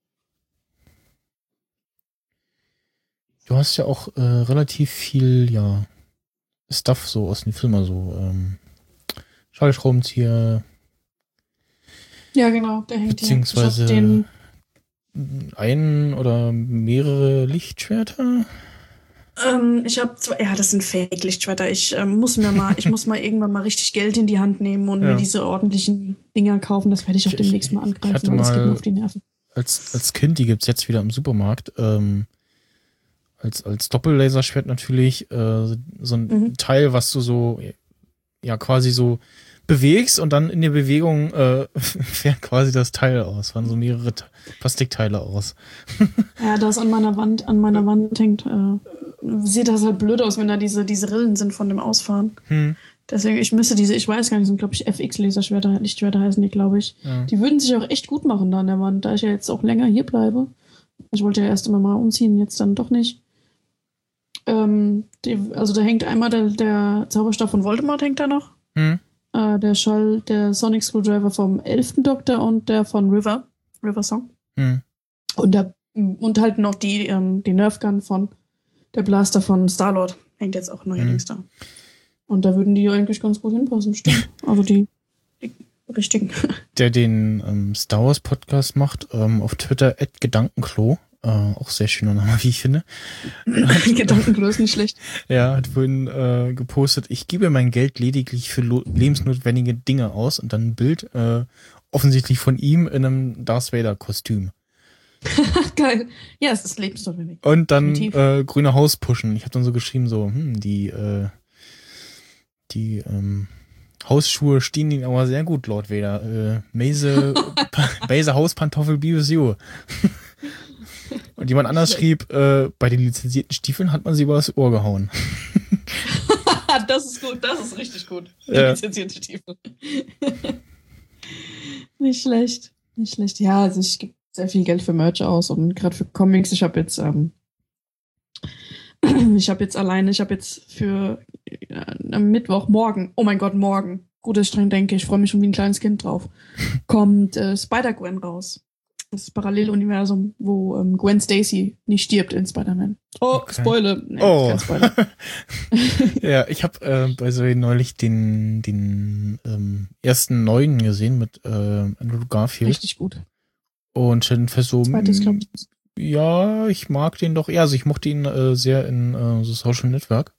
Du hast ja auch äh, relativ viel, ja, Stuff so aus den Filmen, so ähm, Schallschraubenzieher. Ja, genau, der hängt beziehungsweise hier. Den ein oder mehrere Lichtschwerter. Ähm, ich habe zwei, ja, das sind Fake-Lichtschwerter. Ich ähm, muss mir mal, ich muss mal irgendwann mal richtig Geld in die Hand nehmen und ja. mir diese ordentlichen Dinger kaufen. Das werde ich auch demnächst mal angreifen, ich weil das geht mir auf die Nerven. Als, als Kind, die gibt's jetzt wieder im Supermarkt, ähm, als, als Doppellaserschwert natürlich, äh, so ein mhm. Teil, was du so, ja, quasi so bewegst und dann in der Bewegung äh, fährt quasi das Teil aus. Waren so mehrere Te- Plastikteile aus. Ja, das an meiner Wand, an meiner Wand hängt, äh, sieht das halt blöd aus, wenn da diese, diese Rillen sind von dem Ausfahren. Hm. Deswegen, ich müsste diese, ich weiß gar nicht, sind glaube ich F X-Laserschwerter, Lichtschwerter heißen die, glaube ich. Ja. Die würden sich auch echt gut machen da an der Wand, da ich ja jetzt auch länger hier bleibe. Ich wollte ja erst immer mal umziehen, jetzt dann doch nicht. Ähm, die, also da hängt einmal der, der Zauberstab von Voldemort hängt da noch. Hm. Äh, der Schall, der Sonic Screwdriver vom elften Doktor und der von River, River Song. Hm. Und, der, und halt noch die, ähm, die Nerf Gun von der Blaster von Star-Lord hängt jetzt auch neuerdings hm. da. Und da würden die eigentlich ganz gut hinpassen, stimmt. Also die, die richtigen. Der den ähm, Star Wars Podcast macht, ähm, auf Twitter at Gedankenklo. Äh, auch sehr schöner Name, wie ich finde. Gedankenklo ist nicht schlecht. Ja, hat vorhin äh, gepostet, ich gebe mein Geld lediglich für lo- lebensnotwendige Dinge aus und dann ein Bild, äh, offensichtlich von ihm in einem Darth Vader Kostüm. Geil. Ja, es ist lebensnotwendig. Und dann äh, grüne Haus pushen. Ich habe dann so geschrieben, so, hm, die, äh, die ähm, Hausschuhe stehen ihnen aber sehr gut, Lord Vader. Äh, Mese, Base Hauspantoffel be with you. Und jemand anders schrieb, äh, bei den lizenzierten Stiefeln hat man sie übers Ohr gehauen. Das ist gut, das ist richtig gut. Ja. Lizenzierte Stiefel. Nicht schlecht, nicht schlecht. Ja, also ich gebe sehr viel Geld für Merch aus und gerade für Comics. Ich habe jetzt, ähm, ich habe jetzt alleine, ich habe jetzt für äh, am Mittwoch, morgen, oh mein Gott, morgen, gut, dass ich dran denke, ich freue mich schon wie ein kleines Kind drauf, kommt äh, Spider-Gwen raus. Das Paralleluniversum, wo ähm, Gwen Stacy nicht stirbt in Spider-Man. Oh, Okay. Spoiler. Nee, Oh. kein Spoiler. Ja, ich habe äh, bei so neulich den, den ähm, ersten neuen gesehen mit äh, Andrew Garfield. Richtig gut. Und stellten fest so, Zweites, glaub ich. ja, ich mag den doch eher. Also ich mochte ihn äh, sehr in äh, so Social Network.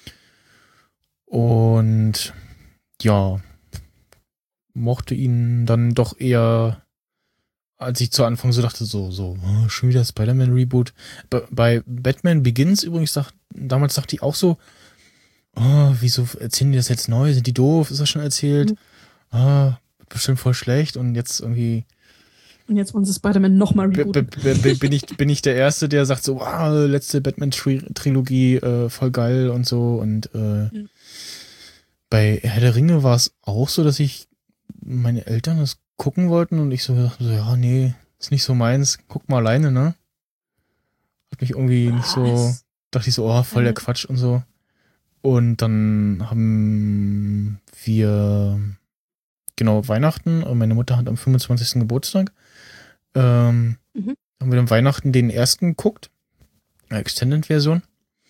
Und ja, mochte ihn dann doch eher, als ich zu Anfang so dachte, so, so, oh, schon wieder Spider-Man-Reboot. Bei, bei Batman Begins übrigens, dacht, damals dachte ich auch so, oh, wieso erzählen die das jetzt neu? Sind die doof? Ist das schon erzählt? Mhm. Ah, bestimmt voll schlecht. Und jetzt irgendwie Und jetzt wollen sie Spider-Man nochmal b- rebooten. b- b- bin ich bin ich der Erste, der sagt so, wow, letzte Batman-Trilogie, äh, voll geil und so. Und äh, Mhm. bei Herr der Ringe war es auch so, dass ich meine Eltern das gucken wollten und ich so dachte, so, ja, nee, ist nicht so meins, guck mal alleine, ne? Hat mich irgendwie nicht so, Was? dachte ich so, oh, voll der Ja. Quatsch und so. Und dann haben wir, genau, Weihnachten, und meine Mutter hat am fünfundzwanzigsten Geburtstag, ähm, Mhm. haben wir dann Weihnachten den ersten geguckt, eine Extended-Version.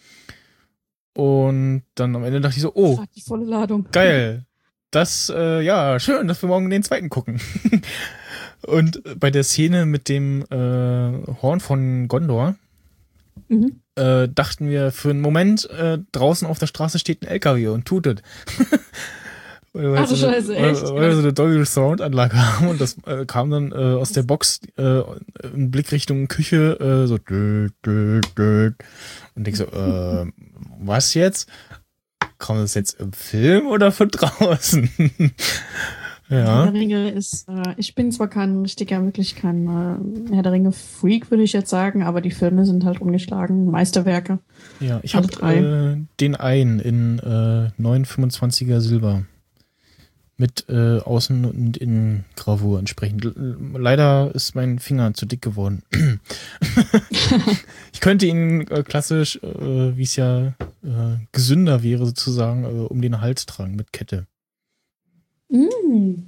Und dann am Ende dachte ich so, oh, Fuck, die volle Ladung. geil. Das, äh, ja, schön, dass wir morgen den zweiten gucken. Und bei der Szene mit dem äh, Horn von Gondor Mhm. äh, dachten wir für einen Moment, äh, draußen auf der Straße steht ein L K W und tutet. Weil wir Ach du so eine- Scheiße, weil- echt? Weil wir so eine Dolby Sound Anlage haben und das äh, kam dann äh, aus der Box äh, in Blickrichtung Küche äh, so dö, dö, dö. Und ich so, äh, was jetzt? Kam das jetzt im Film oder von draußen? Herr Ja. der Ringe ist, äh, ich bin zwar kein richtiger, wirklich kein äh, Herr der Ringe-Freak, würde ich jetzt sagen, aber die Filme sind halt ungeschlagen, Meisterwerke. Ja, ich Alle habe drei. äh, den einen in äh, neun fünfundzwanziger Silber. Mit äh, Außen- und Innengravur entsprechend. L- Leider ist mein Finger zu dick geworden. Ich könnte ihn äh, klassisch, äh, wie es ja äh, gesünder wäre, sozusagen, äh, um den Hals tragen mit Kette. Mm.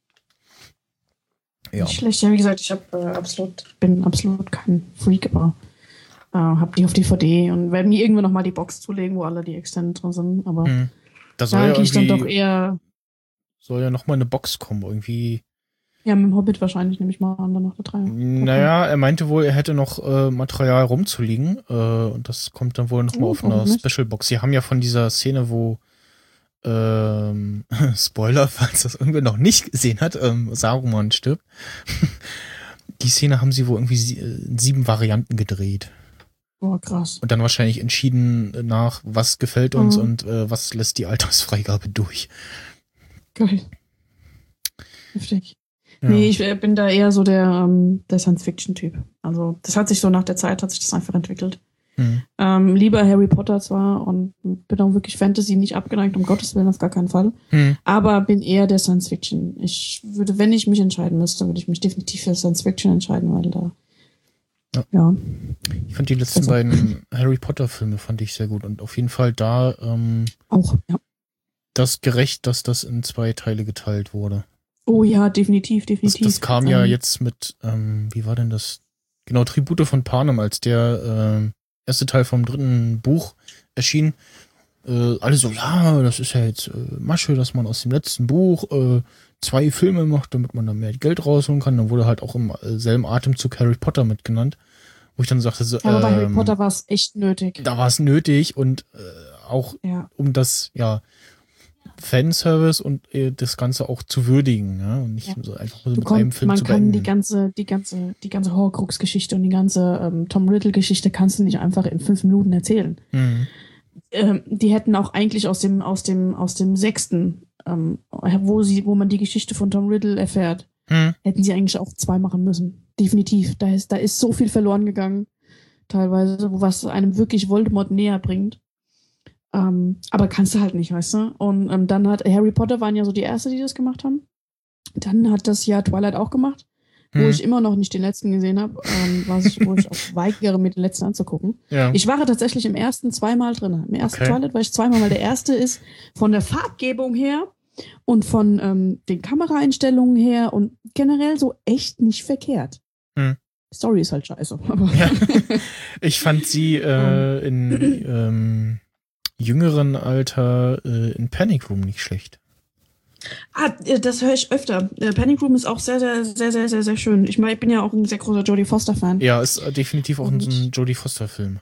Ja. Nicht schlecht. Ja, wie gesagt, ich hab, äh, absolut, bin absolut kein Freak, aber äh, hab die auf D V D und werde mir irgendwann nochmal die Box zulegen, wo alle die Extended drin sind. Aber Hm. Da soll da ja gehe ich dann doch irgendwie, eher, soll ja noch mal eine Box kommen, irgendwie. ja, mit dem Hobbit wahrscheinlich, nehme ich mal an, dann noch der drei. Naja, er meinte wohl, er hätte noch äh, Material rumzuliegen äh, und das kommt dann wohl noch mal Oh, auf einer warum nicht? Special-Box. Sie haben ja von dieser Szene, wo ähm, Spoiler, falls das irgendwer noch nicht gesehen hat, ähm, Saruman stirbt. Die Szene haben sie wohl irgendwie sie, in sieben Varianten gedreht Boah, krass. und dann wahrscheinlich entschieden nach, was gefällt uns Mhm. und äh, was lässt die Altersfreigabe durch. Geil. Heftig. Ja. Nee, ich äh, bin da eher so der, ähm, der Science-Fiction-Typ. Also das hat sich so nach der Zeit, hat sich das einfach entwickelt. Hm. Ähm, lieber Harry Potter zwar und bin auch wirklich Fantasy nicht abgeneigt, um Gottes Willen, auf gar keinen Fall. Hm. Aber bin eher der Science-Fiction. Ich würde, wenn ich mich entscheiden müsste, würde ich mich definitiv für Science-Fiction entscheiden, weil da, Ja. ja. Ich fand die letzten Also- beiden Harry Potter Filme fand ich sehr gut und auf jeden Fall da ähm, Auch, ja. das gerecht, dass das in zwei Teile geteilt wurde. Oh ja, definitiv, Das, definitiv. das kam ja Ähm, jetzt mit, ähm, wie war denn das? Genau, Tribute von Panem, als der äh, erste Teil vom dritten Buch erschien. äh, alle so, ja, das ist ja jetzt äh, Masche, dass man aus dem letzten Buch äh, zwei Filme macht, damit man da mehr Geld rausholen kann. Dann wurde halt auch im selben Atemzug Harry Potter mitgenannt. Wo ich dann sagte, so, ja, aber bei ähm, Harry Potter war es echt nötig. Da war es nötig und äh, auch ja. um das, ja, Fanservice und äh, das Ganze auch zu würdigen, ja, und nicht ja. so einfach so du mit konnt, einem Film man zu kann beenden. die ganze, die ganze, die ganze Horcrux-Geschichte und die ganze ähm, Tom Riddle-Geschichte kannst du nicht einfach in fünf Minuten erzählen. Mhm. Ähm, die hätten auch eigentlich aus dem, aus dem, aus dem sechsten, ähm, wo sie, wo man die Geschichte von Tom Riddle erfährt, mhm. hätten sie eigentlich auch zwei machen müssen. Definitiv. Da ist, da ist so viel verloren gegangen, teilweise, was einem wirklich Voldemort näher bringt. Ähm, aber kannst du halt nicht, weißt du? Und ähm, dann hat Harry Potter waren ja so die Erste, die das gemacht haben. Dann hat das ja Twilight auch gemacht, hm. wo ich immer noch nicht den letzten gesehen habe, ähm, was ich, wo ich auch weigere, mir den letzten anzugucken. Ja. Ich war tatsächlich im ersten zweimal drin. Im ersten okay. Twilight war ich zweimal, weil der erste ist von der Farbgebung her und von ähm, den Kameraeinstellungen her und generell so echt nicht verkehrt. Hm. Story ist halt scheiße. Aber ja. Ich fand sie äh, in ähm, jüngeren Alter äh, in Panic Room nicht schlecht. Ah, das höre ich öfter. Panic Room ist auch sehr, sehr, sehr, sehr, sehr, sehr schön. Ich meine, ich bin ja auch ein sehr großer Jodie Foster-Fan. Ja, ist definitiv auch und, ein Jodie Foster-Film.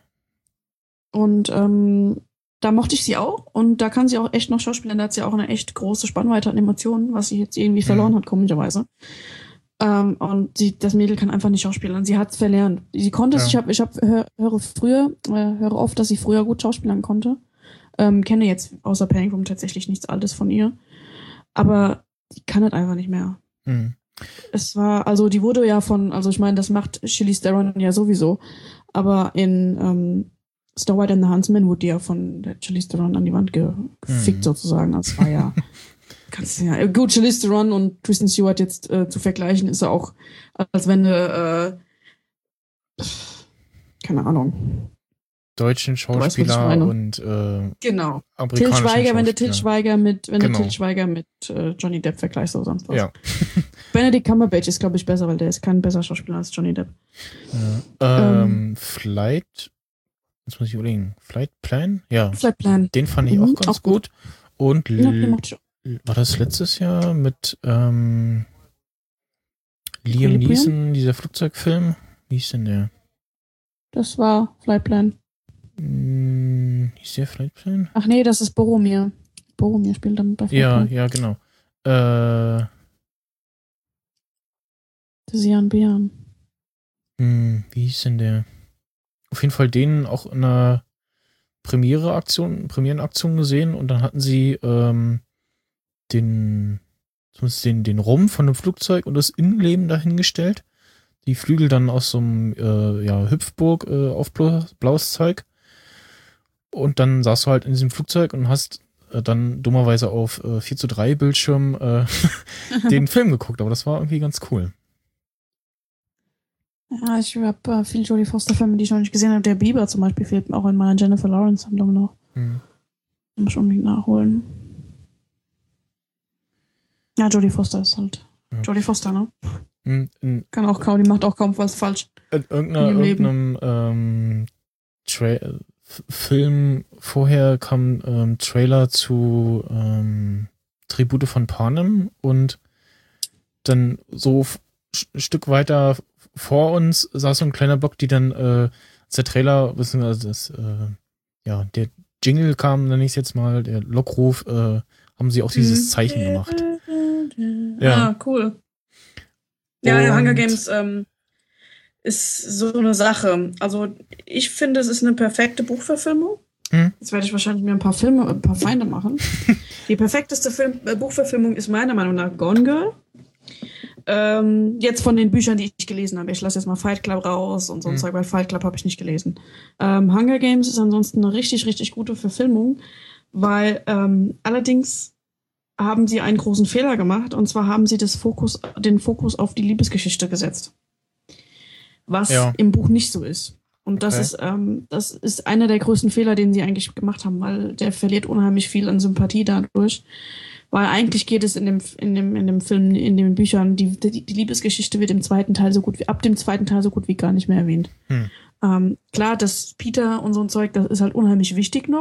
Und ähm, da mochte ich sie auch. Und da kann sie auch echt noch schauspielern. Da hat sie auch eine echt große Spannweite an Emotionen, was sie jetzt irgendwie verloren mhm. hat, komischerweise. Ähm, und sie, das Mädel kann einfach nicht schauspielern. Sie hat es verlernt. Sie konnte es. Ja. Ich habe, ich hab, hör, höre früher, äh, höre oft, dass sie früher gut schauspielern konnte. Ähm, kenne jetzt außer Panic Room tatsächlich nichts Altes von ihr. Aber die kann das einfach nicht mehr. Mhm. Es war, also die wurde ja von, also ich meine, das macht Charlize Theron ja sowieso. Aber in ähm, Snow White and the Huntsman wurde die ja von der Charlize Theron an die Wand ge- gefickt mhm. sozusagen. Das war ja kannst du ja, gut, Charlize Theron und Kristen Stewart jetzt äh, zu vergleichen, ist ja auch, als wenn du, äh, keine Ahnung. Deutschen Schauspieler weißt, und äh, genau. amerikanischen Til Schweiger, wenn du Til Schweiger mit, wenn genau. du Til Schweiger mit äh, Johnny Depp vergleichst oder sonst was. Ja. Benedict Cumberbatch ist, glaube ich, besser, weil der ist kein besserer Schauspieler als Johnny Depp. Ja. Ähm, ähm, Flight, jetzt muss ich überlegen, Flight Plan? Ja. Flight Plan. Den fand ich mhm, auch ganz auch gut. gut. Und ja, den mochte ich auch. War das letztes Jahr mit ähm, Liam Neeson, dieser Flugzeugfilm? Wie hieß denn der? Das war Flight Plan. Hm, hieß der Flight Plan? Ach nee, das ist Boromir. Boromir spielt damit bei Flight Ja, Plan. ja, genau. Äh, Sian Bian. Hm, wie hieß denn der? Auf jeden Fall den auch in einer Premiere-Aktion, Premierenaktion gesehen und dann hatten sie ähm, den, zumindest den, den Rumpf von dem Flugzeug und das Innenleben dahingestellt. Die Flügel dann aus so einem äh, ja, Hüpfburg äh, auf blaues Zeug. Und dann saßt du halt in diesem Flugzeug und hast äh, dann dummerweise auf äh, vier zu drei Bildschirm äh, den Film geguckt. Aber das war irgendwie ganz cool. Ja, ich habe äh, viele Jodie Foster-Filme, die ich noch nicht gesehen habe. Der Biber zum Beispiel fehlt mir auch in meiner Jennifer Lawrence-Sammlung noch. Mhm. Muss ich unbedingt nachholen. Ja, Jodie Foster ist halt. Ja. Jodie Foster, ne? In, in, Kann auch kaum, die macht auch kaum was falsch. In irgendeiner, in irgendeinem ähm, Tra- Film vorher kam ähm, Trailer zu ähm, Tribute von Panem und dann so f- ein Stück weiter vor uns saß so ein kleiner Block, die dann, äh, als der Trailer, beziehungsweise das, äh, ja, der Jingle kam, nenne ich es jetzt mal, der Lockruf, äh, haben sie auch dieses Zeichen gemacht. Ja, ah, cool. Ja, ja, Hunger Games ähm, ist so eine Sache. Also ich finde, es ist eine perfekte Buchverfilmung. Hm? Jetzt werde ich wahrscheinlich mir ein paar Filme, ein paar Feinde machen. Die perfekteste Film, äh, Buchverfilmung ist meiner Meinung nach Gone Girl. Ähm, jetzt von den Büchern, die ich gelesen habe. Ich lasse jetzt mal Fight Club raus und so ein hm. Zeug, weil Fight Club habe ich nicht gelesen. Ähm, Hunger Games ist ansonsten eine richtig, richtig gute Verfilmung, weil ähm, allerdings haben sie einen großen Fehler gemacht, und zwar haben sie das Fokus, den Fokus auf die Liebesgeschichte gesetzt. Was ja. im Buch nicht so ist. Und das okay. ist, ähm, das ist einer der größten Fehler, den sie eigentlich gemacht haben, weil der verliert unheimlich viel an Sympathie dadurch. Weil eigentlich geht es in dem, in dem, in dem Film, in den Büchern, die, die, die Liebesgeschichte wird im zweiten Teil so gut wie, ab dem zweiten Teil so gut wie gar nicht mehr erwähnt. Hm. Ähm, klar, das Peter und so ein Zeug, das ist halt unheimlich wichtig noch,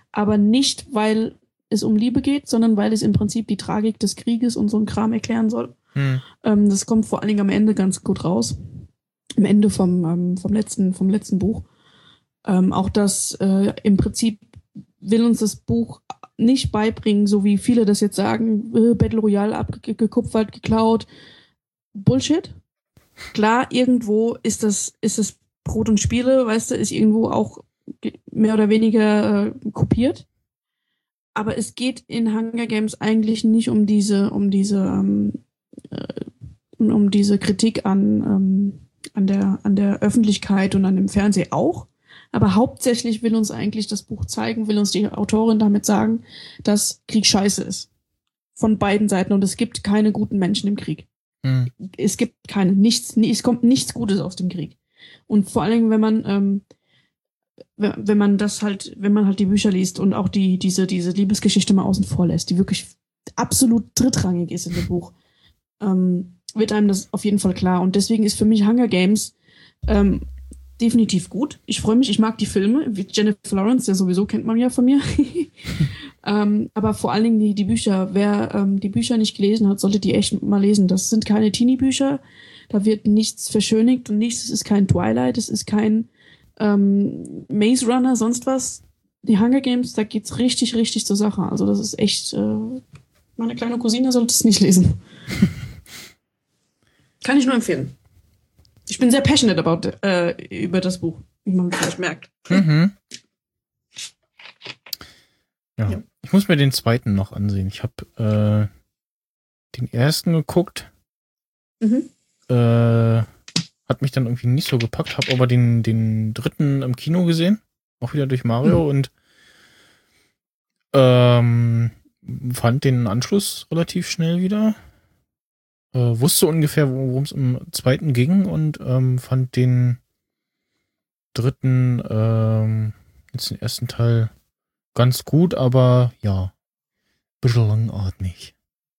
aber nicht, weil es um Liebe geht, sondern weil es im Prinzip die Tragik des Krieges und so ein Kram erklären soll. Hm. Ähm, das kommt vor allen Dingen am Ende ganz gut raus. Am Ende vom, ähm, vom, letzten, vom letzten Buch. Ähm, auch das äh, im Prinzip will uns das Buch nicht beibringen, so wie viele das jetzt sagen, äh, Battle Royale abgekupfert, geklaut. Bullshit. Klar, irgendwo ist das, ist das Brot und Spiele, weißt du, ist irgendwo auch mehr oder weniger äh, kopiert. Aber es geht in Hunger Games eigentlich nicht um diese, um diese, ähm, äh, um diese Kritik an, ähm, an der, an der Öffentlichkeit und an dem Fernsehen auch. Aber hauptsächlich will uns eigentlich das Buch zeigen, will uns die Autorin damit sagen, dass Krieg scheiße ist. Von beiden Seiten. Und es gibt keine guten Menschen im Krieg. Mhm. Es gibt keine, nichts, es kommt nichts Gutes aus dem Krieg. Und vor allen Dingen, wenn man, ähm, wenn man das halt, wenn man halt die Bücher liest und auch die, diese, diese Liebesgeschichte mal außen vor lässt, die wirklich absolut drittrangig ist in dem Buch, ähm, wird einem das auf jeden Fall klar. Und deswegen ist für mich Hunger Games ähm, definitiv gut. Ich freue mich, ich mag die Filme. Wie Jennifer Lawrence, der sowieso kennt man ja von mir. ähm, aber vor allen Dingen die, die Bücher. Wer ähm, die Bücher nicht gelesen hat, sollte die echt mal lesen. Das sind keine Teenie-Bücher. Da wird nichts verschönigt und nichts. Es ist kein Twilight, es ist kein ähm, Maze Runner, sonst was. Die Hunger Games, da geht's richtig, richtig zur Sache. Also das ist echt, äh, meine kleine Cousine sollte es nicht lesen. Kann ich nur empfehlen. Ich bin sehr passionate about, äh, über das Buch, wie man vielleicht merkt. Mhm. Ja. ja, ich muss mir den zweiten noch ansehen. Ich habe äh, den ersten geguckt. Mhm. Äh, hat mich dann irgendwie nicht so gepackt, habe aber den, den dritten im Kino gesehen. Auch wieder durch Mario mhm. und ähm, fand den Anschluss relativ schnell wieder. Äh, wusste ungefähr, worum es im zweiten ging und ähm, fand den dritten, ähm, jetzt den ersten Teil ganz gut, aber ja, ein bisschen langatmig.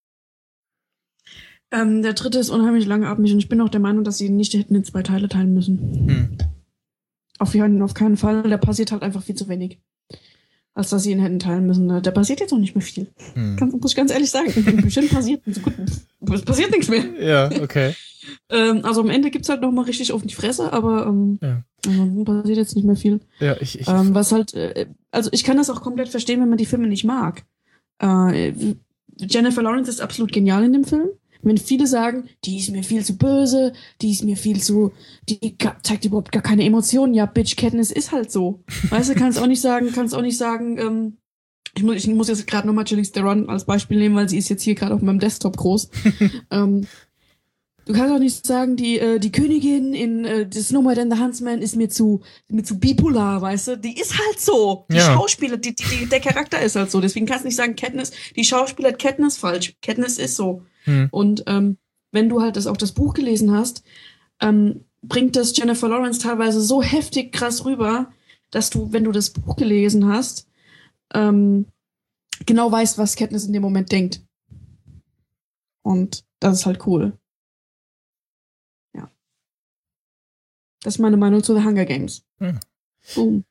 Ähm, der dritte ist unheimlich langatmig und ich bin auch der Meinung, dass sie nicht hätten in zwei Teile teilen müssen. Hm. Auf, auf keinen Fall, da passiert halt einfach viel zu wenig. Als dass sie ihn hätten teilen müssen. Da passiert jetzt auch nicht mehr viel. Hm. Kann, muss ich ganz ehrlich sagen. In den Büchern passiert, es passiert nichts mehr. Ja, okay. ähm, also am Ende gibt's halt noch mal richtig auf die Fresse, aber ähm, ja. also passiert jetzt nicht mehr viel. Ja, ich, ich ähm, was halt, äh, also ich kann das auch komplett verstehen, wenn man die Filme nicht mag. Äh, Jennifer Lawrence ist absolut genial in dem Film. Wenn viele sagen, die ist mir viel zu böse, die ist mir viel zu, die zeigt überhaupt gar keine Emotionen. Ja, Bitch, Katniss ist halt so. Weißt du, kannst auch nicht sagen, kannst auch nicht sagen, ähm, ich muss, ich muss jetzt gerade nochmal Charlize Theron als Beispiel nehmen, weil sie ist jetzt hier gerade auf meinem Desktop groß. ähm, du kannst auch nicht sagen, die, äh, die Königin in äh, The Snowman and the Huntsman ist mir zu, mir zu bipolar, weißt du? Die ist halt so. Die ja. Schauspieler, die, die, die, der Charakter ist halt so. Deswegen kannst du nicht sagen, Katniss, die Schauspieler hat Katniss falsch. Katniss ist so. Hm. Und ähm, wenn du halt das auch das Buch gelesen hast, ähm, bringt das Jennifer Lawrence teilweise so heftig krass rüber, dass du, wenn du das Buch gelesen hast, ähm, genau weißt, was Katniss in dem Moment denkt. Und das ist halt cool. Ja. Das ist meine Meinung zu The Hunger Games. Hm. Boom.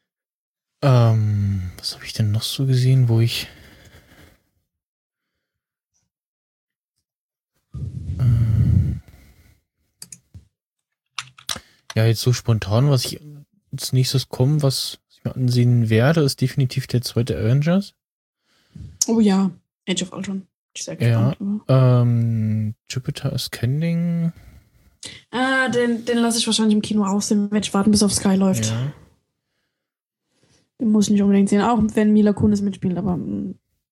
Ähm, was habe ich denn noch so gesehen, wo ich Ja, jetzt so spontan, was ich als nächstes komme, was ich mir ansehen werde, ist definitiv der zweite Avengers. Oh ja, Age of Ultron. Ich sag ja, ähm, Jupiter Ascending. Ah, den, den lasse ich wahrscheinlich im Kino aus, den werde ich warten, bis auf Sky läuft. Ja. Den muss ich nicht unbedingt sehen, auch wenn Mila Kunis mitspielt, aber mm,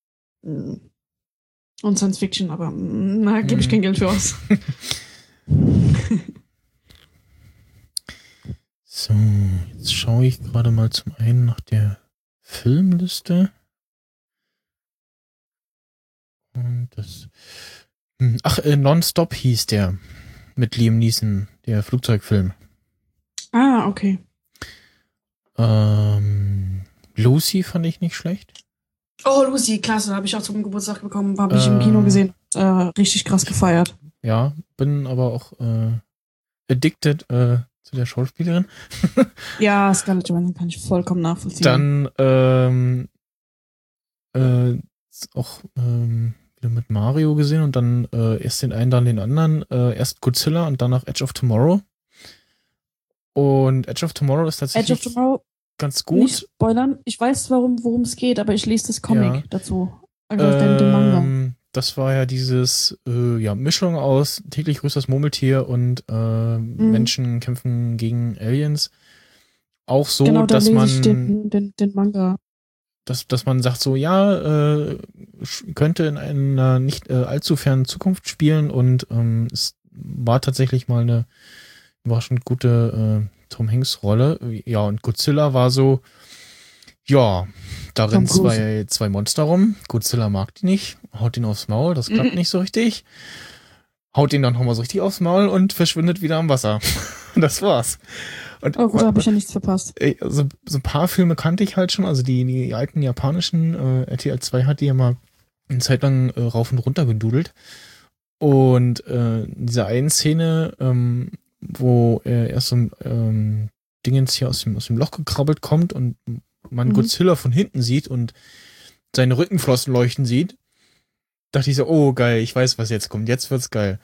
und Science Fiction, aber mm, da gebe ich kein Geld für aus. So, jetzt schaue ich gerade mal zum einen nach der Filmliste. Und das. Ach, äh, Nonstop hieß der. Mit Liam Neeson, der Flugzeugfilm. Ah, okay. Ähm, Lucy fand ich nicht schlecht. Oh, Lucy, klasse, habe ich auch zum Geburtstag bekommen, habe ich äh, im Kino gesehen. Äh, richtig krass gefeiert. Ja, bin aber auch äh, addicted äh, zu der Schauspielerin. Ja, Scarlett Johansson kann ich vollkommen nachvollziehen. Dann ähm, äh, auch ähm, wieder mit Mario gesehen und dann äh, erst den einen, dann den anderen. Äh, erst Godzilla und danach Edge of Tomorrow. Und Edge of Tomorrow ist tatsächlich Edge of Tomorrow, ganz gut. nicht spoilern. Ich weiß, warum, worum es geht, aber ich lese das Comic Ja. dazu. Also den, den Manga. Ähm, das war ja dieses äh, ja, Mischung aus täglich grüßt das Murmeltier und äh, Mhm. Menschen kämpfen gegen Aliens. Auch so, Genau, da dass lese man ich den, den, den Manga. dass, dass man sagt so, ja, äh, sch- könnte in einer nicht äh, allzu fernen Zukunft spielen und ähm, es war tatsächlich mal eine überraschend gute äh, Tom Hanks Rolle. Ja, und Godzilla war so, ja, da Tom rennen Cruise. zwei, zwei Monster rum. Godzilla mag die nicht, haut ihn aufs Maul, das klappt Mhm. nicht so richtig. Haut ihn dann nochmal so richtig aufs Maul und verschwindet wieder im Wasser. Das war's. Und Oh gut, da habe ich ja nichts verpasst. Ey, also, so ein paar Filme kannte ich halt schon, also die, die alten japanischen, äh, R T L zwei hat die ja mal eine Zeit lang äh, rauf und runter gedudelt. Und äh, in dieser einen Szene, ähm, wo er erst so ein ähm, Dingens hier aus dem, aus dem Loch gekrabbelt kommt und man Mhm. Godzilla von hinten sieht und seine Rückenflossen leuchten sieht, dachte ich so, oh geil, ich weiß, was jetzt kommt, jetzt wird's geil.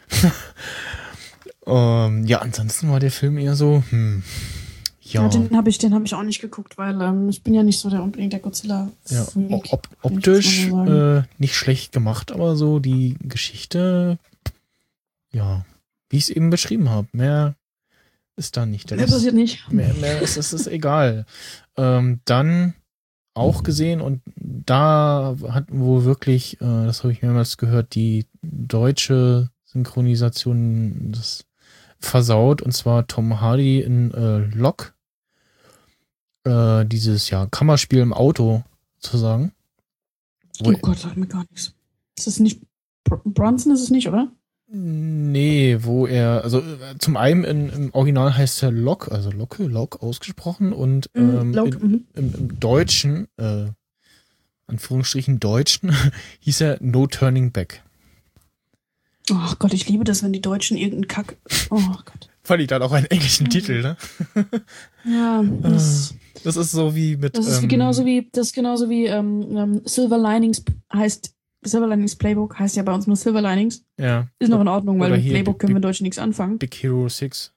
ähm, ja, ansonsten war der Film eher so, hm, Ja, ja. den habe ich, den habe ich auch nicht geguckt, weil ähm, ich bin ja nicht so der unbedingt der Godzilla. Ja, Freak, op kann ich optisch jetzt mal so sagen. äh, nicht schlecht gemacht, aber so die Geschichte, ja, wie ich es eben beschrieben habe, mehr ist da nicht. Der Mehr Rest- passiert nicht. mehr, mehr ist, ist, ist egal. Ähm, dann auch gesehen und da hat wohl wirklich, äh, das habe ich mehrmals gehört, die deutsche Synchronisation das versaut und zwar Tom Hardy in äh, Locke. Äh, dieses ja Kammerspiel im Auto sozusagen. Wo- Oh Gott, sag mir gar nichts. Ist das nicht Br Bronson ist es nicht, oder? Nee, wo er, also äh, zum einen in, im Original heißt er Locke, also Locke, Locke ausgesprochen und Mhm, ähm, Locke, in, mhm. im, im Deutschen, äh, Anführungsstrichen Deutschen, hieß er No Turning Back. Oh Gott, ich liebe das, wenn die Deutschen irgendeinen Kack. Oh Gott. Fand ich dann auch einen englischen Mhm. Titel, ne? Ja, das, Das ist so wie mit. das ist ähm, genauso wie, das ist genauso wie ähm, ähm, Silver Linings heißt, Silver Linings Playbook heißt ja bei uns nur Silver Linings. Ja. Ist noch in Ordnung, weil Oder mit hier Playbook Big- können wir in Deutsch nichts anfangen. Big Hero six.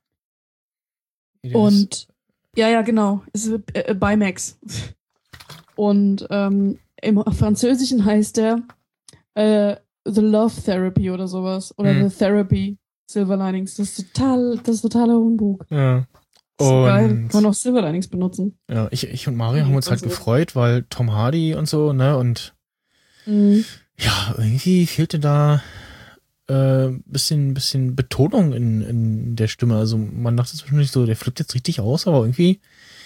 Und ja, ja, genau. Es ist äh, äh, Bimax. Und ähm, im Französischen heißt der äh, The Love Therapy oder sowas. Oder Hm. The Therapy Silver Linings. Das ist total, das ist totaler Humbug. Ja. Das ist so geil. Und Kann man auch Silver Linings benutzen. ja, ich, ich und Mario haben uns halt Also- gefreut, weil Tom Hardy und so, ne? Und Mhm. ja, irgendwie fehlte da äh, bisschen, bisschen Betonung in, in der Stimme. Also man dachte zwischendurch so, der flippt jetzt richtig aus, aber irgendwie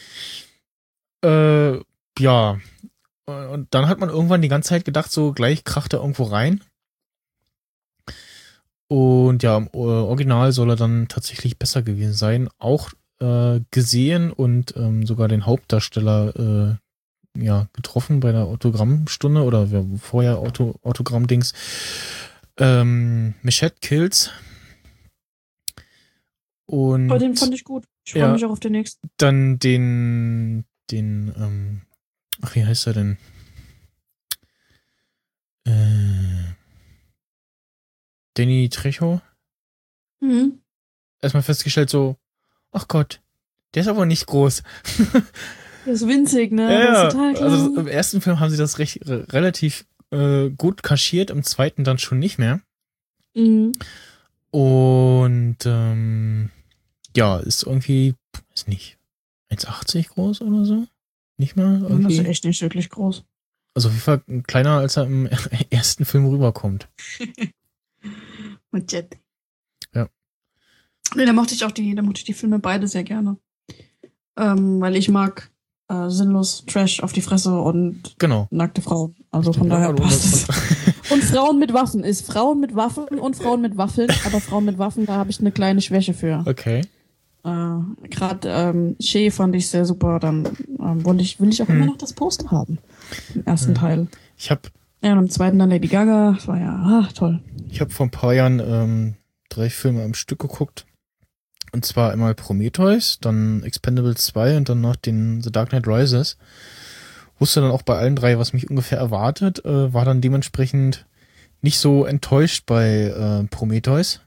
äh, ja. Und dann hat man irgendwann die ganze Zeit gedacht, so gleich kracht er irgendwo rein. Und ja, im äh, Original soll er dann tatsächlich besser gewesen sein. Auch äh, gesehen und ähm, sogar den Hauptdarsteller äh, ja, getroffen bei der Autogrammstunde oder ja, vorher Auto, Autogramm-Dings. Ähm, Machete Kills. Und Aber den fand ich gut. Ich freue Ja. mich auch auf den nächsten. dann den, den, ähm, ach, wie heißt er denn? Äh, Danny Trejo. Mhm. Erstmal festgestellt so, ach Gott, der ist aber nicht groß. Der ist winzig, ne? Der Ja, ist total klein. also im ersten Film haben sie das recht, re- relativ äh, gut kaschiert, im zweiten dann schon nicht mehr. Mhm. Und ähm, ja, ist irgendwie, ist nicht, eins achtzig groß oder so? Nicht mehr? Das Irgendwie? ist echt nicht wirklich groß. Also auf jeden Fall kleiner, als er im ersten Film rüberkommt. Und Jet. Ja. Nee, da mochte ich auch die, da mochte ich die Filme beide sehr gerne. Ähm, weil ich mag äh, sinnlos Trash auf die Fresse und Genau. nackte Frauen. Also von Ja, daher du- passt es. Und Frauen mit Waffen ist Frauen mit Waffen und Frauen mit Waffeln, aber Frauen mit Waffen, da habe ich eine kleine Schwäche für. Okay. Äh, Gerade ähm, Shea fand ich sehr super, dann ähm, wollte ich, will ich auch Hm. immer noch das Poster haben. Im ersten Ja. Teil. Ich habe Ja, und im zweiten dann Lady Gaga. Das war ja ah, toll. ich hab vor ein paar Jahren ähm, drei Filme am Stück geguckt. Und zwar einmal Prometheus, dann Expendables zwei und dann noch den The Dark Knight Rises. wusste dann auch bei allen drei, was mich ungefähr erwartet, äh, war dann dementsprechend nicht so enttäuscht bei äh, Prometheus.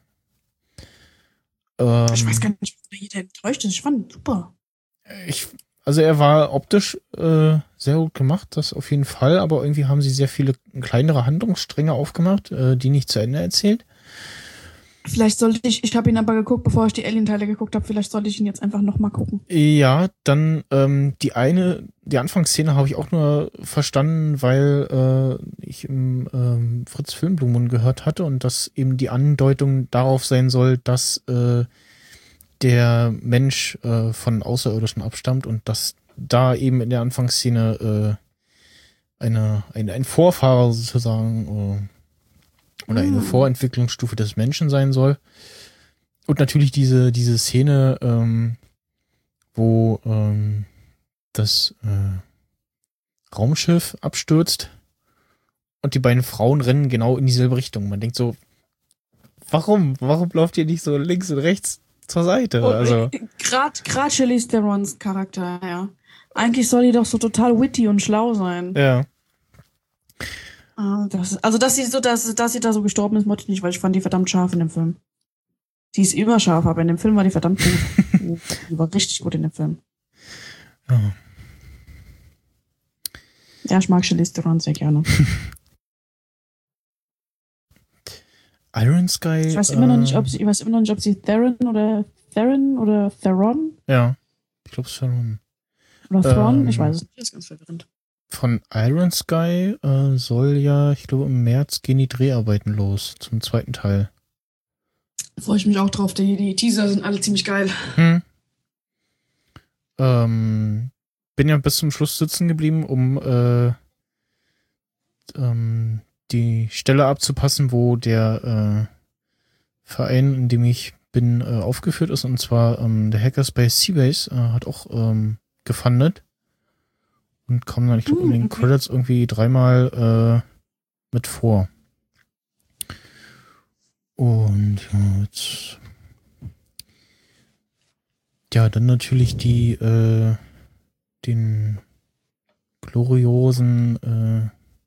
Ähm, ich weiß gar nicht, ob jeder enttäuscht ist. Ich fand super. Ich, also er war optisch äh, sehr gut gemacht, das auf jeden Fall, aber irgendwie haben sie sehr viele kleinere Handlungsstränge aufgemacht, äh, die nicht zu Ende erzählt. Vielleicht sollte ich, ich habe ihn aber geguckt, bevor ich die Alien-Teile geguckt habe, vielleicht sollte ich ihn jetzt einfach nochmal gucken. Ja, dann ähm, die eine, die Anfangsszene habe ich auch nur verstanden, weil äh, ich im ähm, Fritz Filmblumen gehört hatte und dass eben die Andeutung darauf sein soll, dass äh, der Mensch äh, von Außerirdischen abstammt und dass da eben in der Anfangsszene äh, eine, eine, ein Vorfahre sozusagen äh, oder eine Vorentwicklungsstufe des Menschen sein soll. Und natürlich diese, diese Szene, ähm, wo ähm, das äh, Raumschiff abstürzt und die beiden Frauen rennen genau in dieselbe Richtung. Man denkt so, warum? Warum lauft ihr nicht so links und rechts zur Seite? Oh, also Gerade grad Charlize Therons Charakter, ja. Eigentlich soll die doch so total witty und schlau sein. Ja. Das, also, dass sie so, dass, dass sie da so gestorben ist, mochte ich nicht, weil ich fand die verdammt scharf in dem Film. Sie ist immer scharf, aber in dem Film war die verdammt gut. Die war richtig gut in dem Film. Ja, ja ich mag Charlize Theron sehr gerne. Iron Sky. Ich weiß immer noch nicht, ob sie, ich weiß immer noch nicht, ob sie Theron oder Theron oder Theron. Ja, ich glaube Theron. Oder Thron, ähm, ich weiß es nicht. Das ist ganz verwirrend. Von Iron Sky äh, soll ja, ich glaube, im März gehen die Dreharbeiten los zum zweiten Teil. Freue ich mich auch drauf. Die, die Teaser sind alle ziemlich geil. Hm. Ähm, bin ja bis zum Schluss sitzen geblieben, um äh, ähm, die Stelle abzupassen, wo der äh, Verein, in dem ich bin, äh, aufgeführt ist. Und zwar ähm, der Hackerspace Seabase äh, hat auch ähm, gefundet. Und kommen dann, ich glaube, in den okay. Credits irgendwie dreimal äh, mit vor. Und ja, jetzt. Ja, dann natürlich die, äh, den gloriosen, äh,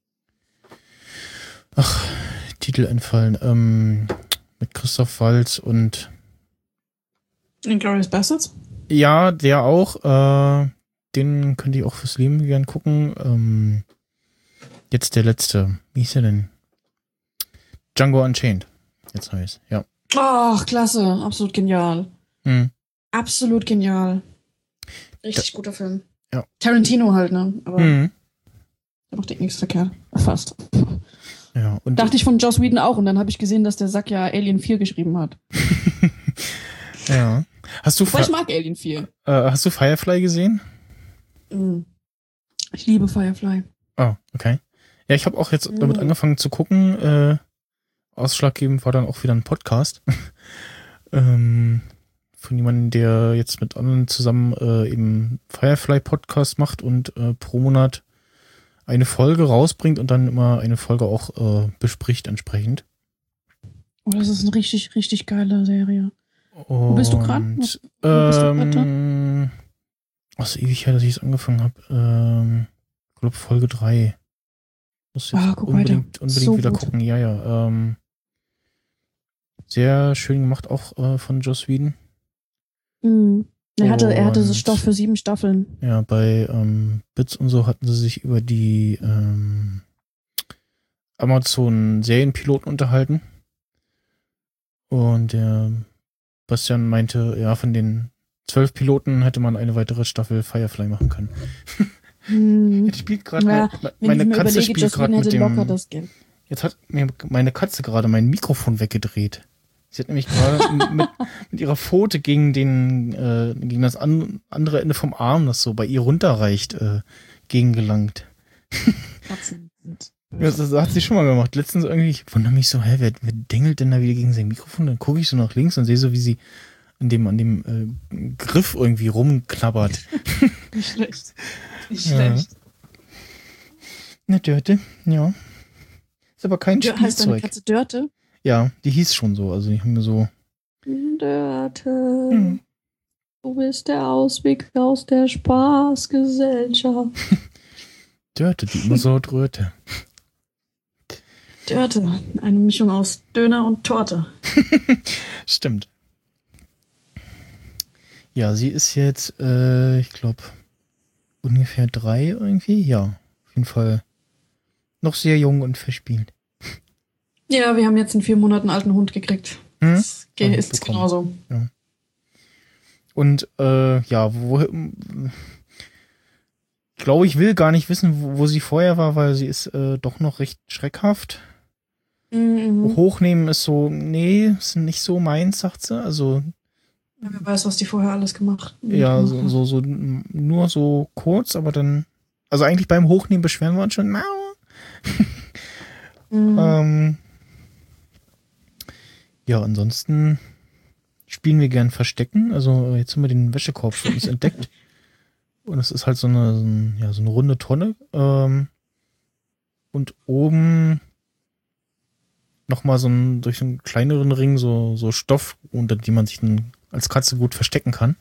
ach, Titel entfallen, ähm, mit Christoph Waltz und. Inglourious Basterds? Ja, der auch, äh, den könnte ich auch fürs Leben gern gucken. Ähm, jetzt der letzte. Wie hieß er denn? Django Unchained. Jetzt heißt, ja. Ach, klasse. Absolut genial. Hm. Absolut genial. Richtig da, guter Film. Ja. Tarantino halt, ne? Aber hm. der macht nichts verkehrt. Fast. Ja, und dachte ich von Joss Whedon auch und dann habe ich gesehen, dass der Sack ja Alien vier geschrieben hat. Ja. Hast du Wobei ich mag Alien vier. Äh, hast du Firefly gesehen? Ich liebe Firefly. Oh, okay. Ja, ich habe auch jetzt damit angefangen zu gucken. Äh, ausschlaggebend war dann auch wieder ein Podcast. ähm, von jemandem, der jetzt mit anderen zusammen äh, eben Firefly-Podcast macht und äh, pro Monat eine Folge rausbringt und dann immer eine Folge auch äh, bespricht entsprechend. Oh, das ist eine richtig, richtig geile Serie. Und, Wo bist du gerade? Wo, wo bist du gerade? Was ewig her, dass ich es angefangen habe. Ähm, ich glaube Folge drei. Muss jetzt ah, unbedingt, unbedingt so wieder gut. gucken. Ja, ja. Ähm, sehr schön gemacht, auch äh, von Joss Whedon. Mhm. Er hatte, er hatte so Stoff für sieben Staffeln. Ja, bei ähm, Bits und so hatten sie sich über die ähm, Amazon-Serienpiloten unterhalten. Und der Bastian meinte, ja, von den zwölf Piloten hätte man eine weitere Staffel Firefly machen können. Hm. Jetzt spielt gerade ja, meine, meine Katze überlege, spielt gerade mit dem. Locker das Game. Jetzt hat mir meine Katze gerade mein Mikrofon weggedreht. Sie hat nämlich gerade mit, mit ihrer Pfote gegen den äh, gegen das an, andere Ende vom Arm, das so bei ihr runterreicht, äh, gegengelangt. Katzen sind Das, das hat sie schon mal gemacht. Letztens irgendwie, ich wundere mich so, hä, wer, wer dengelt denn da wieder gegen sein Mikrofon? Dann gucke ich so nach links und sehe so, wie sie an dem, an dem äh, Griff irgendwie rumknabbert. Nicht schlecht. Nicht ja. schlecht. Eine Dörte, ja. Ist aber kein Dör, heißt deine Spielzeug. Katze Dörte? Ja, die hieß schon so. Also die haben mir so. Dörte, hm. du bist der Ausweg aus der Spaßgesellschaft. Dörte, die immer so dröte. Dörte, eine Mischung aus Döner und Torte. Stimmt. Ja, sie ist jetzt, äh, ich glaube, ungefähr drei irgendwie. Ja, auf jeden Fall noch sehr jung und verspielt. Ja, wir haben jetzt einen vier Monaten alten Hund gekriegt. Hm? Das ge- ist bekommen. genauso. Ja. Und äh, ja, wo, ich glaube, ich will gar nicht wissen, wo, wo sie vorher war, weil sie ist äh, doch noch recht schreckhaft. Mhm. Hochnehmen ist so, nee, ist nicht so meins, sagt sie. Also Ja, wer weiß, was die vorher alles gemacht haben. ja, so, so, so nur so kurz, aber dann, also eigentlich beim Hochnehmen beschweren wir uns schon. Mhm. ähm, ja, ansonsten spielen wir gern Verstecken. Also jetzt haben wir den Wäschekorb für uns entdeckt. Und es ist halt so eine, so, ein, ja, so eine runde Tonne. Ähm, und oben nochmal so ein, durch einen kleineren Ring so, so Stoff, unter dem man sich dann als Katze gut verstecken kann.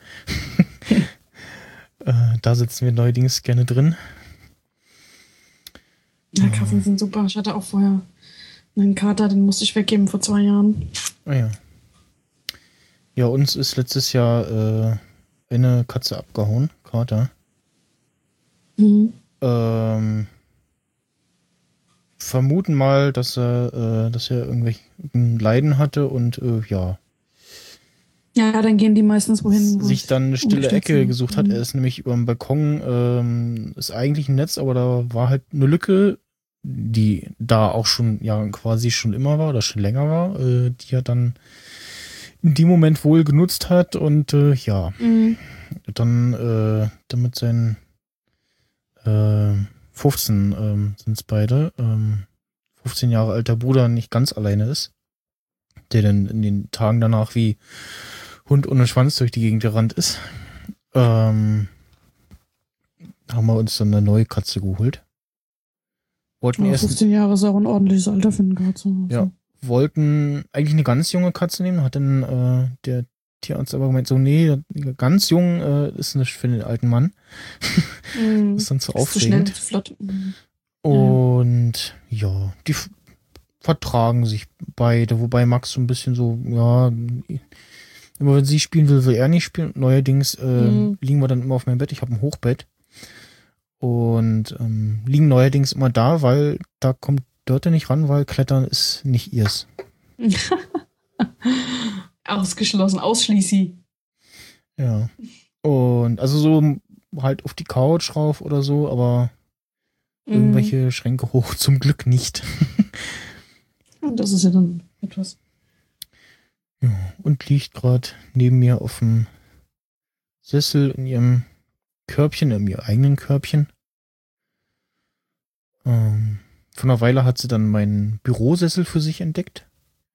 äh, da sitzen wir neuerdings gerne drin. Ja, Katzen sind super. Ich hatte auch vorher einen Kater, den musste ich weggeben vor zwei Jahren. Ah ja. Ja, uns ist letztes Jahr äh, eine Katze abgehauen, Kater. Mhm. Ähm, vermuten mal, dass er, äh, dass er irgendwelche Leiden hatte und äh, ja. Ja, dann gehen die meistens wohin, wo sich dann eine stille Ecke sind. gesucht hat. Mhm. Er ist nämlich über dem Balkon, ähm, ist eigentlich ein Netz, aber da war halt eine Lücke, die da auch schon, ja, quasi schon immer war oder schon länger war, äh, die er dann in dem Moment wohl genutzt hat und äh, ja, Mhm. dann äh, damit sein äh, fünfzehn ähm, sind es beide, ähm, fünfzehn Jahre alter Bruder nicht ganz alleine ist, der dann in den Tagen danach wie Hund ohne Schwanz durch die Gegend gerannt ist. Ähm, haben wir uns dann eine neue Katze geholt. Wollten Ja, erst, fünfzehn Jahre ist auch ein ordentliches Alter für eine Katze. Also. ja, wollten eigentlich eine ganz junge Katze nehmen, hat dann äh, der Tierarzt aber gemeint, so, nee, ganz jung äh, ist nicht für den alten Mann. Mhm. ist dann zu Ist aufregend. Zu schnell, zu flott. Mhm. Und ja, die f- vertragen sich beide, wobei Max so ein bisschen so, ja, immer wenn sie spielen will, will er nicht spielen. Neuerdings äh, Mhm. liegen wir dann immer auf meinem Bett. Ich habe ein Hochbett. Und ähm, liegen neuerdings immer da, weil da kommt Dörte nicht ran, weil Klettern ist nicht ihrs. Ausgeschlossen, ausschließlich. Ja. Und also so halt auf die Couch rauf oder so, aber Mhm. irgendwelche Schränke hoch zum Glück nicht. Und das ist ja dann etwas. Ja, und liegt gerade neben mir auf dem Sessel in ihrem Körbchen, in ihrem eigenen Körbchen. Ähm, vor einer Weile hat sie dann meinen Bürosessel für sich entdeckt.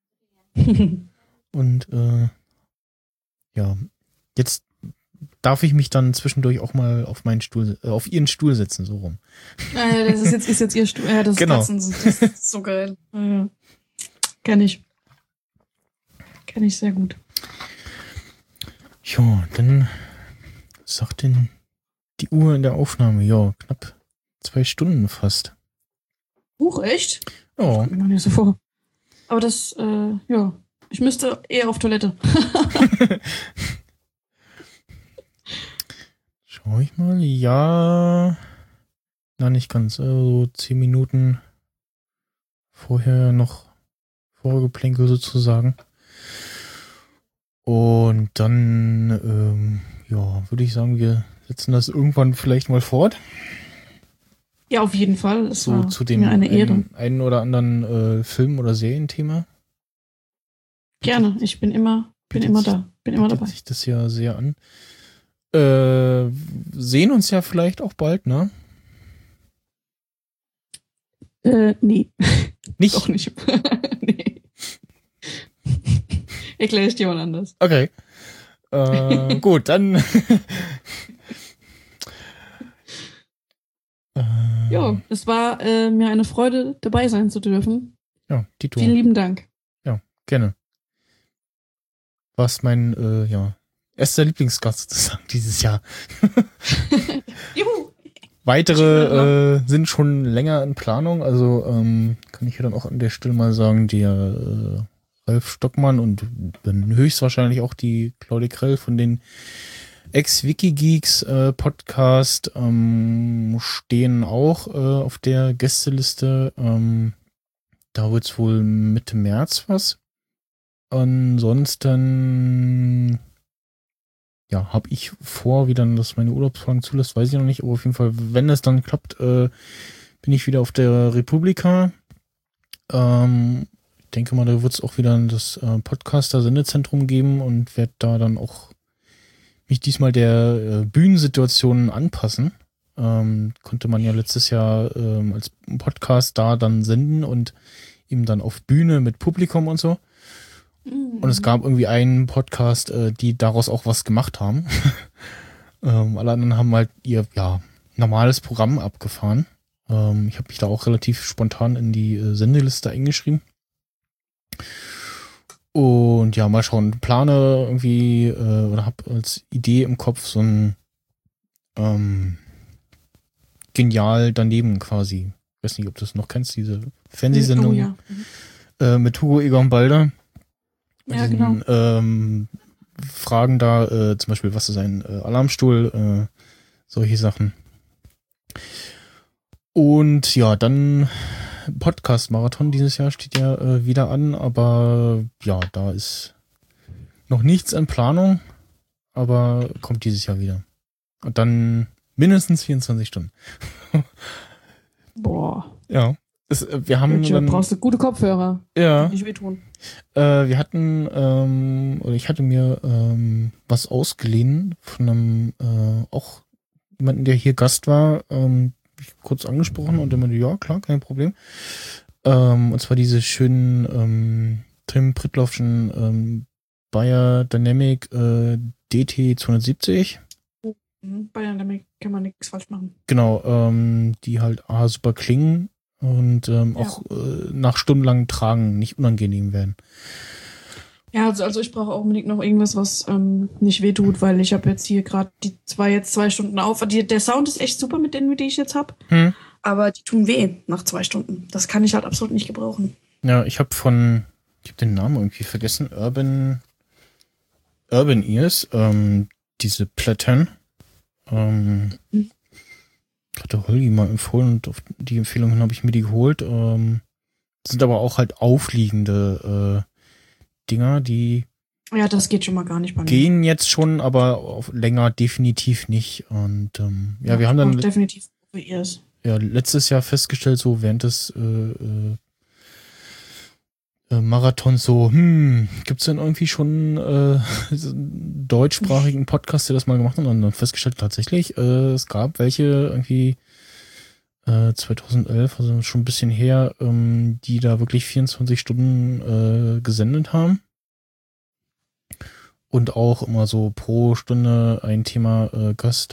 Und äh, ja, jetzt darf ich mich dann zwischendurch auch mal auf meinen Stuhl, äh, auf ihren Stuhl setzen, so rum. Ah, ja, das ist jetzt, ist jetzt ihr Stuhl. Ja, das Genau. Katzen sind das ist so geil. Ja, ja. Kenn ich. Kenn ich sehr gut. Ja, dann sagt denn die Uhr in der Aufnahme, ja, knapp zwei Stunden fast. Huch, echt? Ja. Kommt mir noch nicht so vor. Aber das, äh, ja. Ich müsste eher auf Toilette. Schau ich mal, ja. Na, nicht ganz, also zehn Minuten vorher noch Vorgeplänkel sozusagen. Und dann, ähm, ja, würde ich sagen, wir setzen das irgendwann vielleicht mal fort. Ja, auf jeden Fall. Es So war zu dem mir eine Ehre. einen, einen oder anderen äh, Film- oder Serienthema. Gerne. Ich bin immer, bin Bietet immer sich- da. Bin immer Bietet dabei. sich das ja sehr an. Äh, sehen uns ja vielleicht auch bald, ne? Äh, nee. Nicht? Doch nicht. Nee. Erkläre ich dir mal anders. Okay. Äh, gut, dann. äh, Ja, es war äh, mir eine Freude, dabei sein zu dürfen. Ja, Tito. Vielen lieben Dank. Ja, gerne. Warst mein, äh, ja, erster Lieblingsgast sozusagen dieses Jahr. Juhu. weitere äh, sind schon länger in Planung. Also ähm, kann ich ja dann auch an der Stelle mal sagen, der äh, Ralf Stockmann und dann höchstwahrscheinlich auch die Claudia Krell von den Ex-Wikigeeks äh, Podcast ähm, stehen auch äh, auf der Gästeliste. Ähm, da wird's wohl Mitte März was. Ansonsten ja, habe ich vor, wie dann das meine Urlaubsfragen zulässt, weiß ich noch nicht, aber auf jeden Fall, wenn es dann klappt, äh, bin ich wieder auf der Republika. Ähm, ich denke mal, da wird es auch wieder das äh, Podcaster-Sendezentrum geben und werde da dann auch mich diesmal der äh, Bühnensituation anpassen. Ähm, konnte man ja letztes Jahr ähm, als Podcast da dann senden und eben dann auf Bühne mit Publikum und so. Und es gab irgendwie einen Podcast, äh, die daraus auch was gemacht haben. ähm, alle anderen haben halt ihr ja normales Programm abgefahren. Ähm, ich habe mich da auch relativ spontan in die äh, Sendeliste eingeschrieben. Und ja, mal schauen, plane irgendwie äh, oder habe als Idee im Kopf so ein ähm, genial daneben quasi. Ich weiß nicht, ob du das noch kennst, diese Fernsehsendung Oh, ja. äh, mit Hugo Egon Balder. Ja, diesen, genau. Ähm, Fragen da, äh, zum Beispiel, was ist ein äh, Alarmstuhl, äh, solche Sachen. Und ja, dann Podcast-Marathon dieses Jahr steht ja äh, wieder an, aber ja, da ist noch nichts in Planung, aber kommt dieses Jahr wieder. Und dann mindestens vierundzwanzig Stunden. Boah. Ja. Es, wir haben Du dann, brauchst du gute Kopfhörer. ja, Die nicht wehtun. äh, wir hatten, ähm, oder ich hatte mir ähm, was ausgeliehen von einem, äh, auch jemanden, der hier Gast war, ähm, ich kurz angesprochen und der meinte, ja, klar, kein Problem. Ähm, und zwar diese schönen ähm, Tim Prittloffschen ähm, Bayer Dynamic äh, D T zweihundertsiebzig. Mhm. Bei Dynamic kann man nichts falsch machen. Genau, ähm, die halt ah, super klingen und ähm, Ja. auch äh, nach stundenlangem Tragen nicht unangenehm werden. Ja, also, also ich brauche auch unbedingt noch irgendwas, was ähm, nicht wehtut, weil ich habe jetzt hier gerade die zwei jetzt zwei Stunden auf. Die, der Sound ist echt super mit denen, die ich jetzt habe, Hm? aber die tun weh nach zwei Stunden. Das kann ich halt absolut nicht gebrauchen. Ja, ich habe von, ich habe den Namen irgendwie vergessen, Urban Urban Ears, ähm, diese Platten, ähm, Mhm. hatte Holgi mal empfohlen und auf die Empfehlung hin habe ich mir die geholt. Ähm, sind aber auch halt aufliegende äh, Dinger, die Ja, das geht schon mal gar nicht bei mir. gehen jetzt schon, aber auf länger definitiv nicht. Und ähm, ja, wir haben auch dann definitiv für ihr ist. ja, letztes Jahr festgestellt, so während des äh, äh, äh, Marathons so, hm, gibt's denn irgendwie schon äh, so einen deutschsprachigen Podcast, der das mal gemacht hat? Und dann festgestellt, tatsächlich, äh, es gab welche irgendwie äh, zweitausendelf, also schon ein bisschen her, ähm, die da wirklich vierundzwanzig Stunden äh, gesendet haben. Und auch immer so pro Stunde ein Thema äh, Gast.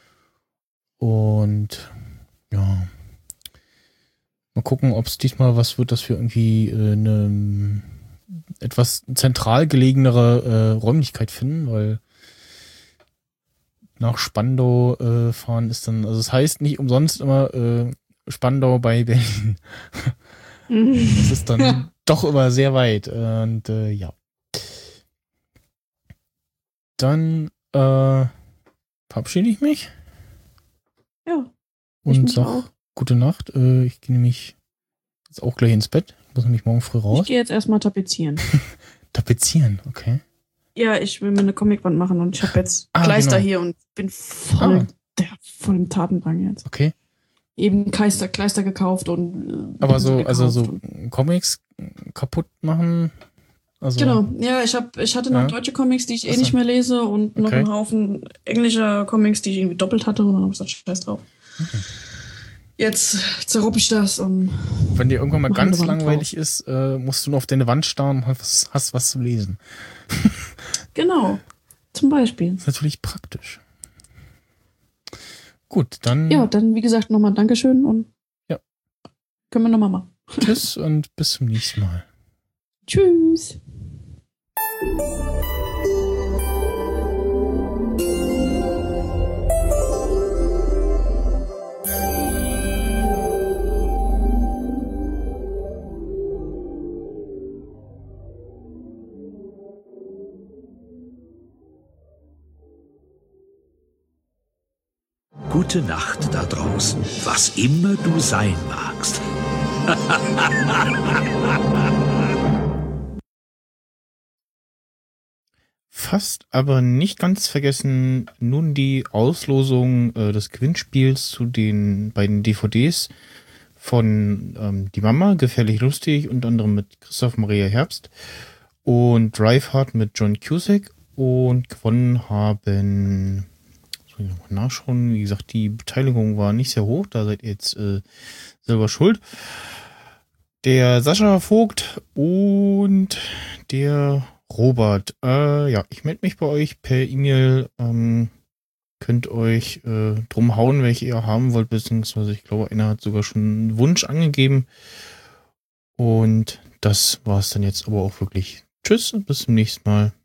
Und ja, mal gucken, ob es diesmal was wird, dass wir irgendwie äh, eine etwas zentral gelegenere äh, Räumlichkeit finden, weil nach Spandau äh, fahren ist dann, also es heißt nicht umsonst immer äh, Spandau bei Berlin. Das ist dann doch immer sehr weit. Und äh, ja. Dann äh, verabschiede ich mich. Ja. Und mich sag auch. gute Nacht. Äh, ich gehe nämlich jetzt auch gleich ins Bett. Ich muss nämlich morgen früh Ich raus. gehe jetzt erstmal tapezieren. Tapezieren, okay. Ja, ich will mir eine Comicwand machen und ich habe jetzt Ah, Kleister genau. hier und bin voll, Ah. der, voll im Tatendrang jetzt. Okay. Eben Kleister, Kleister gekauft und äh, Aber so, Pinsel also gekauft so und- Comics kaputt machen. Also, Genau, ja, ich hab, ich hatte noch Ja. deutsche Comics, die ich eh Ach so. nicht mehr lese und noch Okay. einen Haufen englischer Comics, die ich irgendwie doppelt hatte und dann hab ich gesagt, scheiß drauf. Mhm. Jetzt zerrupp ich das und Wenn dir irgendwann mal Mach eine ganz Wand langweilig ist, äh, musst du nur auf deine Wand starren und hast, hast was zu lesen. genau, zum Beispiel. ist natürlich praktisch. Gut, dann Ja, dann wie gesagt nochmal Dankeschön und Ja. können wir nochmal machen. tschüss und bis zum nächsten Mal. Tschüss. gute Nacht da draußen, was immer du sein magst. Fast aber nicht ganz vergessen, nun die Auslosung äh, des Gewinnspiels zu den beiden D V Ds von ähm, Die Mama, Gefährlich Lustig, unter anderem mit Christoph Maria Herbst und Drive Hard mit John Cusack, und gewonnen haben, soll ich nochmal nachschauen, wie gesagt, die Beteiligung war nicht sehr hoch, da seid ihr jetzt äh, selber schuld. Der Sascha Vogt und der Robert. Äh, ja, ich melde mich bei euch per E-Mail. Ähm, könnt euch äh, drum hauen, welche ihr haben wollt, beziehungsweise ich glaube, einer hat sogar schon einen Wunsch angegeben. Und das war's dann jetzt aber auch wirklich. Tschüss und bis zum nächsten Mal.